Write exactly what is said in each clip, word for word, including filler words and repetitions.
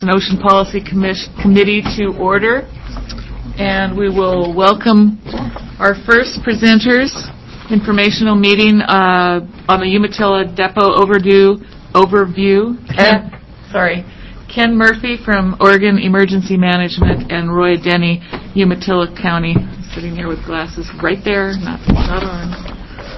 An Ocean Policy Commission Committee to order, and we will welcome our first presenters. Informational meeting uh, on the Umatilla Depot overdue overview. Ken, sorry, Ken Murphy from Oregon Emergency Management and Roy Denny, Umatilla County, sitting here with glasses right there, not not on.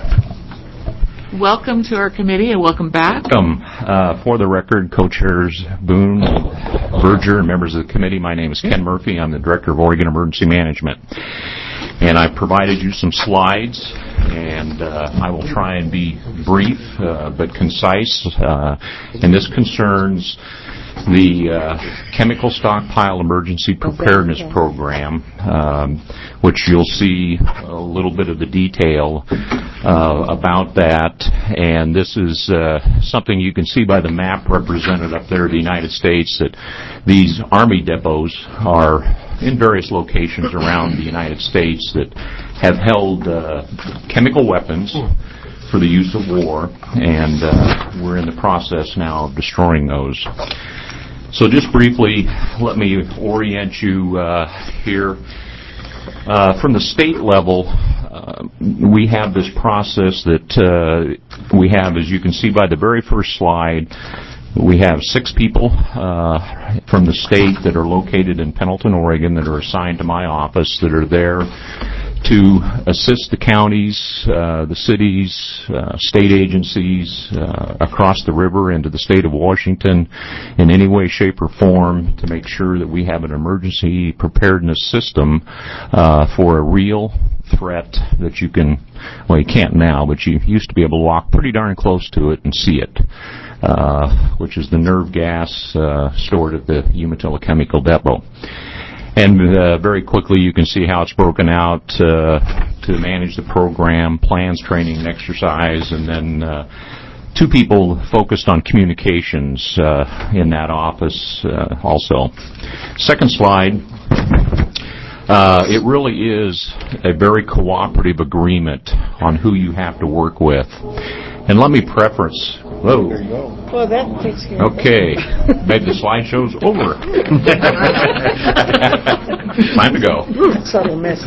Welcome to our committee and welcome back. Welcome. Uh, for the record, co-chairs Boone, Berger, and members of the committee, my name is Ken Murphy. I'm the Director of Oregon Emergency Management. And I provided you some slides, and uh, I will try and be brief uh, but concise. Uh, and this concerns the uh, Chemical Stockpile Emergency Preparedness Program, um, which you'll see a little bit of the detail uh, about that. And this is uh, something you can see by the map represented up there of the United States, that these Army depots are in various locations around the United States that have held uh, chemical weapons for the use of war, and uh, we're in the process now of destroying those. So just briefly, let me orient you uh, here. Uh, from the state level, uh, we have this process that uh, we have, as you can see by the very first slide, we have six people uh, from the state that are located in Pendleton, Oregon, that are assigned to my office, that are there to assist the counties, uh, the cities, uh, state agencies uh, across the river into the state of Washington in any way, shape, or form to make sure that we have an emergency preparedness system uh, for a real threat that you can, well, you can't now, but you used to be able to walk pretty darn close to it and see it, uh, which is the nerve gas uh, stored at the Umatilla Chemical Depot. And uh, very quickly, you can see how it's broken out uh, to manage the program, plans, training, and exercise, and then uh, two people focused on communications uh, in that office uh, also. Second slide. Uh, it really is a very cooperative agreement on who you have to work with. And let me preference. Whoa. There you go. Well, that takes care of it. Okay. Maybe the slideshow's over. Time to go. Subtle message.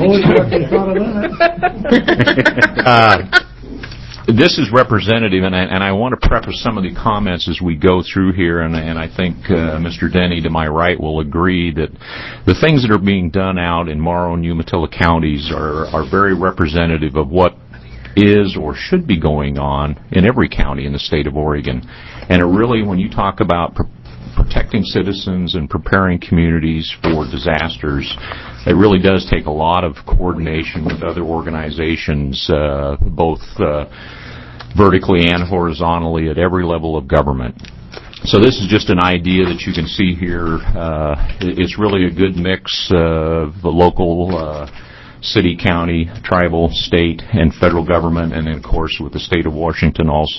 uh, this is representative, and I, and I want to preface some of the comments as we go through here, and, and I think uh, Mister Denny to my right will agree that the things that are being done out in Morrow and Umatilla counties are, are very representative of what is or should be going on in every county in the state of Oregon. And it really, when you talk about pr- protecting citizens and preparing communities for disasters, it really does take a lot of coordination with other organizations, uh, both uh, vertically and horizontally at every level of government. So this is just an idea that you can see here. Uh, it's really a good mix of the local uh, city, county, tribal, state, and federal government, and then, of course, with the state of Washington also.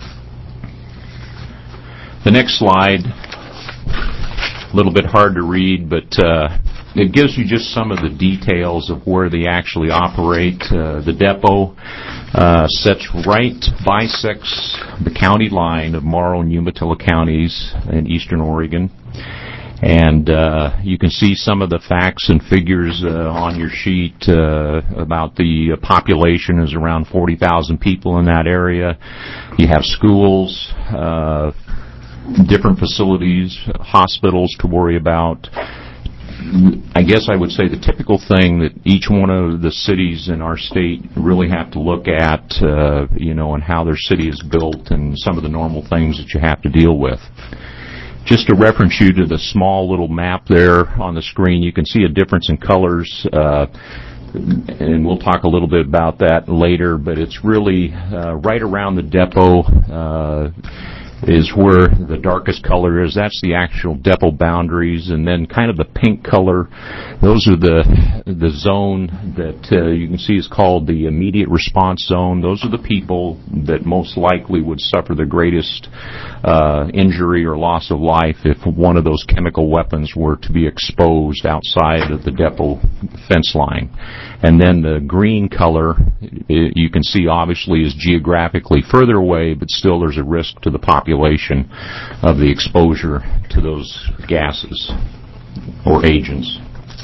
The next slide, a little bit hard to read, but uh, it gives you just some of the details of where they actually operate. Uh, the depot uh, sits right, bisects the county line of Morrow and Umatilla counties in eastern Oregon. And uh, you can see some of the facts and figures uh, on your sheet uh, about the population is around forty thousand people in that area. You have schools, uh, different facilities, hospitals to worry about. I guess I would say the typical thing that each one of the cities in our state really have to look at, uh, you know, and how their city is built and some of the normal things that you have to deal with. Just to reference you to the small little map there on the screen, you can see a difference in colors, uh, and we'll talk a little bit about that later, but it's really uh, right around the depot uh, is where the darkest color is. That's the actual depot boundaries, and then kind of the pink color, those are the the zone that uh, you can see is called the immediate response zone. Those are the people that most likely would suffer the greatest uh, injury or loss of life if one of those chemical weapons were to be exposed outside of the depot fence line. And then the green color, you can see obviously is geographically further away, but still there's a risk to the population population of the exposure to those gases or agents.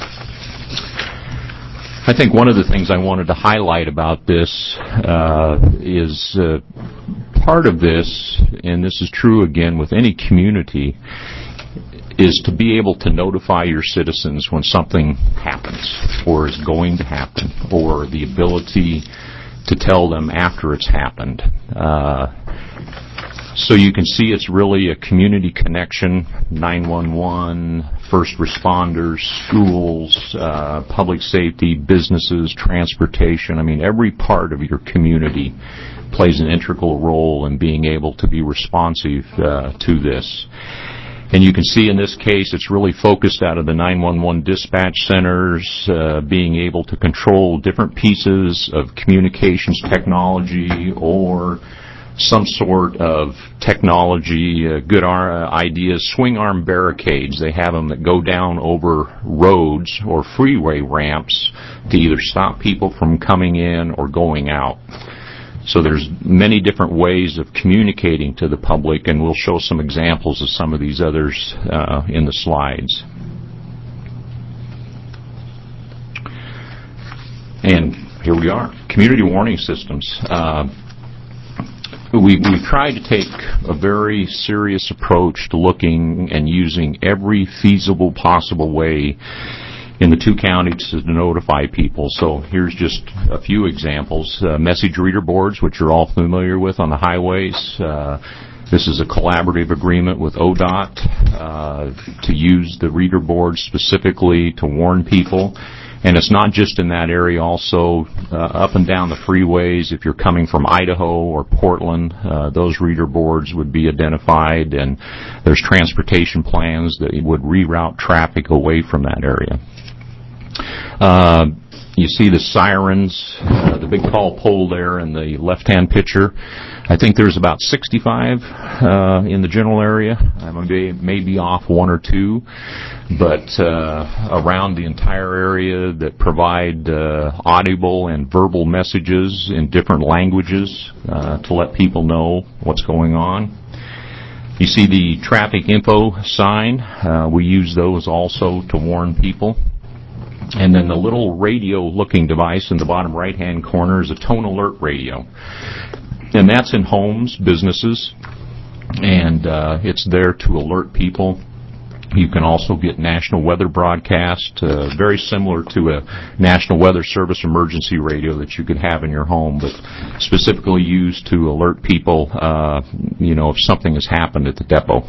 I think one of the things I wanted to highlight about this uh, is uh, part of this, and this is true again with any community, is to be able to notify your citizens when something happens or is going to happen, or the ability to tell them after it's happened. Uh, so you can see it's really a community connection, nine one one, first responders, schools, uh, public safety, businesses, transportation. I mean, every part of your community plays an integral role in being able to be responsive uh, to this. And you can see in this case it's really focused out of the nine one one dispatch centers, uh, being able to control different pieces of communications technology or some sort of technology, uh, good ar- uh, ideas, swing arm barricades. They have them that go down over roads or freeway ramps to either stop people from coming in or going out. So there's many different ways of communicating to the public, and we'll show some examples of some of these others uh, in the slides. And here we are, community warning systems. Uh, we, we've tried to take a very serious approach to looking and using every feasible possible way in the two counties to notify people. So here's just a few examples. Uh, message reader boards, which you're all familiar with on the highways. Uh, this is a collaborative agreement with O D O T uh, to use the reader boards specifically to warn people. And it's not just in that area, also uh, up and down the freeways. If you're coming from Idaho or Portland, uh, those reader boards would be identified, and there's transportation plans that would reroute traffic away from that area. Uh, you see the sirens, uh, the big call pole there in the left-hand picture. I think there's about sixty-five uh, in the general area. I may, may be off one or two, but uh, around the entire area that provide uh, audible and verbal messages in different languages uh, to let people know what's going on. You see the traffic info sign. Uh, we use those also to warn people. And then the little radio-looking device in the bottom right-hand corner is a tone alert radio. And that's in homes, businesses, and uh, it's there to alert people. You can also get national weather broadcast, uh, very similar to a National Weather Service emergency radio that you could have in your home, but specifically used to alert people, uh, you know, if something has happened at the depot.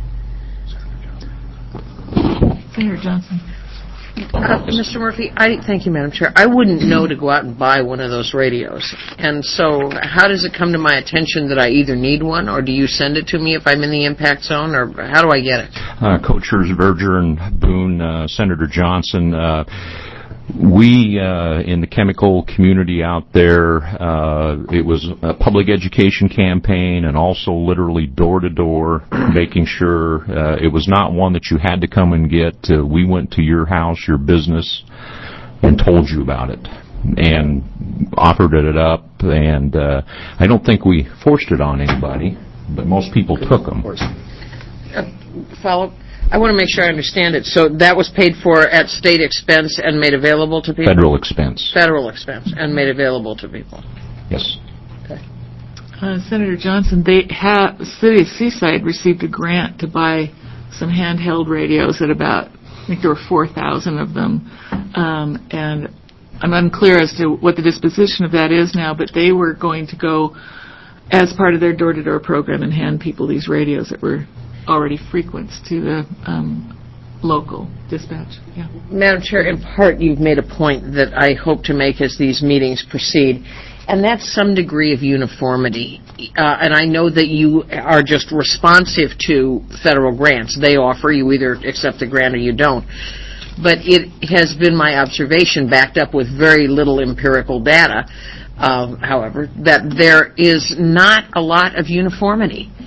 Senator Johnson. Uh, Mister Murphy, I thank you, Madam Chair. I wouldn't know to go out and buy one of those radios. And so how does it come to my attention that I either need one, or do you send it to me if I'm in the impact zone, or how do I get it? Uh, Co-Chairs Verger and Boone, uh, Senator Johnson, uh, we, uh, in the chemical community out there, uh, it was a public education campaign and also literally door-to-door, making sure uh, it was not one that you had to come and get. Uh, we went to your house, your business, and told you about it and offered it up. And uh, I don't think we forced it on anybody, but most people took them. Uh, follow I want to make sure I understand it. So that was paid for at state expense and made available to people? Federal expense. Federal expense and made available to people. Yes. Okay. Uh, Senator Johnson, they have, the city of Seaside received a grant to buy some handheld radios at about, I think there were four thousand of them. Um, and I'm unclear as to what the disposition of that is now, but they were going to go as part of their door-to-door program and hand people these radios that were already frequents to the um, local dispatch. Yeah. Madam Chair, in part you've made a point that I hope to make as these meetings proceed, and that's some degree of uniformity. Uh, and I know that you are just responsive to federal grants. They offer, you either accept the grant or you don't. But it has been my observation, backed up with very little empirical data, um, however, that there is not a lot of uniformity.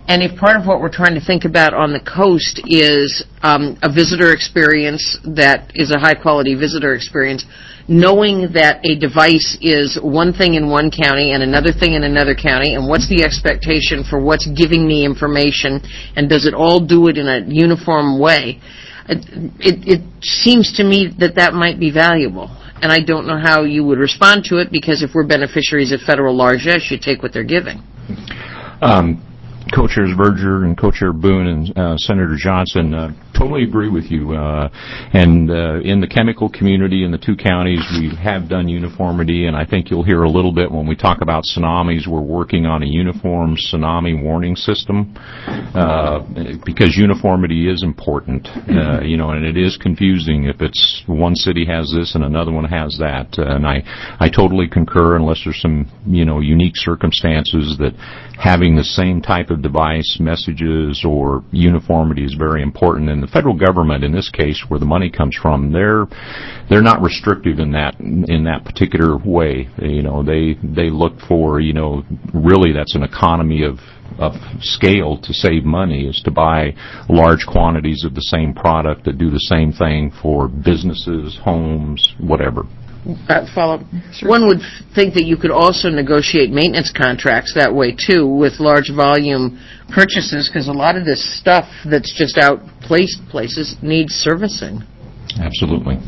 And if part of what we're trying to think about on the coast is um, a visitor experience that is a high-quality visitor experience, knowing that a device is one thing in one county and another thing in another county, and what's the expectation for what's giving me information, and does it all do it in a uniform way, it, it, it seems to me that that might be valuable. And I don't know how you would respond to it, because if we're beneficiaries of federal largesse, you take what they're giving. Um, Co-Chairs Verger and Co-Chair Boone and uh, Senator Johnson, uh, totally agree with you. Uh, and uh, in the chemical community in the two counties, we have done uniformity, and I think you'll hear a little bit when we talk about tsunamis. We're working on a uniform tsunami warning system uh, because uniformity is important, uh, you know, and it is confusing if it's one city has this and another one has that. Uh, and I, I totally concur, unless there's some, you know, unique circumstances, that having the same type of device, messages, or uniformity is very important. And the federal government, in this case, where the money comes from, they're they're not restrictive in that in that particular way. You know, they they look for, you know, really that's an economy of of scale to save money, is to buy large quantities of the same product that do the same thing for businesses, homes, whatever. Uh, follow. Sure. One would think that you could also negotiate maintenance contracts that way too, with large volume purchases, because a lot of this stuff that's just out placed places needs servicing. Absolutely.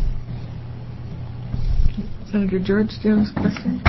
Senator George, do you have a question?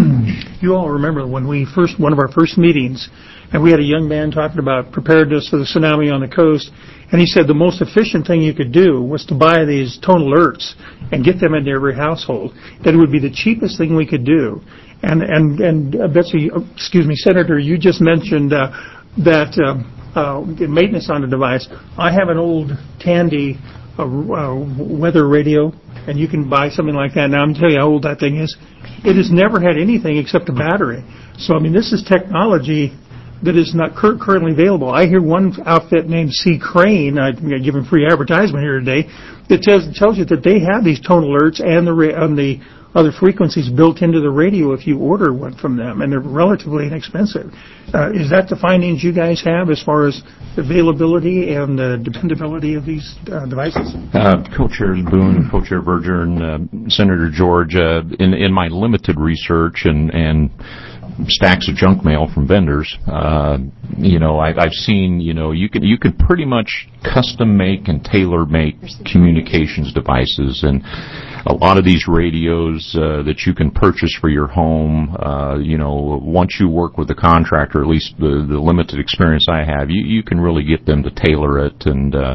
You all remember when we first, one of our first meetings, and we had a young man talking about preparedness for the tsunami on the coast, and he said the most efficient thing you could do was to buy these tone alerts and get them into every household. That it would be the cheapest thing we could do. And and and uh, Betsy, uh, excuse me, Senator, you just mentioned uh, that uh, uh, maintenance on a device. I have an old Tandy uh, uh, weather radio, and you can buy something like that. Now I'm telling you how old that thing is. It has never had anything except a battery. So I mean, this is technology that is not cur- currently available. I hear one outfit named C. Crane, I'm going to give them free advertisement here today, that tells, tells you that they have these tone alerts and the, ra- and the other frequencies built into the radio if you order one from them, and they're relatively inexpensive. Uh, is that the findings you guys have as far as availability and uh, dependability of these uh, devices? Uh, Co-Chairs Boone, Co-Chair Verger, and uh, Senator George, uh, in, in my limited research and, and stacks of junk mail from vendors, uh, you know, I've, I've seen, you know, you can you can pretty much custom make and tailor make communications devices, and a lot of these radios uh, that you can purchase for your home, uh, you know, once you work with the contractor, at least the, the limited experience I have, you, you can really get them to tailor it, and uh,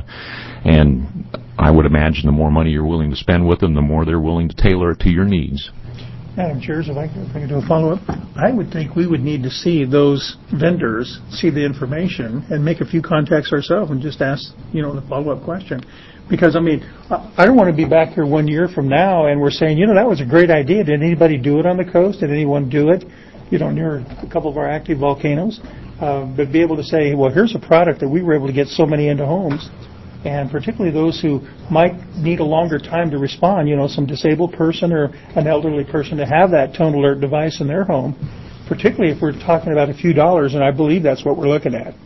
and I would imagine the more money you're willing to spend with them, the more they're willing to tailor it to your needs. Madam Chair, if I could, if I could do a follow-up, I would think we would need to see those vendors, see the information, and make a few contacts ourselves and just ask, you know, the follow-up question. Because, I mean, I don't want to be back here one year from now and we're saying, you know, that was a great idea. Did anybody do it on the coast? Did anyone do it, you know, near a couple of our active volcanoes? Uh, but be able to say, well, here's a product that we were able to get so many into homes. And particularly those who might need a longer time to respond, you know, some disabled person or an elderly person to have that tone alert device in their home, particularly if we're talking about a few dollars, and I believe that's what we're looking at.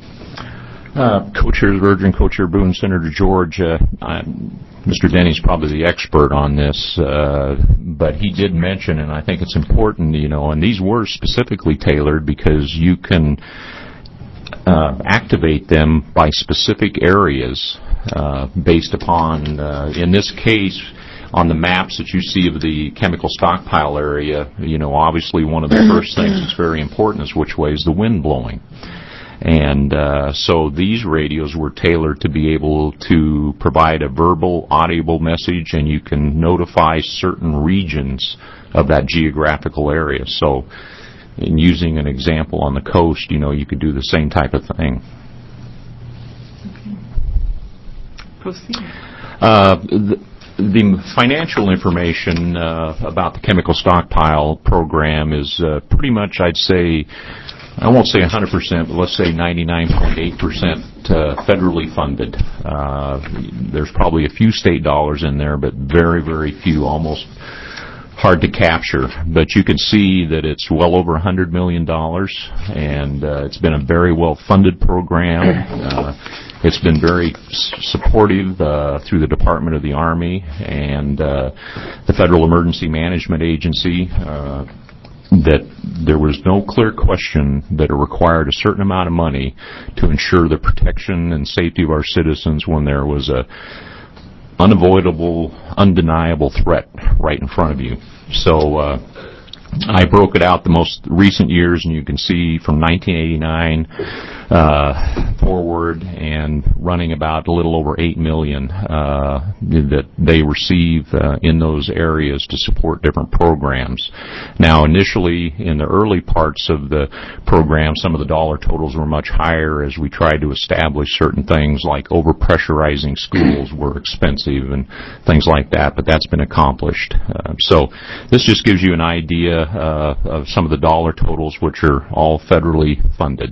Uh, Co-Chairs Verger and Co-Chair Boone, Senator George, uh, I'm, Mister Denny's probably the expert on this, uh, but he did mention, and I think it's important, you know, and these were specifically tailored because you can uh, activate them by specific areas uh, based upon, uh, in this case, on the maps that you see of the chemical stockpile area, you know, obviously one of the first things that's very important is which way is the wind blowing. And uh, so these radios were tailored to be able to provide a verbal, audible message, and you can notify certain regions of that geographical area. So in using an example on the coast, you know, you could do the same type of thing. Okay. Proceed. Uh, the, the financial information uh, about the chemical stockpile program is uh, pretty much, I'd say, I won't say one hundred percent, but let's say ninety-nine point eight percent uh, federally funded. Uh, there's probably a few state dollars in there, but very, very few, almost hard to capture, but you can see that it's well over one hundred million dollars, and uh, it's been a very well-funded program. Uh, it's been very s- supportive uh, through the Department of the Army and uh, the Federal Emergency Management Agency, uh, that there was no clear question that it required a certain amount of money to ensure the protection and safety of our citizens when there was a unavoidable, undeniable threat right in front of you. So uh, I broke it out the most recent years, and you can see from nineteen eighty-nine uh, forward and running about a little over eight million uh, that they receive uh, in those areas to support different programs. Now, initially, in the early parts of the program, some of the dollar totals were much higher as we tried to establish certain things like overpressurizing schools were expensive and things like that, but that's been accomplished. Uh, so this just gives you an idea uh, of some of the dollar totals, which are all federally funded.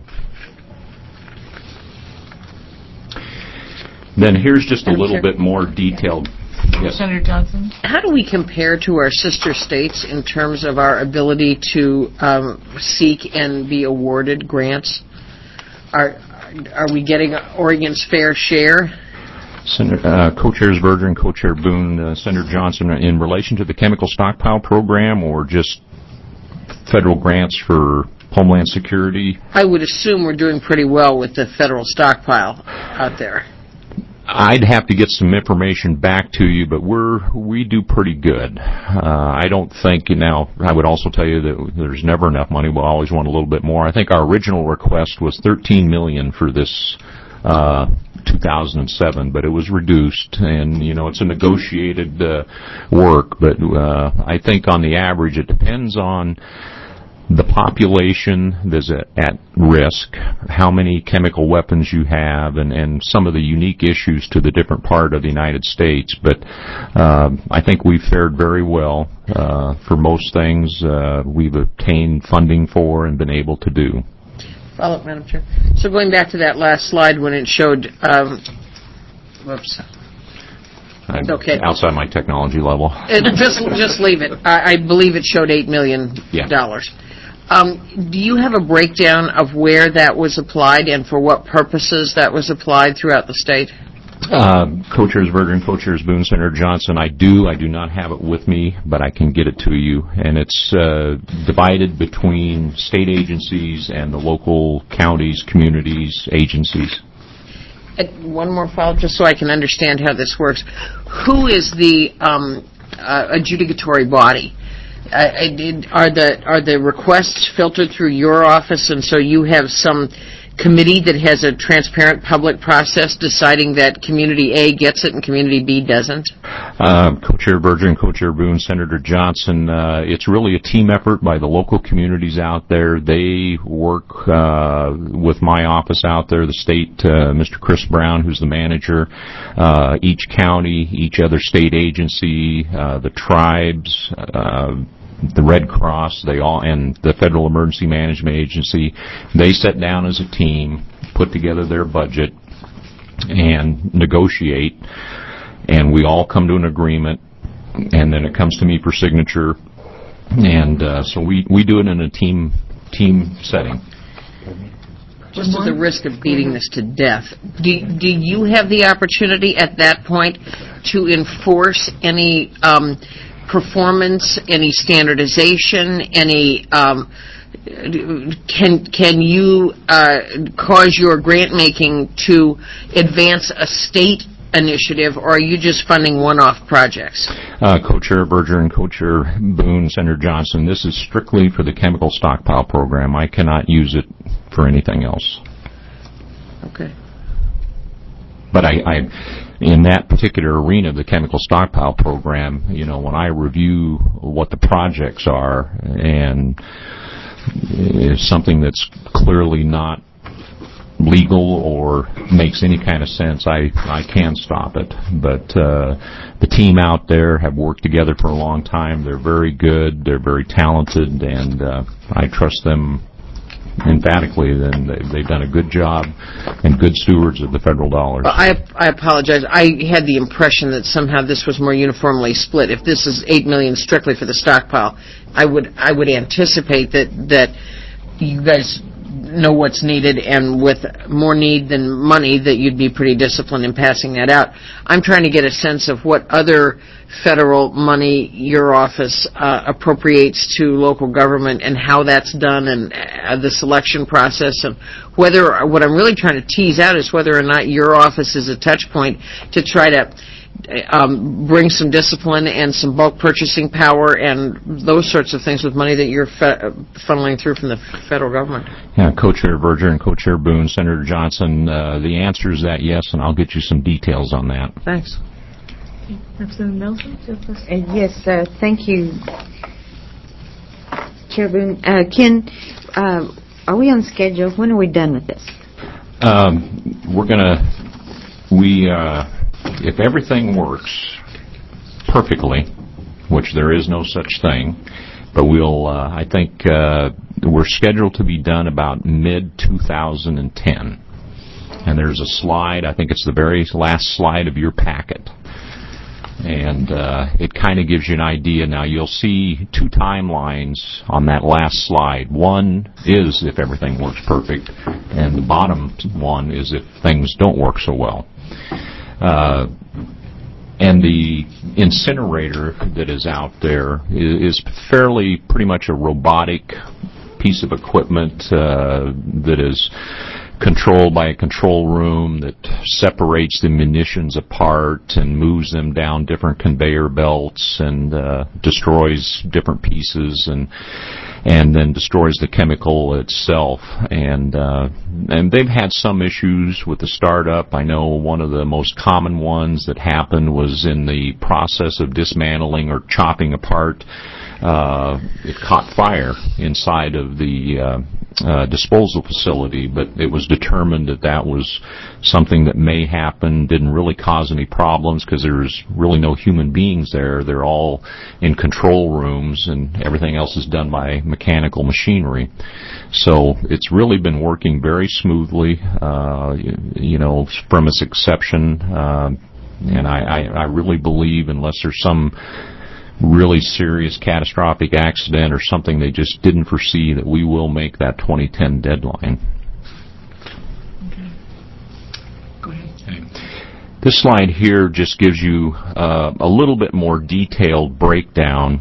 Then here's just a little bit more detailed. Yes. Senator Johnson? How do we compare to our sister states in terms of our ability to um, seek and be awarded grants? Are are we getting Oregon's fair share? Senator, uh, Co-Chairs Berger and Co-Chair Boone, uh, Senator Johnson, in relation to the chemical stockpile program or just federal grants for Homeland Security? I would assume we're doing pretty well with the federal stockpile out there. I'd have to get some information back to you, but we're we do pretty good. Uh, I don't think now. I would also tell you that there's never enough money. We'll always want a little bit more. I think our original request was thirteen million dollars for this uh, two thousand seven, but it was reduced, and you know it's a negotiated uh, work. But uh, I think on the average, it depends on the population that's at risk, how many chemical weapons you have, and, and some of the unique issues to the different part of the United States. But uh, I think we've fared very well uh, for most things uh, we've obtained funding for and been able to do. Follow up, Madam Chair. So going back to that last slide when it showed, um, whoops. I'm okay. Outside my technology level. It, just just leave it. I, I believe it showed eight million dollars. Yeah. Um, do you have a breakdown of where that was applied and for what purposes that was applied throughout the state? Uh, Co-Chairs Berger and Co-Chairs Boone, Senator Johnson, I do. I do not have it with me, but I can get it to you. And it's uh, divided between state agencies and the local counties, communities, agencies. And one more follow-up, just so I can understand how this works. Who is the um, uh, adjudicatory body? Uh, I did, are the are the requests filtered through your office, and so you have some committee that has a transparent public process deciding that Community A gets it and Community B doesn't? Uh, Co-Chair Berger and Co-Chair Boone, Senator Johnson, uh, it's really a team effort by the local communities out there. They work uh, with my office out there, the state, uh, Mister Chris Brown, who's the manager, uh, each county, each other state agency, uh, the tribes, uh, the Red Cross, they all, and the Federal Emergency Management Agency, they sit down as a team, put together their budget, and negotiate, and we all come to an agreement, and then it comes to me for signature, and uh, so we, we do it in a team team setting. Just at the risk of beating this to death, do, do you have the opportunity at that point to enforce any um, performance, any standardization, any um, can can you uh, cause your grant making to advance a state initiative, or are you just funding one-off projects? Uh, Co-Chair Berger and Co-Chair Boone, Senator Johnson, this is strictly for the chemical stockpile program. I cannot use it for anything else. Okay. But I, I, in that particular arena of the chemical stockpile program, you know, when I review what the projects are and it's something that's clearly not legal or makes any kind of sense, I, I can stop it. But uh, the team out there have worked together for a long time. They're very good. They're very talented, and uh, I trust them emphatically, then they, they've done a good job and good stewards of the federal dollars. Well, I, I apologize. I had the impression that somehow this was more uniformly split. If this is eight million dollars strictly for the stockpile, I would I would anticipate that that you guys know what's needed, and with more need than money, that you'd be pretty disciplined in passing that out. I'm trying to get a sense of what other federal money your office uh, appropriates to local government and how that's done, and uh, the selection process, and whether, what I'm really trying to tease out is whether or not your office is a touch point to try to Um, bring some discipline and some bulk purchasing power and those sorts of things with money that you're fe- funneling through from the federal government. Yeah, Co-Chair Berger and Co-Chair Boone, Senator Johnson, uh, the answer is that yes, and I'll get you some details on that. Thanks. Representative Nelson? Uh, yes, uh, thank you, Chair Boone. Uh, Ken, uh, are we on schedule? When are we done with this? Um, we're going to, we, uh, if everything works perfectly, which there is no such thing, but we'll, uh, I think uh, we're scheduled to be done about mid twenty ten. And there's a slide, I think it's the very last slide of your packet. And uh, it kind of gives you an idea. Now, you'll see two timelines on that last slide. One is if everything works perfect, and the bottom one is if things don't work so well. Uh, and the incinerator that is out there is, is fairly pretty much a robotic piece of equipment uh, that is controlled by a control room that separates the munitions apart and moves them down different conveyor belts and uh, destroys different pieces and and then destroys the chemical itself. And uh, and they've had some issues with the startup. I know one of the most common ones that happened was in the process of dismantling or chopping apart. Uh, it caught fire inside of the uh, uh, disposal facility, but it was determined that that was something that may happen, didn't really cause any problems because there's really no human beings there. They're all in control rooms, and everything else is done by mechanical machinery. So it's really been working very smoothly, uh, you, you know, from its inception, uh, and I, I, I really believe unless there's some really serious catastrophic accident or something they just didn't foresee, that we will make that twenty ten deadline. Okay. Go ahead. Okay. This slide here just gives you uh, a little bit more detailed breakdown,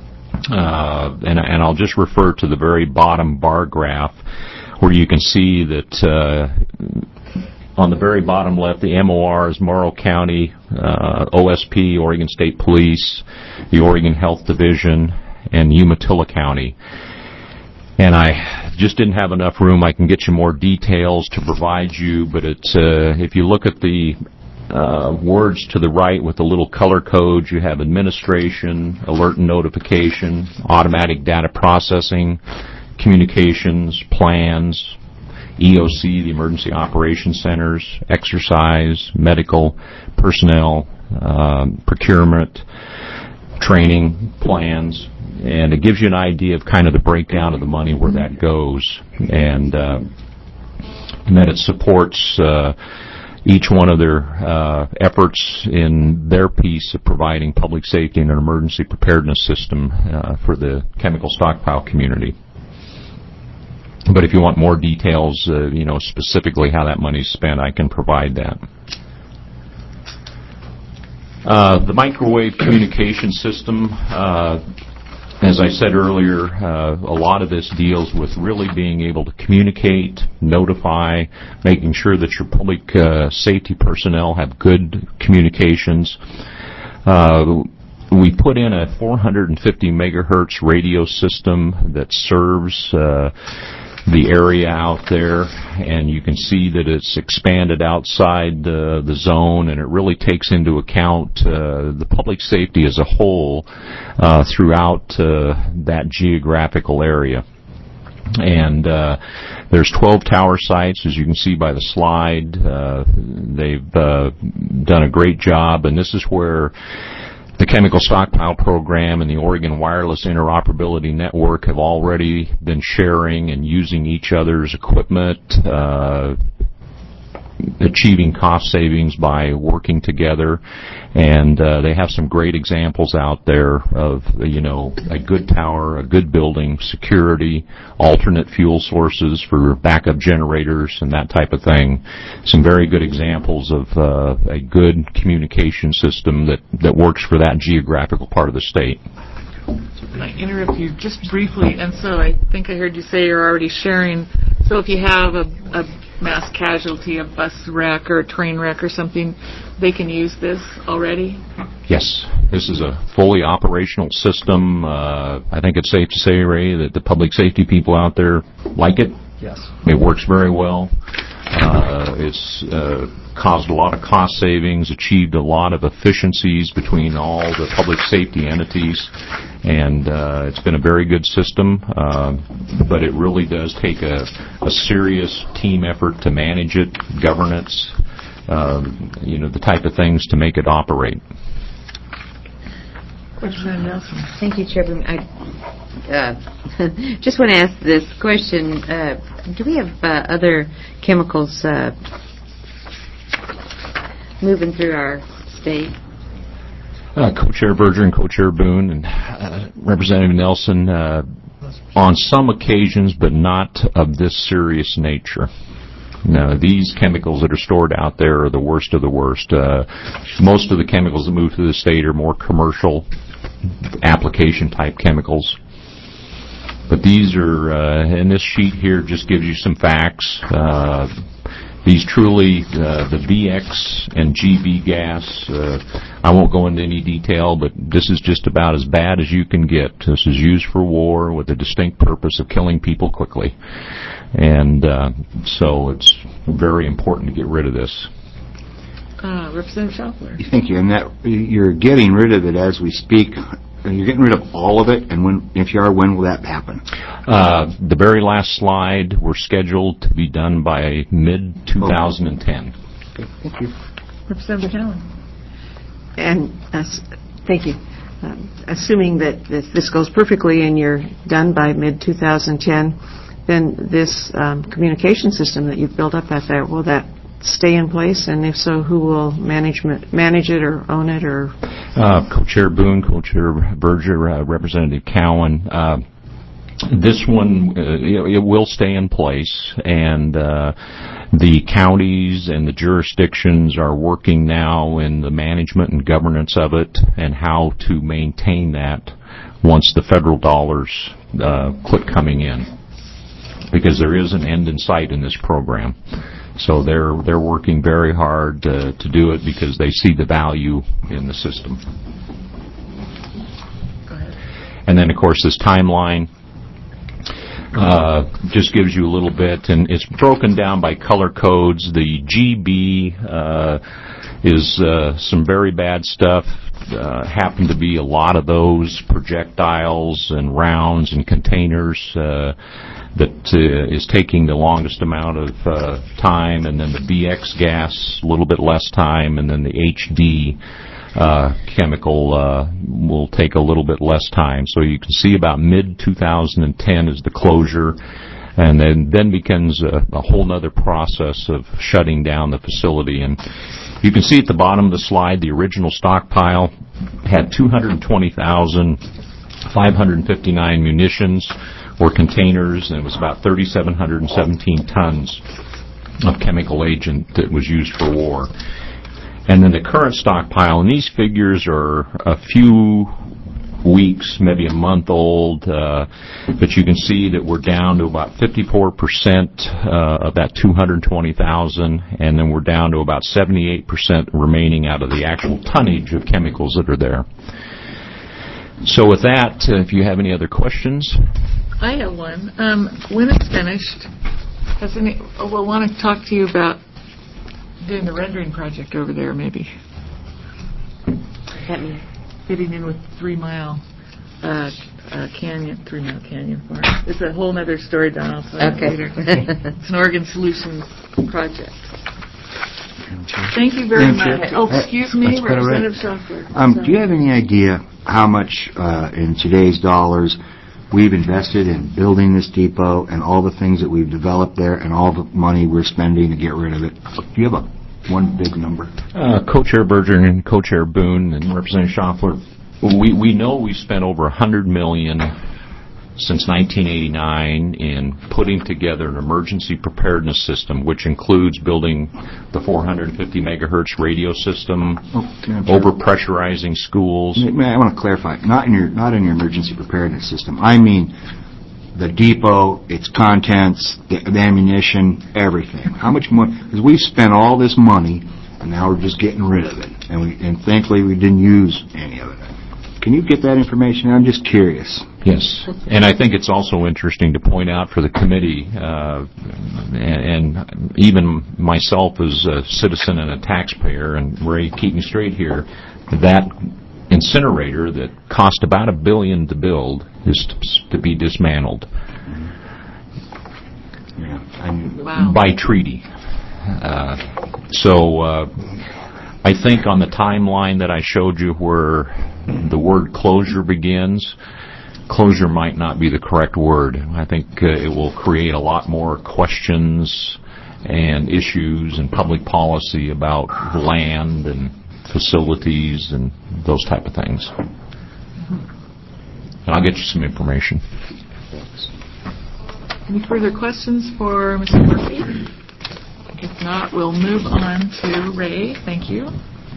uh, and, and I'll just refer to the very bottom bar graph where you can see that uh, on the very bottom left, the M O R is Morrow County, uh, O S P, Oregon State Police, the Oregon Health Division, and Umatilla County. And I just didn't have enough room. I can get you more details to provide you, but it's, uh, if you look at the uh, words to the right with the little color codes, you have administration, alert and notification, automatic data processing, communications, plans, E O C, the Emergency Operations Centers, exercise, medical, personnel, uh, procurement, training, plans, and it gives you an idea of kind of the breakdown of the money where that goes, and, uh, and that it supports uh, each one of their uh, efforts in their piece of providing public safety and an emergency preparedness system uh, for the chemical stockpile community. But if you want more details, uh, you know, specifically how that money is spent, I can provide that. Uh, the microwave communication system, uh, as I said earlier, uh, a lot of this deals with really being able to communicate, notify, making sure that your public uh, safety personnel have good communications. Uh, we put in a four hundred fifty megahertz radio system that serves uh, the area out there, and you can see that it's expanded outside uh, the zone, and it really takes into account uh, the public safety as a whole uh, throughout uh, that geographical area. And uh, there's twelve tower sites, as you can see by the slide. Uh, they've uh, done a great job, and this is where The Chemical Stockpile Program and the Oregon Wireless Interoperability Network have already been sharing and using each other's equipment, uh, achieving cost savings by working together, and uh, they have some great examples out there of, you know, a good tower, a good building, security, alternate fuel sources for backup generators and that type of thing. Some very good examples of uh, a good communication system that, that works for that geographical part of the state. Can I interrupt you just briefly? And so I think I heard you say you're already sharing. So if you have a, a mass casualty, a bus wreck or a train wreck or something, they can use this already? Yes. This is a fully operational system. Uh, I think it's safe to say, Ray, that the public safety people out there like it. Yes. It works very well. Uh, it's uh, caused a lot of cost savings, achieved a lot of efficiencies between all the public safety entities, and uh, it's been a very good system, uh, but it really does take a, a serious team effort to manage it, governance, um, you know, the type of things to make it operate. Representative Nelson. Thank you, Chairman. I uh, just want to ask this question. Uh, do we have uh, other chemicals uh, moving through our state? Uh, Co-Chair Berger and Co-Chair Boone and uh, Representative Nelson, uh, on some occasions, but not of this serious nature. No, these chemicals that are stored out there are the worst of the worst. Uh, most of the chemicals that move through the state are more commercial application type chemicals. But these are, uh, and this sheet here just gives you some facts. Uh, these truly, uh, the V X and G B gas, uh, I won't go into any detail, but this is just about as bad as you can get. This is used for war with a distinct purpose of killing people quickly. And uh, so it's very important to get rid of this. Uh, Representative Schaufler. Thank you. And that you're getting rid of it as we speak. You're getting rid of all of it, and when, if you are, when will that happen? Uh, the very last slide, we're scheduled to be done by mid twenty ten. Okay, thank you. Representative Cowan. And uh, thank you. Um, assuming that if this goes perfectly and you're done by mid twenty ten, then this um, communication system that you've built up out there, will that stay in place? And if so, who will manage manage it or own it? Or uh, Co-Chair Boone, Co-Chair Berger, uh, Representative Cowan. Uh, this one, uh, it, it will stay in place, and uh, the counties and the jurisdictions are working now in the management and governance of it and how to maintain that once the federal dollars uh, quit coming in, because there is an end in sight in this program. So they're they're working very hard uh, to do it because they see the value in the system. Go ahead. And then, of course, this timeline uh, just gives you a little bit, and it's broken down by color codes. The G B uh, is uh, some very bad stuff. Uh, happen to be a lot of those projectiles and rounds and containers uh, that uh, is taking the longest amount of uh, time, and then the V X gas a little bit less time, and then the H D uh, chemical uh, will take a little bit less time. So you can see about mid twenty ten is the closure, and then then begins a, a whole nother process of shutting down the facility. And you can see at the bottom of the slide, the original stockpile had two hundred twenty thousand five hundred fifty-nine munitions or containers, and it was about three thousand seven hundred seventeen tons of chemical agent that was used for war. And then the current stockpile, and these figures are a few weeks, maybe a month old, uh, but you can see that we're down to about fifty-four percent uh, of that two hundred twenty thousand, and then we're down to about seventy-eight percent remaining out of the actual tonnage of chemicals that are there. So with that, uh, if you have any other questions. I have one. Um, when it's finished, has any, we'll want to talk to you about doing the rendering project over there, maybe. That means Fitting in with Three Mile uh, uh, Canyon, Three Mile Canyon Farm. It's a whole other story, Don. I'll tell you Okay. later. It's an Oregon Solutions project. Thank you very Madam Chair. much. Oh, excuse me, That's quite all right. Representative Schaffler. Um, do you have any idea how much, uh, in today's dollars, we've invested in building this depot and all the things that we've developed there and all the money we're spending to get rid of it? Do you have a one big number? Uh, Co-Chair Berger and Co-Chair Boone and Representative Schaffler, we, we know we've spent over one hundred million dollars since nineteen eighty-nine in putting together an emergency preparedness system, which includes building the four hundred fifty megahertz radio system, Oh, yeah, sure. over-pressurizing schools. May I want to clarify, not in your not in your emergency preparedness system. I mean the depot, its contents, the, the ammunition, everything. How much money? Because we've spent all this money, and now we're just getting rid of it. And we and thankfully we didn't use any of it. Can you get that information? I'm just curious. Yes, and I think it's also interesting to point out for the committee, uh, and, and even myself as a citizen and a taxpayer, and Ray, keep me straight here, that incinerator that cost about a billion to build is to, to be dismantled Yeah, I'm, Wow. by treaty. Uh, so uh, I think on the timeline that I showed you where the word closure begins, closure might not be the correct word. I think uh, it will create a lot more questions and issues and public policy about land and facilities and those type of things. And I'll get you some information. Any further questions for Mister Murphy? If not, we'll move on to Ray. Thank you.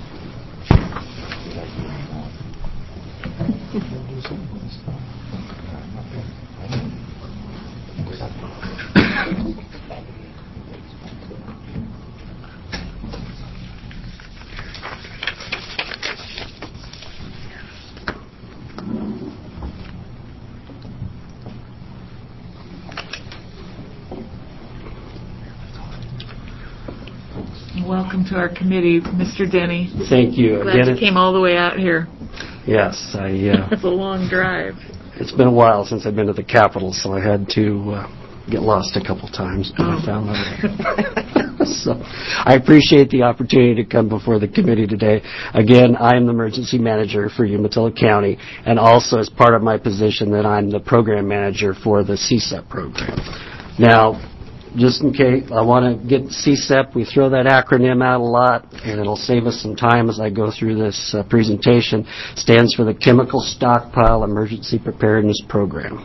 Welcome to our committee, Mister Denny. Thank you. Glad Again, you it- came all the way out here. Yes, I, uh, It's a long drive. it's been a while since I've been to the Capitol, so I had to uh, get lost a couple times, but Oh. I found my way. So I appreciate the opportunity to come before the committee today. Again, I am the emergency manager for Umatilla County, and also as part of my position that I'm the program manager for the C S E P program. Now, just in case, I want to get C S E P, we throw that acronym out a lot, and it'll save us some time as I go through this uh, presentation. Stands for the Chemical Stockpile Emergency Preparedness Program.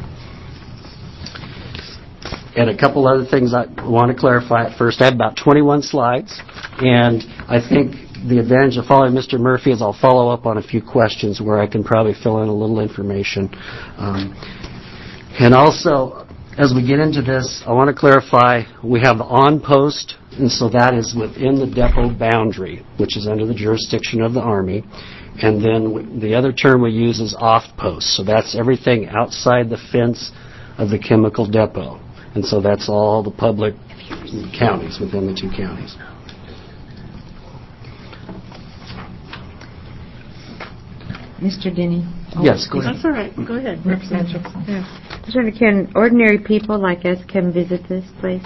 And a couple other things I want to clarify at first. I have about twenty-one slides, and I think the advantage of following Mister Murphy is I'll follow up on a few questions where I can probably fill in a little information. Um, and also, as we get into this, I want to clarify, we have the on-post, and so that is within the depot boundary, which is under the jurisdiction of the Army. And then w- the other term we use is off-post, so that's everything outside the fence of the chemical depot. And so that's all the public counties within the two counties. Mister Denny? Yes, go ahead. That's all right. Go ahead, Representative. Yeah. Just wondering, can ordinary people like us come visit this place?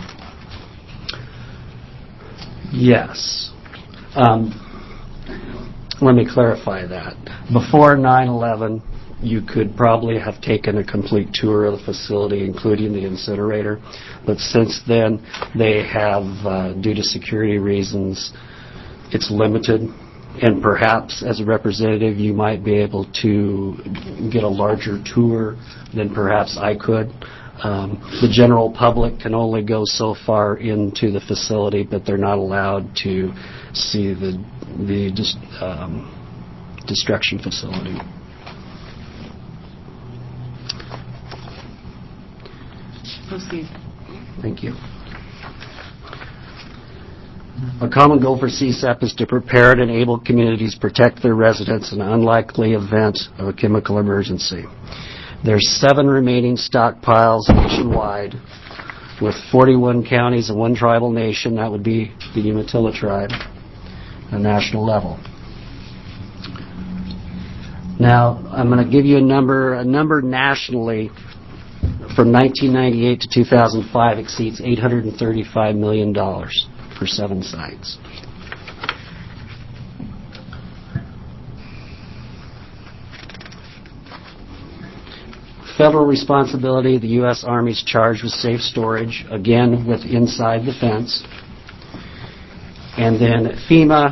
Yes. Um, let me clarify that. Before nine eleven, you could probably have taken a complete tour of the facility, including the incinerator. But since then, they have, uh, due to security reasons, it's limited. And perhaps, as a representative, you might be able to get a larger tour than perhaps I could. Um, the general public can only go so far into the facility, but they're not allowed to see the the dis, um, destruction facility. Proceed. Thank you. A common goal for C S E P is to prepare and enable communities protect their residents in an unlikely event of a chemical emergency. There's seven remaining stockpiles nationwide with forty-one counties and one tribal nation. That would be the Umatilla tribe at a national level. Now, I'm going to give you a number. A number nationally from nineteen ninety-eight to two thousand five exceeds eight hundred thirty-five million dollars for seven sites. federal responsibility, the U S Army's charged with safe storage, again with inside the fence. And then FEMA,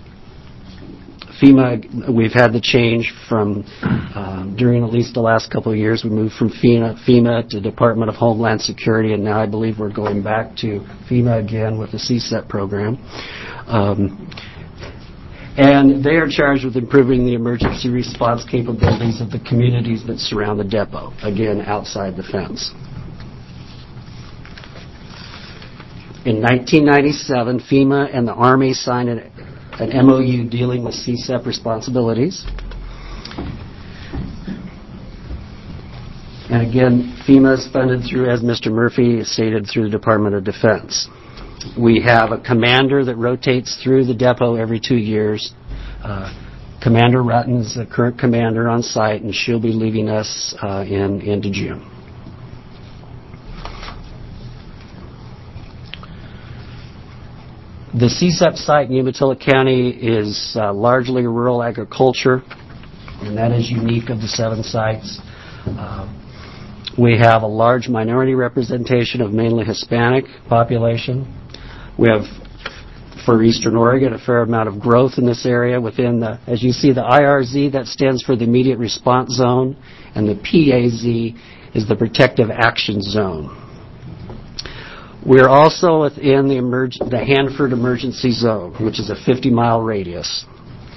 FEMA, we've had the change from, um, during at least the last couple of years, we moved from FEMA, FEMA to Department of Homeland Security, and now I believe we're going back to FEMA again with the C SET program. Um, and they are charged with improving the emergency response capabilities of the communities that surround the depot, again, outside the fence. In nineteen ninety-seven, FEMA and the Army signed an, an M O U dealing with C SEP responsibilities. And again, FEMA is funded through, as Mister Murphy stated, through the Department of Defense. We have a commander that rotates through the depot every two years. Uh, Commander Rutten's the current commander on site, and she'll be leaving us uh, in into June. The C SEP site in Umatilla County is uh, largely rural agriculture, and that is unique of the seven sites. Uh, we have a large minority representation of mainly Hispanic population. We have, for Eastern Oregon, a fair amount of growth in this area within the, as you see, the I R Z, that stands for the Immediate Response Zone, and the P A Z is the Protective Action Zone. We're also within the, emerg- the Hanford Emergency Zone, which is a fifty mile radius.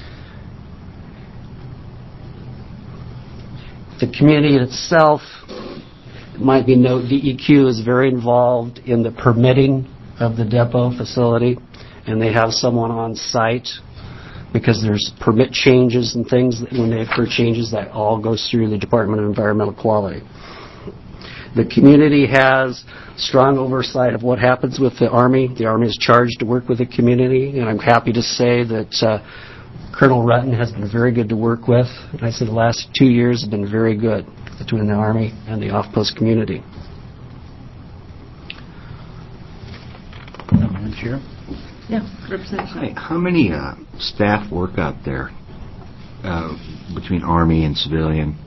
The community itself, it might be noted, D E Q is very involved in the permitting of the depot facility, and they have someone on site because there's permit changes and things. That when they occur changes, that all goes through the Department of Environmental Quality. The community has strong oversight of what happens with the Army. The Army is charged to work with the community, and I'm happy to say that uh, Colonel Rutten has been very good to work with. And I said the last two years have been very good between the Army and the off-post community. Madam Chair? Yeah, Representative. Hi. How many uh, staff work out there uh, between Army and civilian?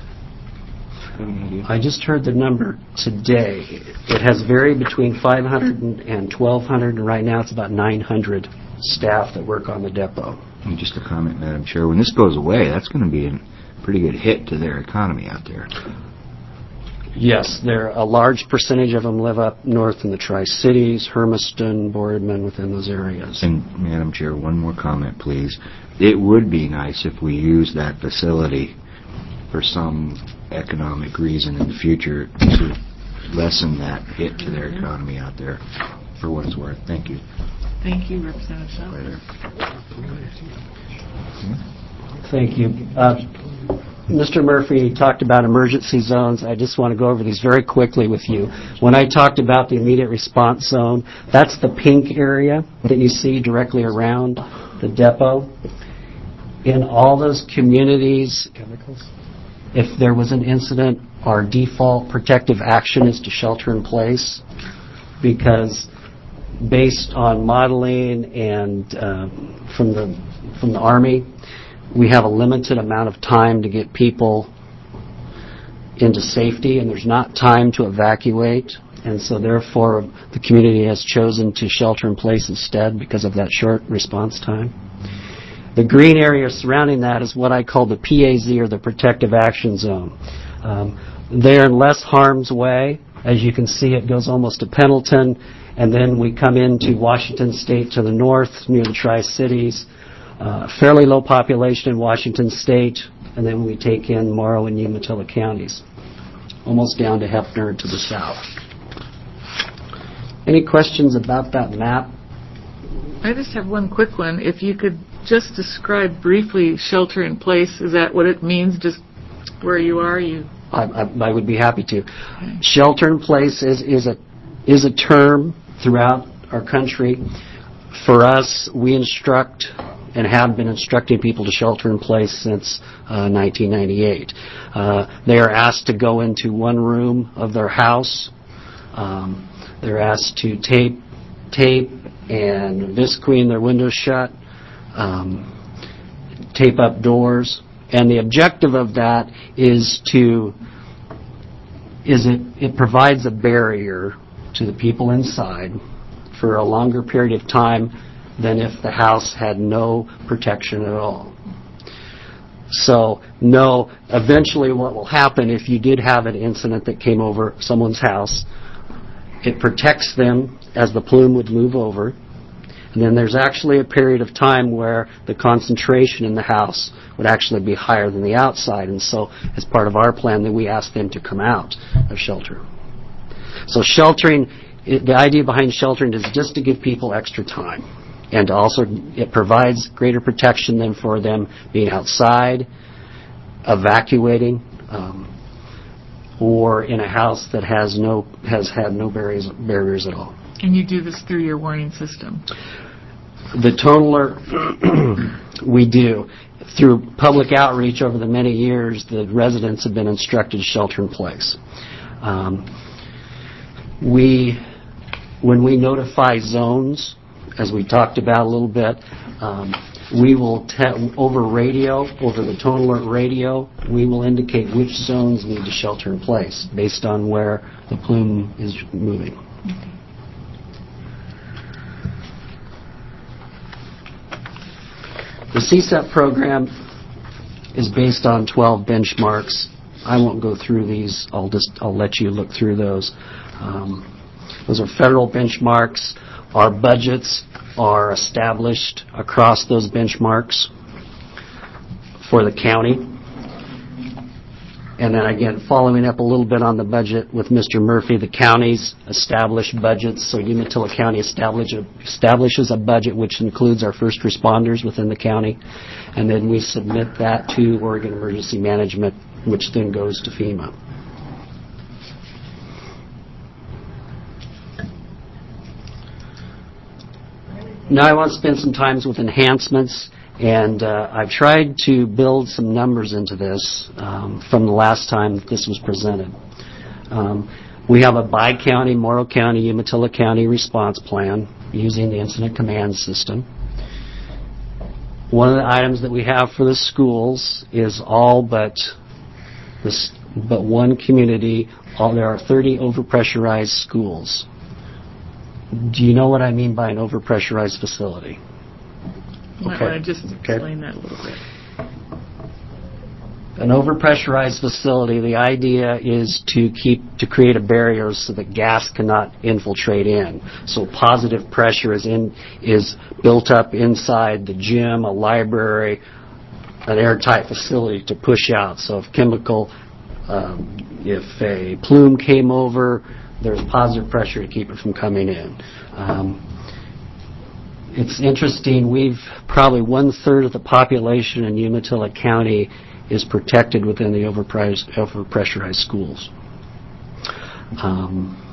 I just heard the number today. It has varied between five hundred and twelve hundred, and right now it's about nine hundred staff that work on the depot. And just a comment, Madam Chair. When this goes away, that's going to be a pretty good hit to their economy out there. Yes, there a large percentage of them live up north in the Tri-Cities, Hermiston, Boardman, within those areas. And, Madam Chair, one more comment, please. It would be nice if we use that facility for some economic reason in the future to lessen that hit to their economy out there, for what it's worth. Thank you. Thank you, Representative Shaw. Later. Thank you. Uh, Mister Murphy talked about emergency zones. I just want to go over these very quickly with you. When I talked about the immediate response zone, that's the pink area that you see directly around the depot. In all those communities, chemicals. If there was an incident, our default protective action is to shelter in place, because based on modeling and uh, from the from the Army, we have a limited amount of time to get people into safety, and there's not time to evacuate, and so therefore the community has chosen to shelter in place instead because of that short response time. The green area surrounding that is what I call the P A Z, or the Protective Action Zone. Um, they're in less harm's way. As you can see, it goes almost to Pendleton, and then we come into Washington State to the north, near the Tri-Cities. Uh, fairly low population in Washington State, and then we take in Morrow and Umatilla counties, almost down to Hefner to the south. Any questions about that map? I just have one quick one. If you could just describe briefly shelter in place, is that what it means, just where you are? You I, I, I would be happy to. Okay. Shelter in place is, is a is a term throughout our country. For us, we instruct and have been instructing people to shelter in place since uh, nineteen ninety-eight. Uh, they are asked to go into one room of their house. Um, they're asked to tape, tape and visqueen their windows shut, um, tape up doors. And the objective of that is to is it, it provides a barrier to the people inside for a longer period of time than if the house had no protection at all. So, no, eventually what will happen if you did have an incident that came over someone's house, it protects them as the plume would move over, and then there's actually a period of time where the concentration in the house would actually be higher than the outside, and so as part of our plan, then we ask them to come out of shelter. So sheltering, it, the idea behind sheltering is just to give people extra time. And also, it provides greater protection than for them being outside, evacuating, um, or in a house that has no has had no barriers barriers at all. And you do this through your warning system? The tone alert, we do. Through public outreach over the many years, the residents have been instructed to shelter in place. Um, we, when we notify zones, as we talked about a little bit, um, we will, te- over radio, over the tone alert radio, we will indicate which zones need to shelter in place based on where the plume is moving. The C S E P program is based on twelve benchmarks. I won't go through these. I'll just I'll let you look through those. Um, those are federal benchmarks. Our budgets are established across those benchmarks for the county. And then again, following up a little bit on the budget with Mister Murphy, the counties establish budgets. So Umatilla County establish a, establishes a budget which includes our first responders within the county. And then we submit that to Oregon Emergency Management, which then goes to FEMA. Now I want to spend some time with enhancements, and uh, I've tried to build some numbers into this um, from the last time this was presented. Um, we have a bi-county, Morrow County, Umatilla County response plan using the incident command system. One of the items that we have for the schools is all but this, but one community. All, there are thirty overpressurized schools. Do you know what I mean by an overpressurized facility? You might Okay. want to just explain that a little bit. An overpressurized facility, the idea is to keep to create a barrier so that gas cannot infiltrate in. So positive pressure is in is built up inside the gym, a library, an airtight facility to push out. So if chemical, um, if a plume came over, there's positive pressure to keep it from coming in. Um, it's interesting, we've probably one-third of the population in Umatilla County is protected within the overpressurized, overpressurized schools. Um,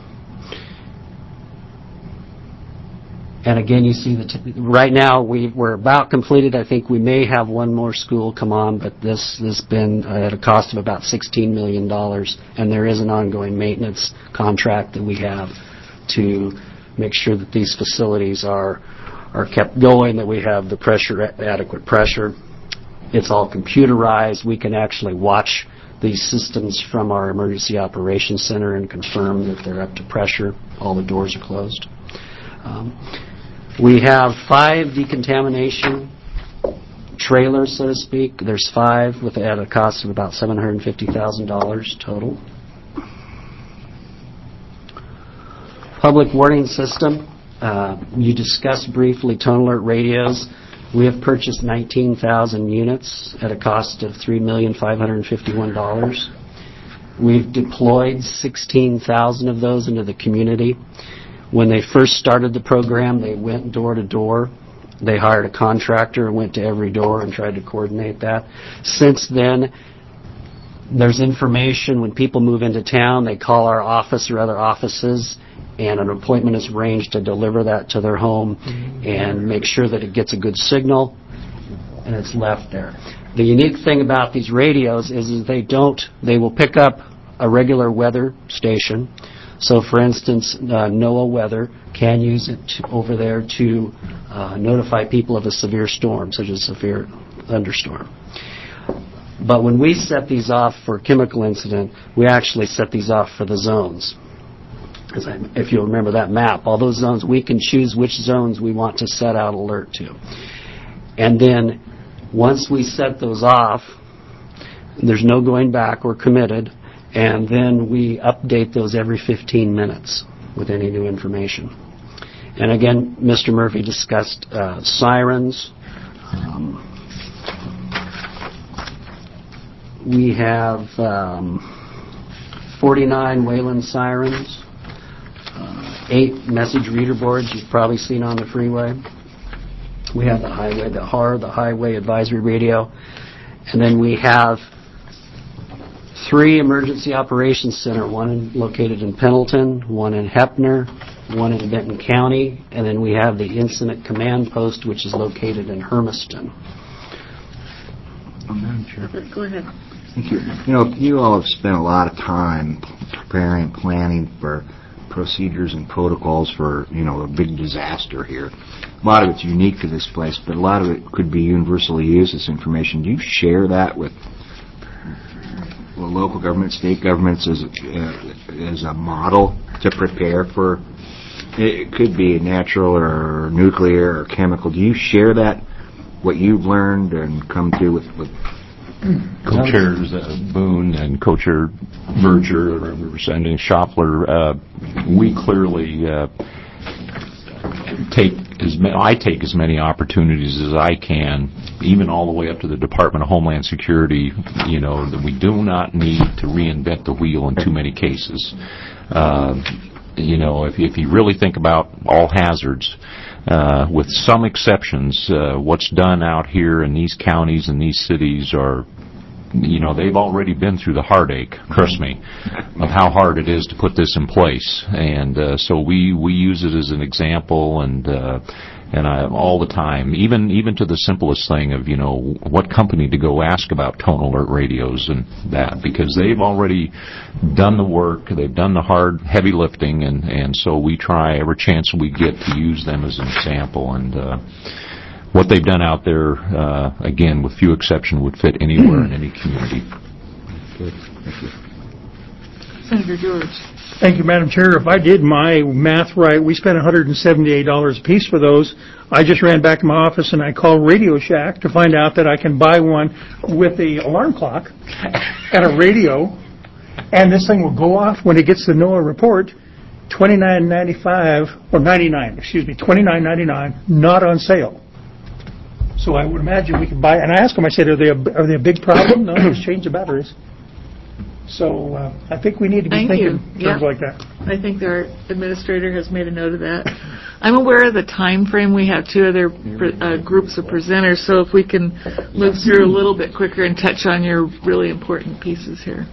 and again, you see that t- right now we, we're about completed. I think we may have one more school come on, but this has been at a cost of about sixteen million dollars, and there is an ongoing maintenance contract that we have to make sure that these facilities are are kept going, that we have the pressure, adequate pressure. It's all computerized. We can actually watch these systems from our emergency operations center and confirm that they're up to pressure. All the doors are closed. Um, we have five decontamination trailers, so to speak. There's five with at a cost of about seven hundred fifty thousand dollars total. Public warning system. Uh, you discussed briefly tone alert radios. We have purchased nineteen thousand units at a cost of three million five hundred fifty-one dollars. We've deployed sixteen thousand of those into the community. When they first started the program, they went door to door. They hired a contractor and went to every door and tried to coordinate that. Since then, there's information when people move into town, they call our office or other offices, and an appointment is arranged to deliver that to their home and make sure that it gets a good signal and it's left there. The unique thing about these radios is that they don't, they will pick up a regular weather station. So, for instance, uh, NOAA Weather can use it to, over there to uh, notify people of a severe storm, such as a severe thunderstorm. But when we set these off for chemical incident, we actually set these off for the zones. As I, if you'll remember that map, all those zones, we can choose which zones we want to set out alert to. And then once we set those off, there's no going back. We're committed. And then we update those every fifteen minutes with any new information. And again, Mister Murphy discussed uh, sirens. Um, we have um, forty-nine Wayland sirens, uh, eight message reader boards you've probably seen on the freeway. We have the highway, the H A R, the Highway Advisory Radio, and then we have three Emergency Operations Center, one in, located in Pendleton, one in Heppner, one in Benton County, and then we have the Incident Command Post, which is located in Hermiston. Oh, Madam Chair. Go ahead. Thank you. You know, you all have spent a lot of time preparing, planning for procedures and protocols for, you know, a big disaster here. A lot of it's unique to this place, but a lot of it could be universally used, this information. Do you share that with well, local governments, state governments as, uh, as a model to prepare for? It could be natural or nuclear or chemical. Do you share that, what you've learned and come to with, with Co-chairs uh, Boone and co-chair Berger, Representative Shopler, uh, we clearly uh, take as ma- I take as many opportunities as I can, even all the way up to the Department of Homeland Security. You know that we do not need to reinvent the wheel in too many cases. Uh, you know, if if you really think about all hazards. Uh, with some exceptions, uh, what's done out here in these counties and these cities are, you know, they've already been through the heartache, trust me, of how hard it is to put this in place. And uh, so we, we use it as an example, and uh, and I, all the time, even even to the simplest thing of, you know, what company to go ask about tone alert radios and that, because they've already done the work, they've done the hard, heavy lifting, and, and so we try every chance we get to use them as an example. And uh, what they've done out there, uh, again, with few exceptions, would fit anywhere in any community. Good. Thank you. Senator George. Thank you, Madam Chair. If I did my math right, we spent one hundred seventy-eight dollars a piece for those. I just ran back to my office and I called Radio Shack to find out that I can buy one with the alarm clock and a radio, and this thing will go off when it gets the NOAA report. twenty-nine ninety-five or ninety-nine, excuse me, twenty-nine ninety-nine, not on sale. So I would imagine we could buy. And I asked them. I said, "Are they a, are they a big problem?" No, just change the batteries. So uh, I think we need to be Thank thinking you. in Yeah. terms like that. I think our administrator has made a note of that. I'm aware of the time frame. We have two other uh, groups of presenters, so if we can move through a little bit quicker and touch on your really important pieces here.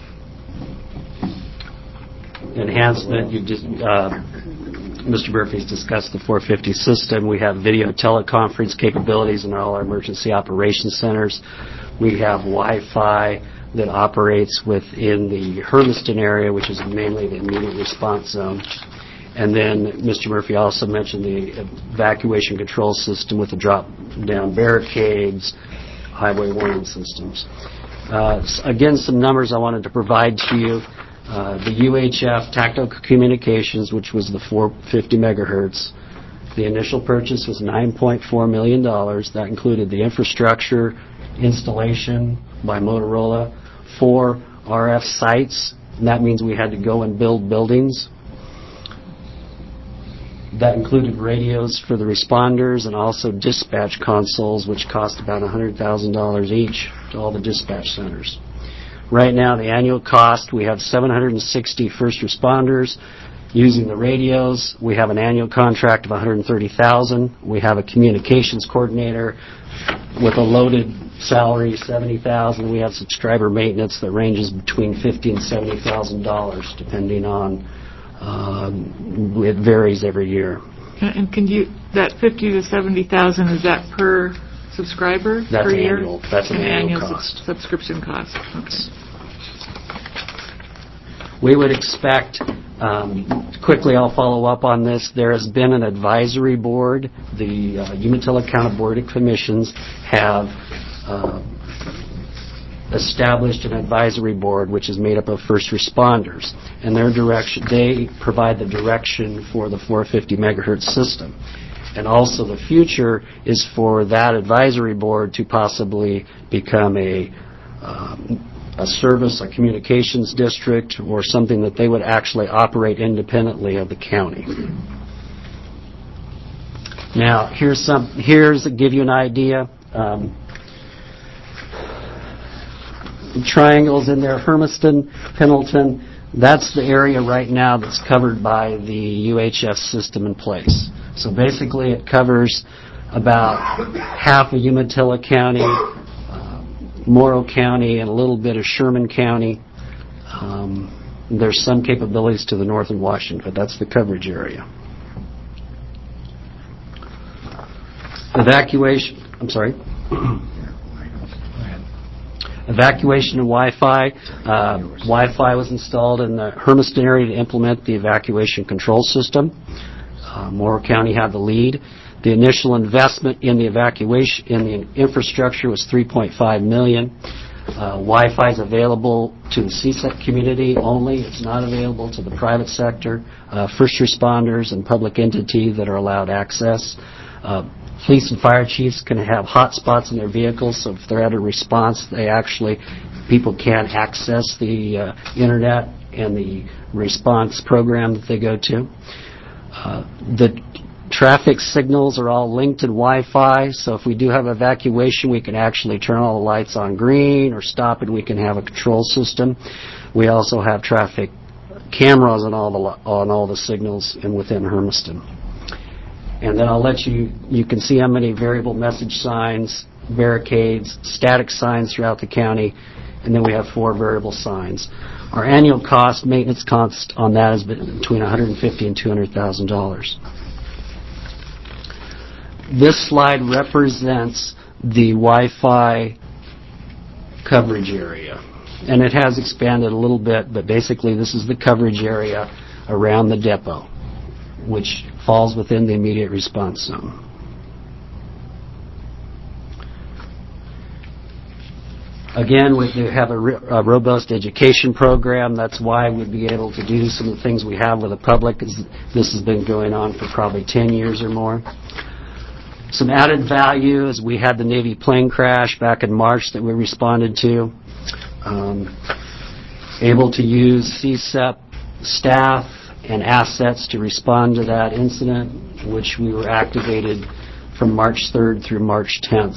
Enhancement, you just, uh, Mister Murphy's discussed the four fifty system. We have video teleconference capabilities in all our emergency operations centers. We have Wi-Fi that operates within the Hermiston area, which is mainly the immediate response zone. And then Mister Murphy also mentioned the evacuation control system with the drop-down barricades, highway warning systems. Uh, again, some numbers I wanted to provide to you. Uh, the U H F Tactical Communications, which was the four fifty megahertz, the initial purchase was nine point four million dollars. That included the infrastructure, installation by Motorola, four R F sites, and that means we had to go and build buildings. That included radios for the responders and also dispatch consoles, which cost about one hundred thousand dollars each to all the dispatch centers. Right now, the annual cost, we have seven hundred sixty first responders using the radios. We have an annual contract of one hundred thirty thousand dollars. We have a communications coordinator with a loaded salary, seventy thousand dollars. We have subscriber maintenance that ranges between fifty thousand dollars and seventy thousand dollars, depending on, um, it varies every year. And can you, that fifty to seventy thousand, is that per subscriber That's per year? annual. That's an annual sub- cost. subscription cost. Okay. We would expect, um, quickly I'll follow up on this, there has been an advisory board. The uh, Umatilla County Board of Commissions have uh, established an advisory board which is made up of first responders, and their direction, they provide the direction for the four fifty megahertz system. And also the future is for that advisory board to possibly become a um, a service, a communications district, or something that they would actually operate independently of the county. Now, here's some. Here's to give you an idea. Um, triangles in there, Hermiston, Pendleton. That's the area right now that's covered by the U H F system in place. So basically, it covers about half of Umatilla County, uh, Morrow County, and a little bit of Sherman County. Um, there's some capabilities to the north in Washington, but that's the coverage area. Evacuation. I'm sorry. Evacuation and Wi-Fi. Uh, Wi-Fi was installed in the Hermiston area to implement the evacuation control system. Uh, Morrow County had the lead. The initial investment in the evacuation in the infrastructure was three point five million dollars. Uh, Wi-Fi is available to the C SEP community only. It's not available to the private sector, uh, first responders, and public entities that are allowed access. Uh, Police and fire chiefs can have hotspots in their vehicles, so if they're at a response, they actually, people can access the uh, internet and the response program that they go to. Uh, the traffic signals are all linked to Wi-Fi, so if we do have evacuation, we can actually turn all the lights on green or stop and we can have a control system. We also have traffic cameras on all the on all the signals and within Hermiston. And then I'll let you, you can see how many variable message signs, barricades, static signs throughout the county, and then we have four variable signs. Our annual cost, maintenance cost on that has been between one hundred fifty thousand dollars and two hundred thousand dollars. This slide represents the Wi-Fi coverage area. And it has expanded a little bit, but basically this is the coverage area around the depot, which falls within the immediate response zone. Again, we do have a, re- a robust education program. That's why we'd be able to do some of the things we have with the public. This has been going on for probably ten years or more. Some added value is we had the Navy plane crash back in March that we responded to. Um, able to use C SEP staff and assets to respond to that incident, which we were activated from March third through March tenth.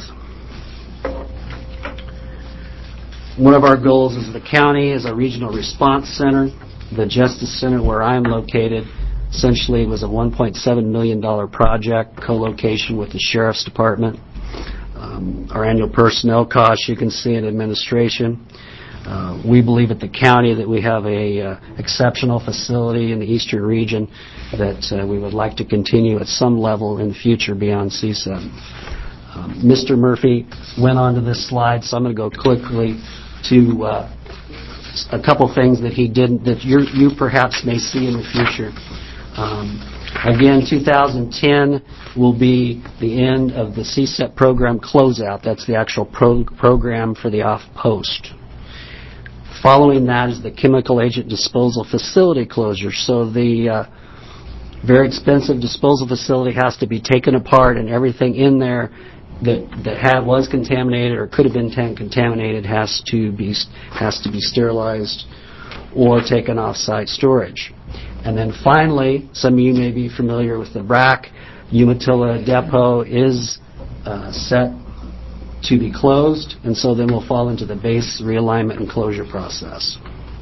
One of our goals as the county is a regional response center. The Justice Center, where I'm located, essentially was a one point seven million dollars project, co-location with the Sheriff's Department. Um, our annual personnel costs, you can see in administration. Uh, we believe at the county that we have a uh, exceptional facility in the eastern region that uh, we would like to continue at some level in the future beyond C SEP. Um, Mister Murphy went on to this slide, so I'm going to go quickly to uh, a couple things that he didn't, that you're, you perhaps may see in the future. Um, again, two thousand ten will be the end of the C SEP program closeout. That's the actual pro- program for the off-post. Following that is the chemical agent disposal facility closure. So the uh, very expensive disposal facility has to be taken apart, and everything in there that that had, was contaminated or could have been tan- contaminated has to be has to be sterilized or taken off-site storage. And then finally, some of you may be familiar with the B R A C. Umatilla Depot is uh, set to be closed, and so then we'll fall into the base realignment and closure process.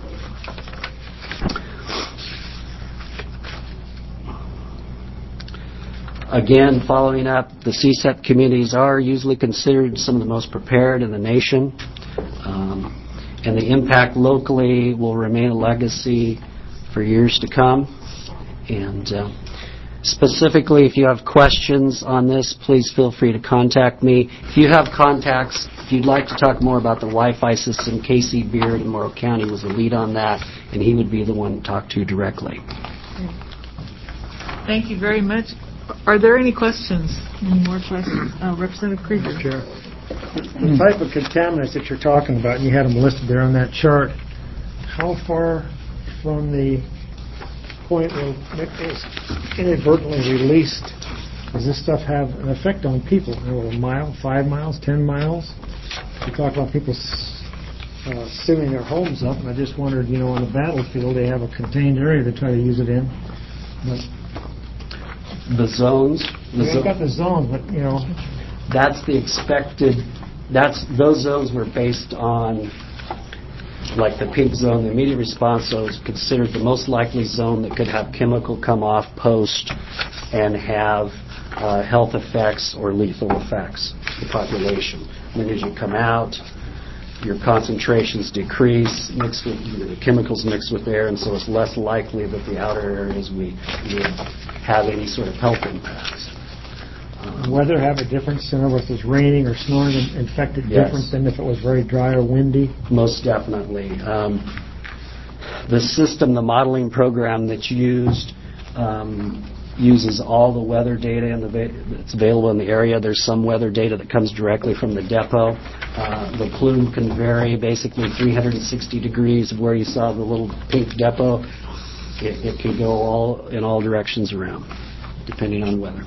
Again, following up, the C SEP communities are usually considered some of the most prepared in the nation, um, and the impact locally will remain a legacy for years to come. And uh, specifically, if you have questions on this, please feel free to contact me. If you have contacts, if you'd like to talk more about the Wi-Fi system, Casey Beard in Morrow County was the lead on that, and he would be the one to talk to directly. Thank you very much. Are there any questions? Any more questions? Uh, Representative Krieger. Chair. The type of contaminants that you're talking about, and you had them listed there on that chart, how far from the point where it is inadvertently released does this stuff have an effect on people? You know, a mile, five miles, ten miles? You talk about people uh, sealing their homes up, and I just wondered, you know, on the battlefield they have a contained area to try to use it in. But The zones, the We've zo- got the zones, but, you know, that's the expected, that's, those zones were based on, like the pink zone, the immediate response zone is considered the most likely zone that could have chemical come off post and have uh, health effects or lethal effects to the population. And then as you come out, your concentrations decrease, mix with, the chemicals mix with air, and so it's less likely that the outer areas we would have any sort of health impacts. Um, weather have a difference? In other words, if it's raining or snowing, and affected Yes. different than if it was very dry or windy? Most definitely. Um, the system, the modeling program that's used, um, uses all the weather data in the va- that's available in the area. There's some weather data that comes directly from the depot. Uh, the plume can vary basically three hundred sixty degrees of where you saw the little pink depot. It, it can go all in all directions around, depending on weather.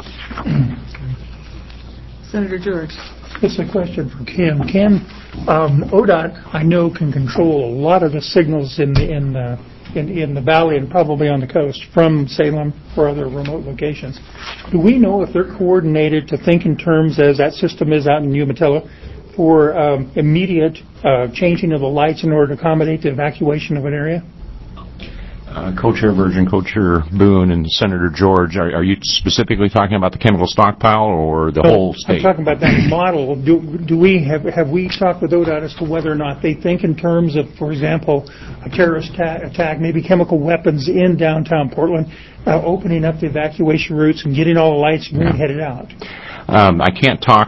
Senator George. It's a question for Kim. Kim, um, O D O T, I know, can control a lot of the signals in the in the in, in the valley and probably on the coast from Salem or other remote locations. Do we know if they're coordinated to think in terms, as that system is out in Umatilla, for um, immediate uh, changing of the lights in order to accommodate the evacuation of an area? Uh, Co-Chair Virgin, Co-Chair Boone, and Senator George, are, are you specifically talking about the chemical stockpile or the No, whole state? I'm talking about that model. Do, do we have have we talked with O D O T as to whether or not they think in terms of, for example, a terrorist ta- attack, maybe chemical weapons in downtown Portland, uh, opening up the evacuation routes and getting all the lights green headed out? Um, I can't talk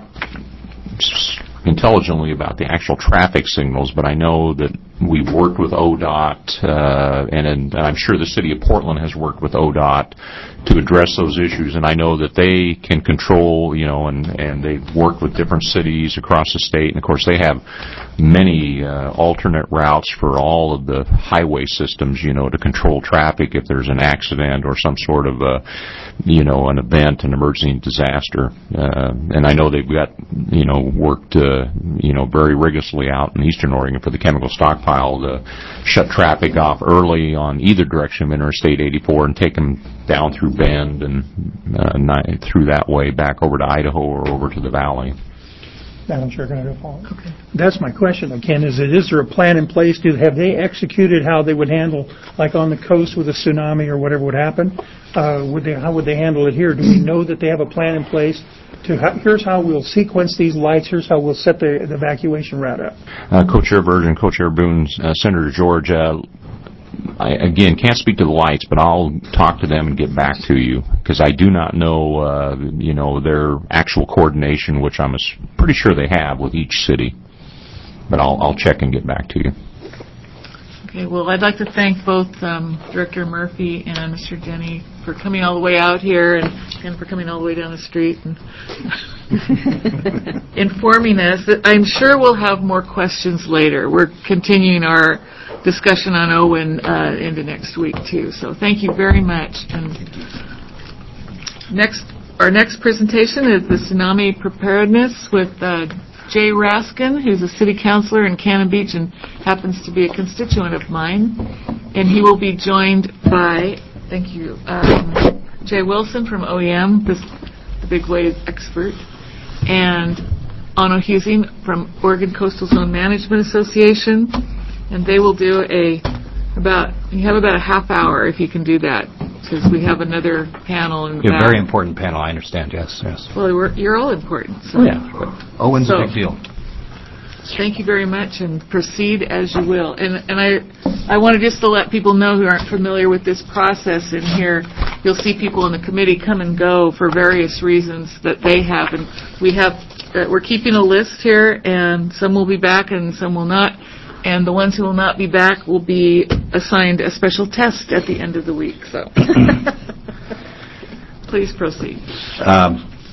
s- intelligently about the actual traffic signals, but I know that we've worked with O D O T, uh, and, and I'm sure the city of Portland has worked with O D O T to address those issues, and I know that they can control, you know, and, and they've worked with different cities across the state, and of course they have many uh, alternate routes for all of the highway systems, you know, to control traffic if there's an accident or some sort of, uh, you know, an event, an emergency disaster. Uh, and I know they've got, you know, worked, uh, you know, very rigorously out in Eastern Oregon for the chemical stockpile to shut traffic off early on either direction of Interstate eighty-four and take them down through Bend and uh, ni- through that way back over to Idaho or over to the valley. Madam Chair, can I go forward? Okay. That's my question, again, is it, is there a plan in place? Do, have they executed how they would handle, like on the coast with a tsunami or whatever would happen? Uh, would they, how would they handle it here? Do we know that they have a plan in place to, ha- here's how we'll sequence these lights, here's how we'll set the, the evacuation route up? Uh, Co-Chair Virgin, Co-Chair Boone, uh, Senator George, uh, I, again, can't speak to the lights, but I'll talk to them and get back to you, because I do not know, uh, you know, their actual coordination, which I'm as- pretty sure they have with each city. But I'll, I'll check and get back to you. Okay, well, I'd like to thank both um, Director Murphy and Mister Denny for coming all the way out here and, and for coming all the way down the street and informing us. I'm sure we'll have more questions later. We're continuing our discussion on Owen uh, into next week, too. So thank you very much. And next, our next presentation is the tsunami preparedness with uh, Jay Raskin, who's a city councilor in Cannon Beach and happens to be a constituent of mine. And he will be joined by, thank you, um, Jay Wilson from O E M, this, the big wave expert, and Ono Husing from Oregon Coastal Zone Management Association. And they will do a, about, you have about a half hour if you can do that, because we have another panel in the A back. very important panel, I understand, yes, yes. Well, we're, you're all important. So. Oh, yeah. Owen's So- a big deal. Thank you very much, and proceed as you will. And and I I wanted just to let people know who aren't familiar with this process in here, you'll see people in the committee come and go for various reasons that they have. And we have, uh, we're keeping a list here, and some will be back and some will not. And the ones who will not be back will be assigned a special test at the end of the week. So please proceed. Um,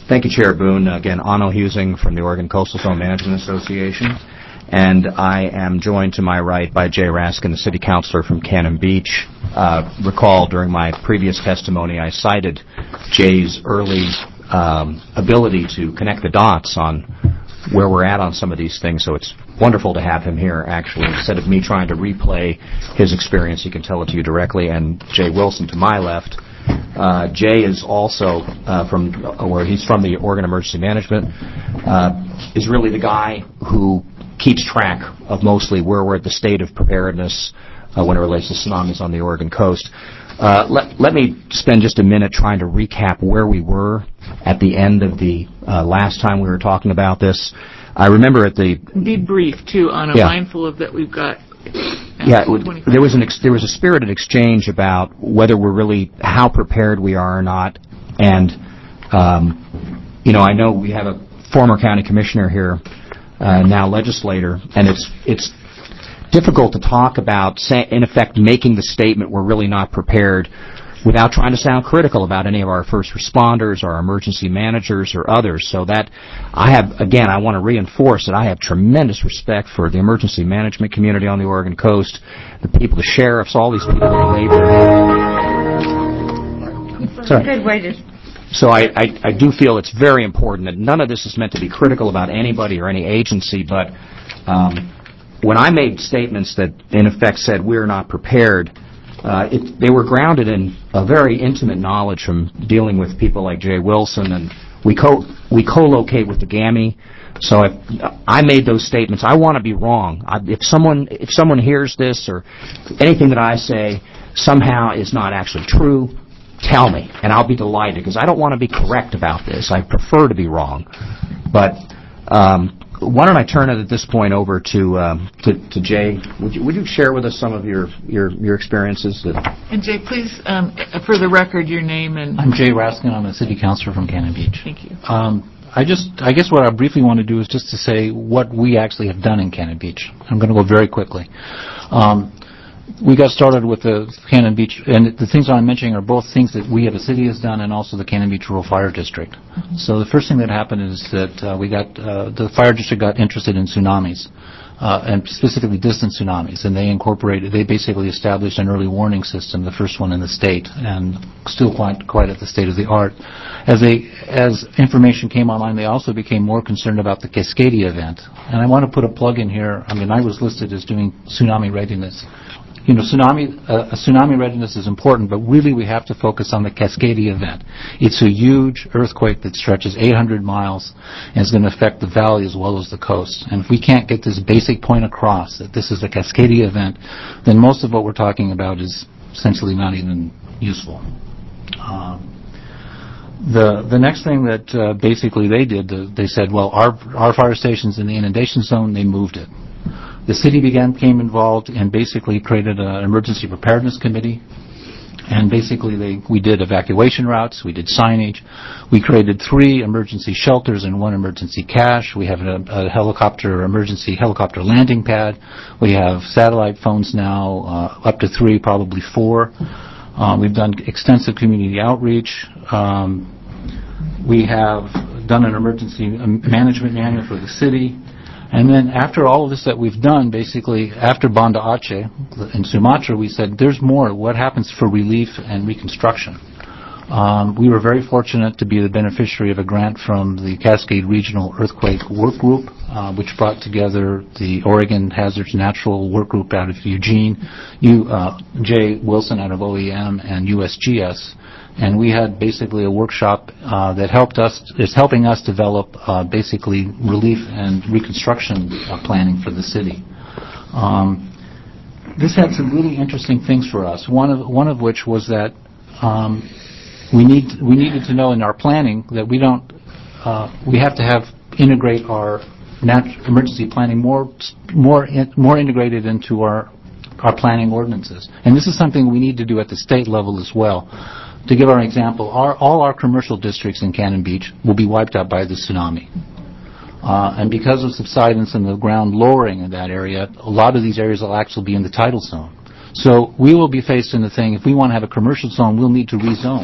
Thank you, Chair Boone. Again, Onno Husing from the Oregon Coastal Zone Management Association. And I am joined to my right by Jay Raskin, the City Councilor from Cannon Beach. Uh, recall during my previous testimony I cited Jay's early um, ability to connect the dots on where we're at on some of these things, so it's wonderful to have him here, actually. Instead of me trying to replay his experience, he can tell it to you directly. And Jay Wilson to my left. Uh, Jay is also uh, from uh, where he's from, the Oregon Emergency Management, uh, is really the guy who keeps track of mostly where we're at the state of preparedness uh, when it relates to tsunamis on the Oregon coast. Uh, let, let me spend just a minute trying to recap where we were at the end of the uh, last time we were talking about this. I remember at the... Be brief, too, Anna, yeah. mindful of that we've got... Yeah, it, there was an ex, there was a spirited exchange about whether we're really, how prepared we are or not. And, um, you know, I know we have a former county commissioner here, uh, now legislator, and it's it's difficult to talk about, say, in effect, making the statement we're really not prepared without trying to sound critical about any of our first responders, our emergency managers, or others. So that, I have, again, I want to reinforce that I have tremendous respect for the emergency management community on the Oregon coast, the people, the sheriffs, all these people that labor. Sorry. Good way to... So I, I, I do feel it's very important that none of this is meant to be critical about anybody or any agency, but um, when I made statements that, in effect, said we're not prepared, Uh, it, they were grounded in a very intimate knowledge from dealing with people like Jay Wilson, and we co we co-locate with the G A M I. So if I made those statements, I want to be wrong. I, if someone if someone hears this or anything that I say somehow is not actually true, tell me, and I'll be delighted, because I don't want to be correct about this. I prefer to be wrong. But um, why don't I turn it at this point over to um, to, to Jay? Would you, would you share with us some of your your, your experiences? That and Jay, please, um, for the record, your name and... I'm Jay Raskin. I'm a city councilor from Cannon Beach. Thank you. Um, I just, I guess what I briefly want to do is just to say what we actually have done in Cannon Beach. I'm going to go very quickly. Um, we got started with the Cannon Beach, and the things I'm mentioning are both things that we as a city has done and also the Cannon Beach Rural Fire District. Mm-hmm. So the first thing that happened is that uh, we got, uh, the fire district got interested in tsunamis, uh, and specifically distant tsunamis, and they incorporated, they basically established an early warning system, the first one in the state, and still quite, quite at the state of the art. As they, as information came online, they also became more concerned about the Cascadia event. And I want to put a plug in here. I mean, I was listed as doing tsunami readiness. You know, tsunami, uh, tsunami readiness is important, but really we have to focus on the Cascadia event. It's a huge earthquake that stretches eight hundred miles and is going to affect the valley as well as the coast. And if we can't get this basic point across, that this is a Cascadia event, then most of what we're talking about is essentially not even useful. Um, The the next thing that uh, basically they did, the, they said, well, our our fire station's in the inundation zone, they moved it. The city began became involved and basically created an emergency preparedness committee. And basically they we did evacuation routes, we did signage, we created three emergency shelters and one emergency cache. We have a, a helicopter emergency helicopter landing pad. We have satellite phones now, uh, up to three, probably four. Uh, we've done extensive community outreach. Um, we have done an emergency management manual for the city. And then after all of this that we've done, basically after Banda Aceh in Sumatra, we said there's more. What happens for relief and reconstruction? Um, we were very fortunate to be the beneficiary of a grant from the Cascade Regional Earthquake Work Group, uh, which brought together the Oregon Hazards Natural Work Group out of Eugene, U, uh, Jay Wilson out of O E M, and U S G S. And we had basically a workshop uh, that helped us, is helping us develop uh, basically relief and reconstruction uh, planning for the city. Um, this had some really interesting things for us. One of one of which was that um, we need we needed to know in our planning that we don't uh, we have to have integrate our nat- emergency planning more more in, more integrated into our our planning ordinances. And this is something we need to do at the state level as well. To give our example, our, all our commercial districts in Cannon Beach will be wiped out by the tsunami. Uh, and because of subsidence and the ground lowering in that area, a lot of these areas will actually be in the tidal zone. So we will be faced in the thing, if we want to have a commercial zone, we'll need to rezone.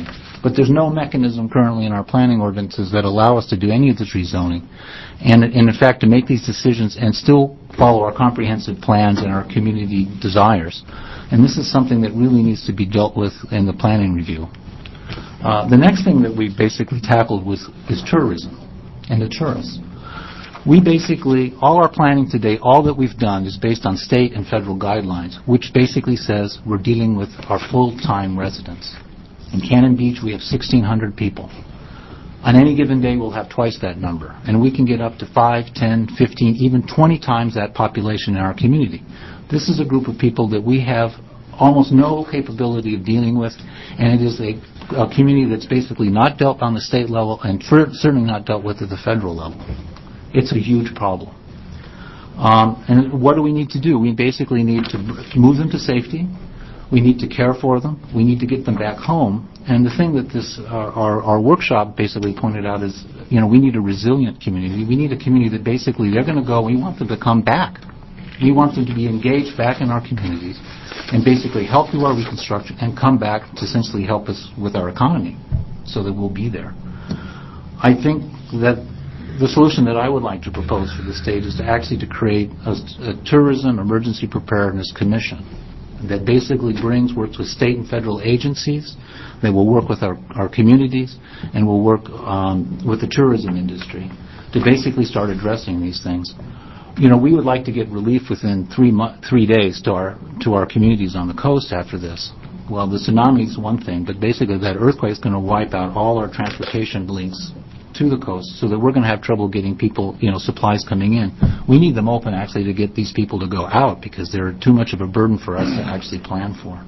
But there's no mechanism currently in our planning ordinances that allow us to do any of this rezoning. And, and in fact, to make these decisions and still follow our comprehensive plans and our community desires. And this is something that really needs to be dealt with in the planning review. Uh, the next thing that we basically tackled was is tourism and the tourists. We basically, all our planning today, all that we've done is based on state and federal guidelines, which basically says we're dealing with our full-time residents. In Cannon Beach, we have sixteen hundred people. On any given day, we'll have twice that number. And we can get up to five, ten, fifteen, even twenty times that population in our community. This is a group of people that we have almost no capability of dealing with, and it is a, a community that's basically not dealt on the state level and for, certainly not dealt with at the federal level. It's a huge problem. Um, and what do we need to do? We basically need to move them to safety. We need to care for them. We need to get them back home. And the thing that this our, our, our workshop basically pointed out is, you know, we need a resilient community. We need a community that basically they're going to go, we want them to come back. We want them to be engaged back in our communities and basically help do our reconstruction and come back to essentially help us with our economy so that we'll be there. I think that the solution that I would like to propose for the state is to actually to create a, a tourism emergency preparedness commission that basically brings, works with state and federal agencies, that will work with our, our communities, and will work um, with the tourism industry to basically start addressing these things. You know, we would like to get relief within three mo- three days to our to our communities on the coast after this. Well, the tsunami is one thing, but basically that earthquake is going to wipe out all our transportation links to the coast, so that we're going to have trouble getting people, you know, supplies coming in. We need them open, actually, to get these people to go out because they're too much of a burden for us to actually plan for.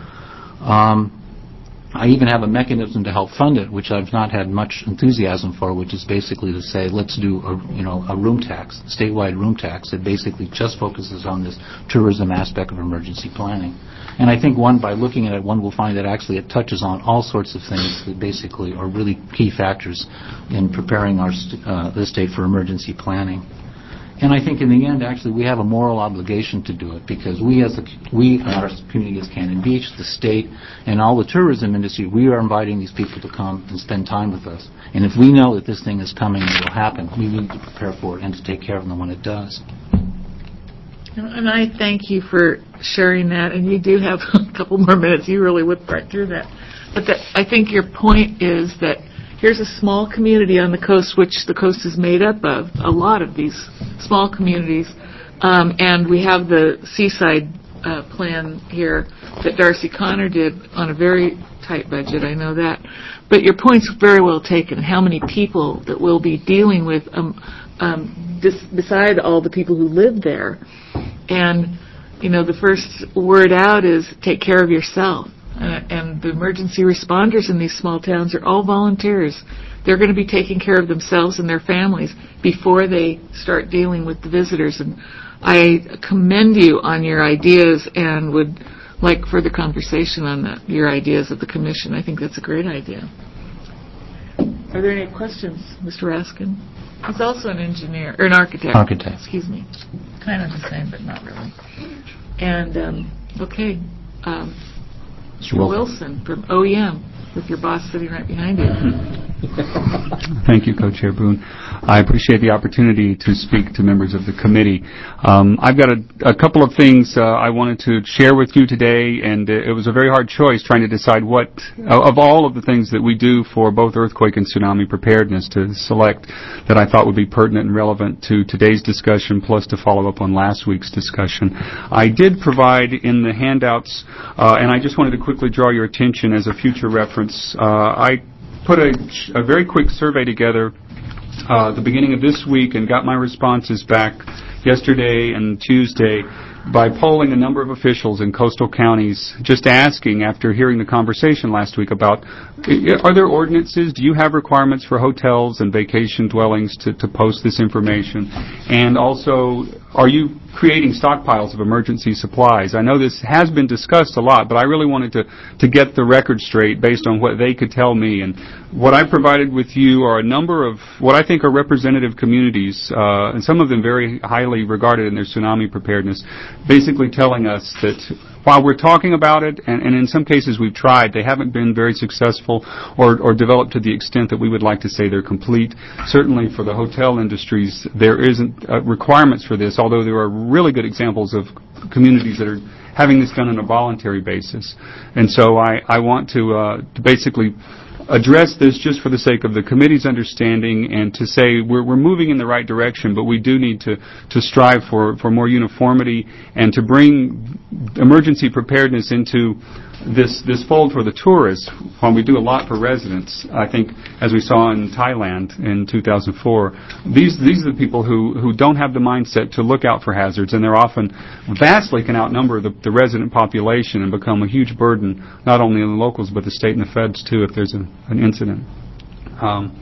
Um, I even have a mechanism to help fund it, which I've not had much enthusiasm for, which is basically to say, let's do a, you know, a room tax, statewide room tax that basically just focuses on this tourism aspect of emergency planning. And I think one, by looking at it, one will find that actually it touches on all sorts of things that basically are really key factors in preparing our st- uh, the state for emergency planning. And I think in the end, actually, we have a moral obligation to do it because we as a, we, our community as Cannon Beach, the state, and all the tourism industry, we are inviting these people to come and spend time with us. And if we know that this thing is coming and it will happen, we need to prepare for it and to take care of them when it does. And I thank you for sharing that. And you do have a couple more minutes. You really would part through that. But that, I think your point is that here's a small community on the coast, which the coast is made up of, a lot of these small communities. Um, and we have the seaside uh, plan here that Darcy Connor did on a very tight budget. I know that. But your point's very well taken. How many people that we'll be dealing with um, um, dis- beside all the people who live there. And, you know, the first word out is take care of yourself. Uh, and the emergency responders in these small towns are all volunteers. They're going to be taking care of themselves and their families before they start dealing with the visitors. And I commend you on your ideas and would like further conversation on that, your ideas at the commission. I think that's a great idea. Are there any questions, Mister Raskin? He's also an engineer, or an architect. Architect. Excuse me. Kind of the same, but not really. And, um, okay, um, Mister Wilson from O E M, with your boss sitting right behind you. Thank you, Co-Chair Boone. I appreciate the opportunity to speak to members of the committee. Um, I've got a, a couple of things uh, I wanted to share with you today, and it was a very hard choice trying to decide what, of all of the things that we do for both earthquake and tsunami preparedness, to select that I thought would be pertinent and relevant to today's discussion, plus to follow up on last week's discussion. I did provide in the handouts, uh, and I just wanted to quickly draw your attention as a future reference. Uh, I put a, a very quick survey together uh, the beginning of this week and got my responses back yesterday and Tuesday by polling a number of officials in coastal counties, just asking, after hearing the conversation last week, about are there ordinances, do you have requirements for hotels and vacation dwellings to, to post this information, and also are you creating stockpiles of emergency supplies? I know this has been discussed a lot, but I really wanted to, to get the record straight based on what they could tell me. And what I provided with you are a number of what I think are representative communities, uh, and some of them very highly regarded in their tsunami preparedness, basically telling us that while we're talking about it, and, and in some cases we've tried, they haven't been very successful or, or developed to the extent that we would like to say they're complete. Certainly for the hotel industries, there isn't uh, requirements for this, although there are really good examples of communities that are having this done on a voluntary basis. And so I, I want to, uh, to basically address this just for the sake of the committee's understanding and to say we're, we're moving in the right direction, but we do need to, to strive for, for more uniformity and to bring emergency preparedness into this, this fold for the tourists while we do a lot for residents. I think, as we saw in Thailand in two thousand four, these, these are the people who, who don't have the mindset to look out for hazards, and they're often vastly can outnumber the, the resident population and become a huge burden, not only on the locals, but the state and the feds, too, if there's a, an incident. Um,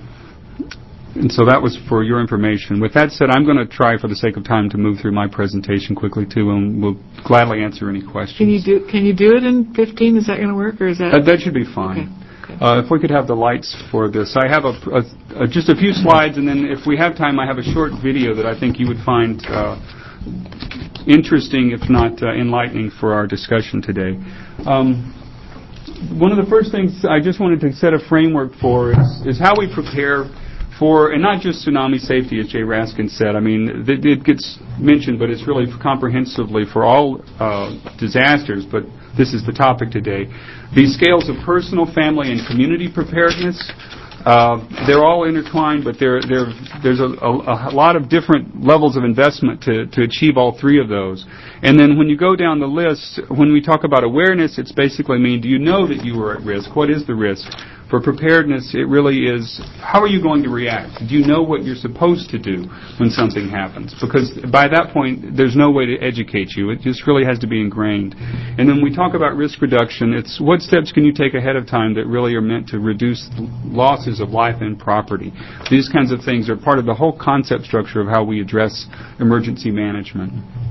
And so that was for your information. With that said, I'm going to try, for the sake of time, to move through my presentation quickly, too, and we'll gladly answer any questions. Can you do Can you do it in fifteen? Is that going to work, or is that? That, that should be fine. Okay. Okay. Uh, if we could have the lights for this. I have a, a, a, just a few slides, and then if we have time, I have a short video that I think you would find uh, interesting, if not uh, enlightening, for our discussion today. Um, one of the first things I just wanted to set a framework for is, is how we prepare for, and not just tsunami safety, as Jay Raskin said. I mean, it, it gets mentioned, but it's really comprehensively for all uh, disasters, but this is the topic today. These scales of personal, family, and community preparedness, uh, they're all intertwined, but they're, they're, there's a, a, a lot of different levels of investment to, to achieve all three of those. And then when you go down the list, when we talk about awareness, it's basically mean, do you know that you are at risk? What is the risk? For preparedness, it really is, how are you going to react? Do you know what you're supposed to do when something happens? Because by that point, there's no way to educate you. It just really has to be ingrained. And then we talk about risk reduction. It's what steps can you take ahead of time that really are meant to reduce losses of life and property? These kinds of things are part of the whole concept structure of how we address emergency management.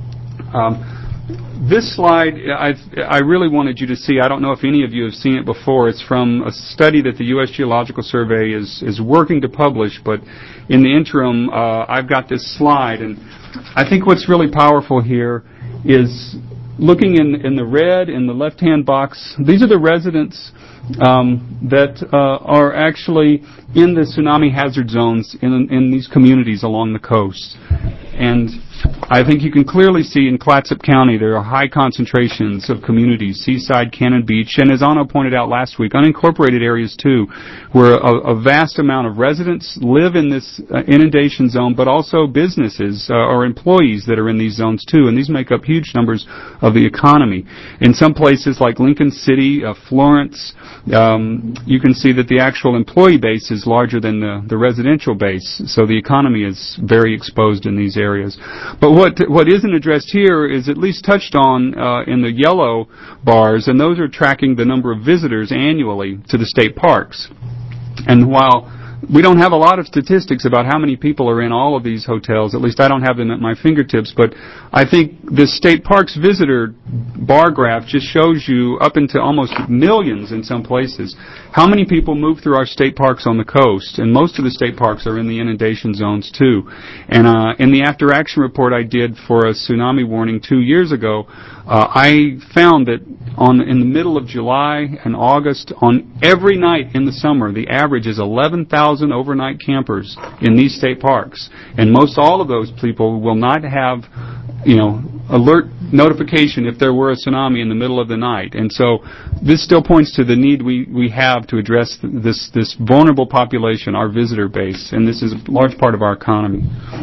Um, This slide, I've, I really wanted you to see. I don't know if any of you have seen it before. It's from a study that the U S Geological Survey is, is working to publish, but in the interim, uh, I've got this slide, and I think what's really powerful here is looking in, in the red, in the left-hand box. These are the residents um, that uh, are actually in the tsunami hazard zones in, in these communities along the coast. And I think you can clearly see in Clatsop County there are high concentrations of communities, Seaside, Cannon Beach, and as Anna pointed out last week, unincorporated areas too, where a, a vast amount of residents live in this uh, inundation zone, but also businesses uh, or employees that are in these zones too, and these make up huge numbers of the economy. In some places like Lincoln City, uh, Florence, um, you can see that the actual employee base is larger than the, the residential base, so the economy is very exposed in these areas. But what what isn't addressed here is at least touched on uh, in the yellow bars, and those are tracking the number of visitors annually to the state parks. And while we don't have a lot of statistics about how many people are in all of these hotels, at least I don't have them at my fingertips, but I think the state parks visitor bar graph just shows you up into almost millions in some places how many people move through our state parks on the coast, and most of the state parks are in the inundation zones too. And uh, in the after action report I did for a tsunami warning two years ago, uh, I found that on in the middle of July and August, on every night in the summer, the average is eleven thousand overnight campers in these state parks. And most all of those people will not have, you know, alert notification if there were a tsunami in the middle of the night. And so this still points to the need we, we have to address this, this vulnerable population, our visitor base, and this is a large part of our economy.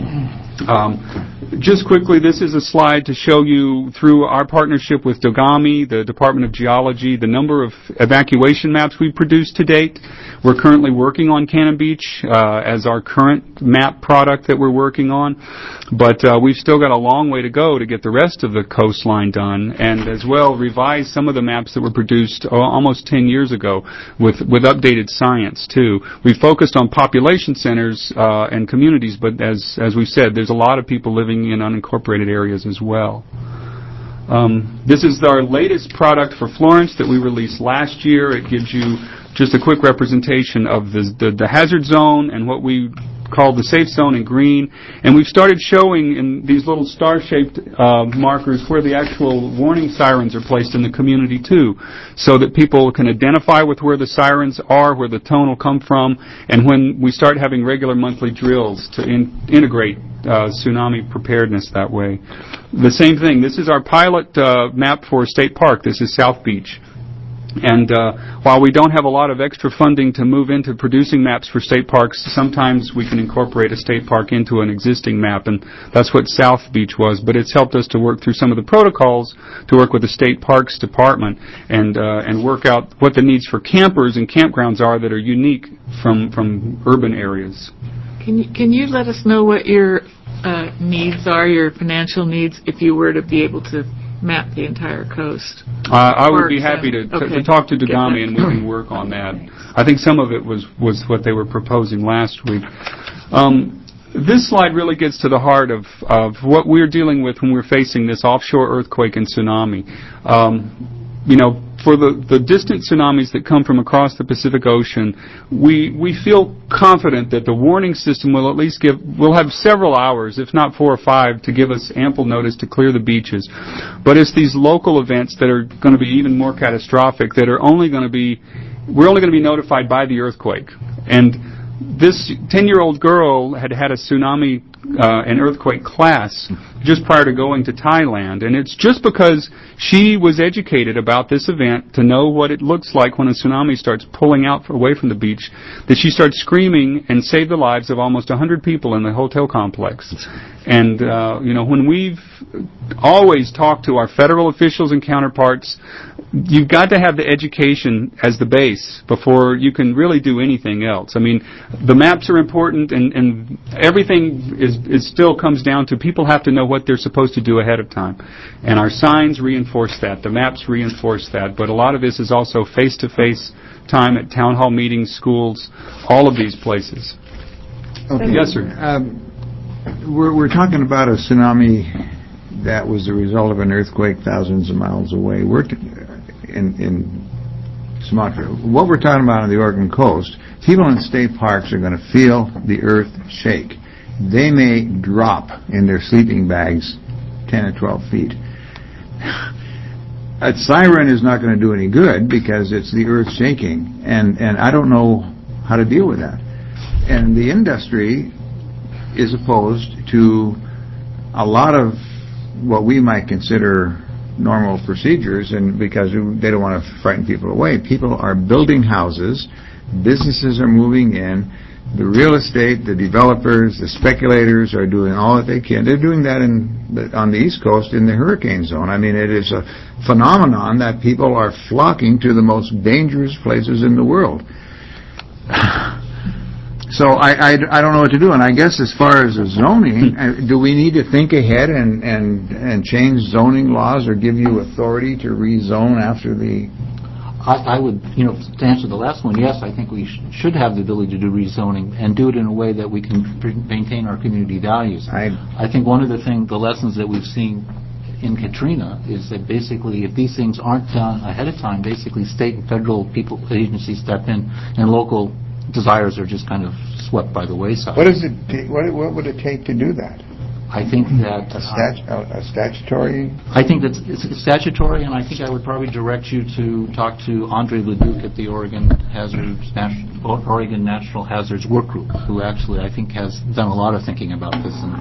Um, just quickly, this is a slide to show you through our partnership with DOGAMI, the Department of Geology, the number of evacuation maps we've produced to date. We're currently working on Cannon Beach uh, as our current map product that we're working on, but uh, we've still got a long way to go to get the rest of the coastline done, and as well revise some of the maps that were produced uh, almost ten years ago with, with updated science too. We focused on population centers uh, and communities, but as, as we've said, there's a lot of people living in unincorporated areas as well. Um, this is our latest product for Florence that we released last year. It gives you just a quick representation of the, the, the hazard zone and what we call the safe zone in green. And we've started showing in these little star-shaped uh, markers where the actual warning sirens are placed in the community too, so that people can identify with where the sirens are, where the tone will come from, and when we start having regular monthly drills to in, integrate uh, tsunami preparedness that way. The same thing, this is our pilot uh, map for State Park. This is South Beach. And uh, while we don't have a lot of extra funding to move into producing maps for state parks, sometimes we can incorporate a state park into an existing map, and that's what South Beach was. But it's helped us to work through some of the protocols to work with the State Parks Department and uh, and work out what the needs for campers and campgrounds are that are unique from, from urban areas. Can you, can you let us know what your uh, needs are, your financial needs, if you were to be able to map the entire coast? Uh, I would be happy to, to, okay. to talk to Dagami, and we can work on that. I think some of it was, was what they were proposing last week. Um, this slide really gets to the heart of, of what we're dealing with when we're facing this offshore earthquake and tsunami. Um, you know, for the, the distant tsunamis that come from across the Pacific Ocean, we we feel confident that the warning system will at least give, we'll have several hours, if not four or five, to give us ample notice to clear the beaches. But it's these local events that are going to be even more catastrophic, that are only going to be, we're only going to be notified by the earthquake. And this ten-year-old girl had had a tsunami uh, and earthquake class just prior to going to Thailand, and it's just because she was educated about this event to know what it looks like when a tsunami starts pulling out away from the beach, that she started screaming and saved the lives of almost one hundred people in the hotel complex. And, uh, you know, when we've always talked to our federal officials and counterparts, you've got to have the education as the base before you can really do anything else. I mean, the maps are important, and, and everything is, is still comes down to people have to know what they're supposed to do ahead of time. And our signs reinforce that. The maps reinforce that. But a lot of this is also face-to-face time at town hall meetings, schools, all of these places. Okay. Yes, sir. Um, we're, we're talking about a tsunami that was the result of an earthquake thousands of miles away. We're t- in, in Sumatra. What we're talking about on the Oregon coast, people in state parks are going to feel the earth shake. They may drop in their sleeping bags ten or twelve feet. A siren is not going to do any good because it's the earth shaking, and, and I don't know how to deal with that. And the industry is opposed to a lot of what we might consider normal procedures, and because they don't want to frighten people away. People are building houses, businesses are moving in, the real estate, the developers, the speculators are doing all that they can. They're doing that in the, on the East Coast in the hurricane zone. I mean, it is a phenomenon that people are flocking to the most dangerous places in the world. So I, I, I don't know what to do. And I guess as far as the zoning, do we need to think ahead and, and, and change zoning laws or give you authority to rezone after the... I, I would, you know, to answer the last one, yes, I think we sh- should have the ability to do rezoning and do it in a way that we can pr- maintain our community values. I, I think one of the things, the lessons that we've seen in Katrina is that basically if these things aren't done ahead of time, basically state and federal people agencies step in and local desires are just kind of swept by the wayside. What does it ta- what, what would it take to do that? I think that... A, stat- uh, a statutory? I think that it's statutory, and I think I would probably direct you to talk to Andre Leduc at the Oregon Hazards, Nat- Oregon Natural Hazards Work Group, who actually I think has done a lot of thinking about this. And,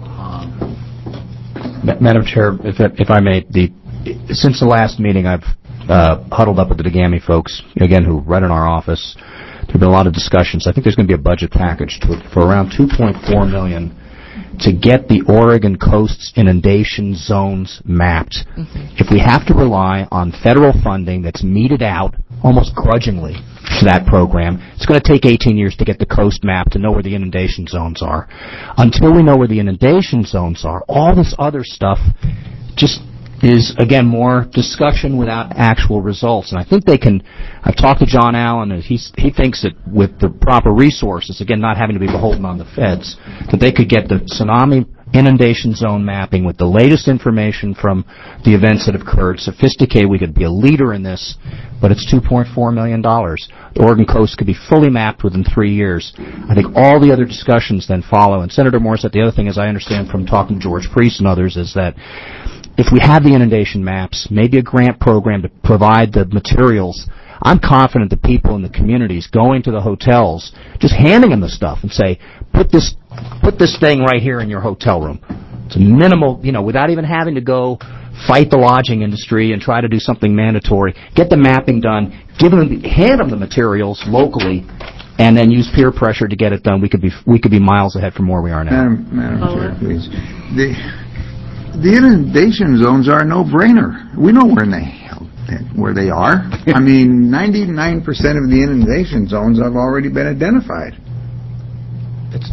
um, Madam Chair, if, if I may, the, since the last meeting, I've uh, huddled up with the Dagami folks, again, who run in our office. There have been a lot of discussions. I think there's going to be a budget package to, for around two point four million dollars to get the Oregon coast's inundation zones mapped. Mm-hmm. If we have to rely on federal funding that's meted out almost grudgingly to that program, it's going to take eighteen years to get the coast mapped to know where the inundation zones are. Until we know where the inundation zones are, all this other stuff just is, again, more discussion without actual results. And I think they can, I've talked to John Allen, and he's, he thinks that with the proper resources, again, not having to be beholden on the feds, that they could get the tsunami inundation zone mapping with the latest information from the events that have occurred, sophisticated. We could be a leader in this, but it's two point four million dollars. The Oregon coast could be fully mapped within three years. I think all the other discussions then follow. And Senator Moore said the other thing, as I understand from talking to George Priest and others, is that if we have the inundation maps, maybe a grant program to provide the materials, I'm confident the people in the communities going to the hotels, just handing them the stuff and say, put this put this thing right here in your hotel room. It's a minimal, you know, without even having to go fight the lodging industry and try to do something mandatory. Get the mapping done, give them, hand them the materials locally, and then use peer pressure to get it done. We could be we could be miles ahead from where we are now. Madam, Madam Chair, please. The, the inundation zones are a no-brainer. We know where they where they are. I mean, ninety-nine percent of the inundation zones have already been identified. It's,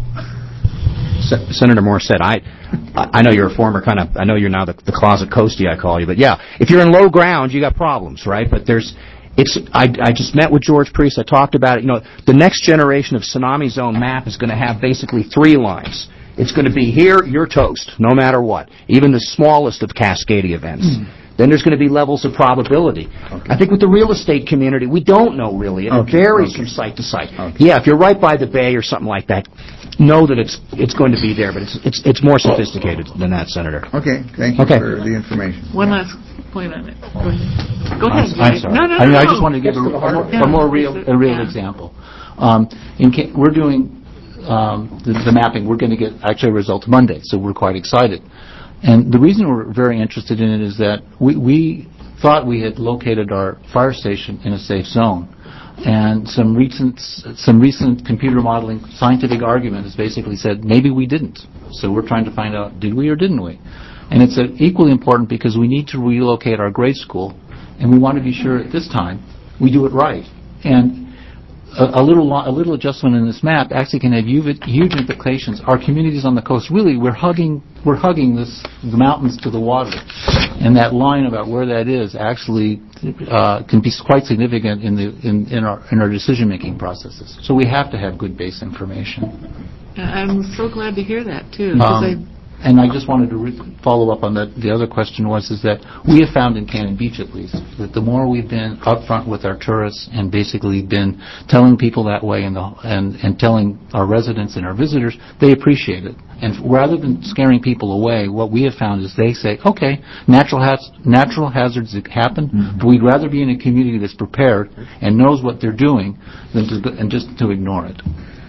Se- Senator Moore said, I I know you're a former kind of, I know you're now the, the closet coastie, I call you, but yeah, if you're in low ground, you got problems, right? But there's, it's, I, I just met with George Priest, I talked about it, you know, the next generation of tsunami zone map is going to have basically three lines. It's going to be here, you're toast, no matter what, even the smallest of cascading events. Mm. Then there's going to be levels of probability. Okay. I think with the real estate community, we don't know really. It okay. varies okay. from site to site. Okay. Yeah, if you're right by the bay or something like that, know that it's it's going to be there, but it's it's it's more sophisticated than that, Senator. Okay, thank you okay. for the information. One last point on it. Go ahead. Go ahead. I'm, I'm sorry. No, no, no. I mean, no. I just wanted to give a, a, a more real a real yeah. example. Um, in ca- we're doing um, the, the mapping. We're going to get actually results Monday, so we're quite excited. And the reason we're very interested in it is that we, we thought we had located our fire station in a safe zone. And some recent some recent computer modeling scientific argument has basically said maybe we didn't. So we're trying to find out, did we or didn't we? And it's uh, equally important because we need to relocate our grade school, and we want to be sure at this time we do it right. And a, a little a little adjustment in this map actually can have huge, huge implications. Our communities on the coast, really, we're hugging we're hugging this the mountains to the water, and that line about where that is actually uh, can be quite significant in the in, in our in our decision making processes. So we have to have good base information. I'm so glad to hear that too. Um, I And I just wanted to re- follow up on that. The other question was is that we have found in Cannon Beach, at least, that the more we've been upfront with our tourists and basically been telling people that way and, the, and, and telling our residents and our visitors, they appreciate it. And rather than scaring people away, what we have found is they say, okay, natural, has, natural hazards happen, mm-hmm. but we'd rather be in a community that's prepared and knows what they're doing than to, and just to ignore it.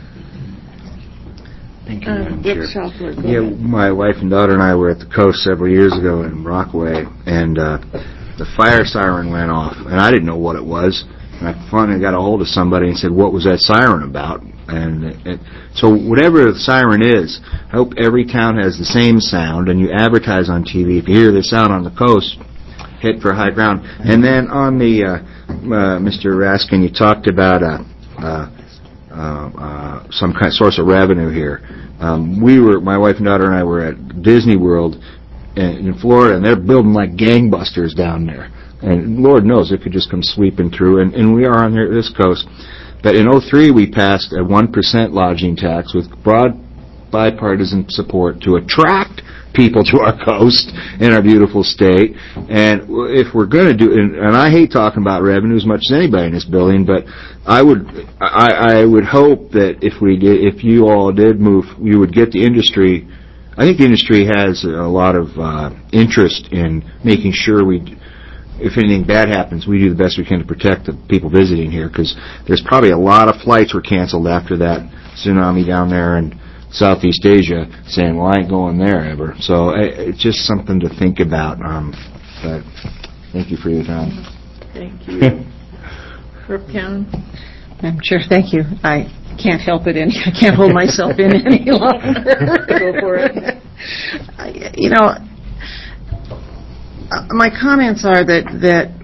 Thank you, Madam Chair. Yeah, my wife and daughter and I were at the coast several years ago in Rockaway, and uh, the fire siren went off, and I didn't know what it was. And I finally got a hold of somebody and said, "What was that siren about?" And it, it, so, whatever the siren is, I hope every town has the same sound, and you advertise on T V. If you hear the sound on the coast, hit for high ground. And then on the uh, uh, Mister Raskin, you talked about a. Uh, Uh, uh, some kind of source of revenue here. Um, we were, my wife and daughter and I were at Disney World in, in Florida, and they're building like gangbusters down there. And Lord knows it could just come sweeping through. And, and we are on here, this coast. But in oh three, we passed a one percent lodging tax with broad bipartisan support to attract people to our coast in our beautiful state. And if we're going to do, and, and I hate talking about revenue as much as anybody in this building, but I would, I, I would hope that if we did, if you all did move, you would get the industry. I think the industry has a lot of uh, interest in making sure we, if anything bad happens, we do the best we can to protect the people visiting here, because there's probably a lot of flights were canceled after that tsunami down there in Southeast Asia, saying, well, I ain't going there ever. So it's just something to think about. Um, but thank you for your time. Thank you. Herb Cannon. Madam Chair, thank you. I can't help it any. I can't hold myself in any longer. Go for it. You know, my comments are that that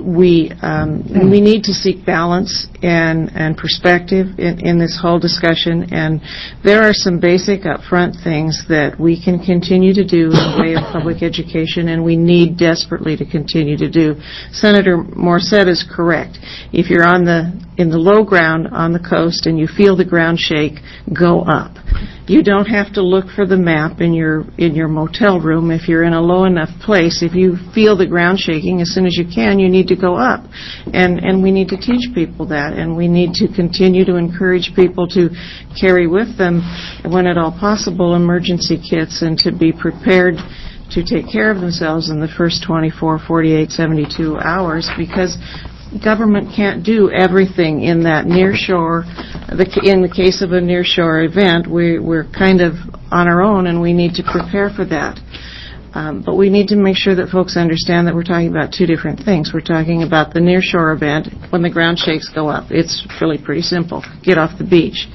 we um, we need to seek balance and and perspective in, in this whole discussion, and there are some basic upfront things that we can continue to do in the way of public education, and we need desperately to continue to do. Senator Morissette is correct. If you're on the in the low ground on the coast and you feel the ground shake, go up. You don't have to look for the map in your in your motel room if you're in a low enough place. If you feel the ground shaking, as soon as you can, you need to go up. And and we need to teach people that, and we need to continue to encourage people to carry with them, when at all possible, emergency kits, and to be prepared to take care of themselves in the first twenty-four, forty-eight, seventy-two hours, because government can't do everything in that near-shore. In the case of a near-shore event, we, we're kind of on our own, and we need to prepare for that. Um, but we need to make sure that folks understand that we're talking about two different things. We're talking about the near-shore event when the ground shakes go up. It's really pretty simple. Get off the beach.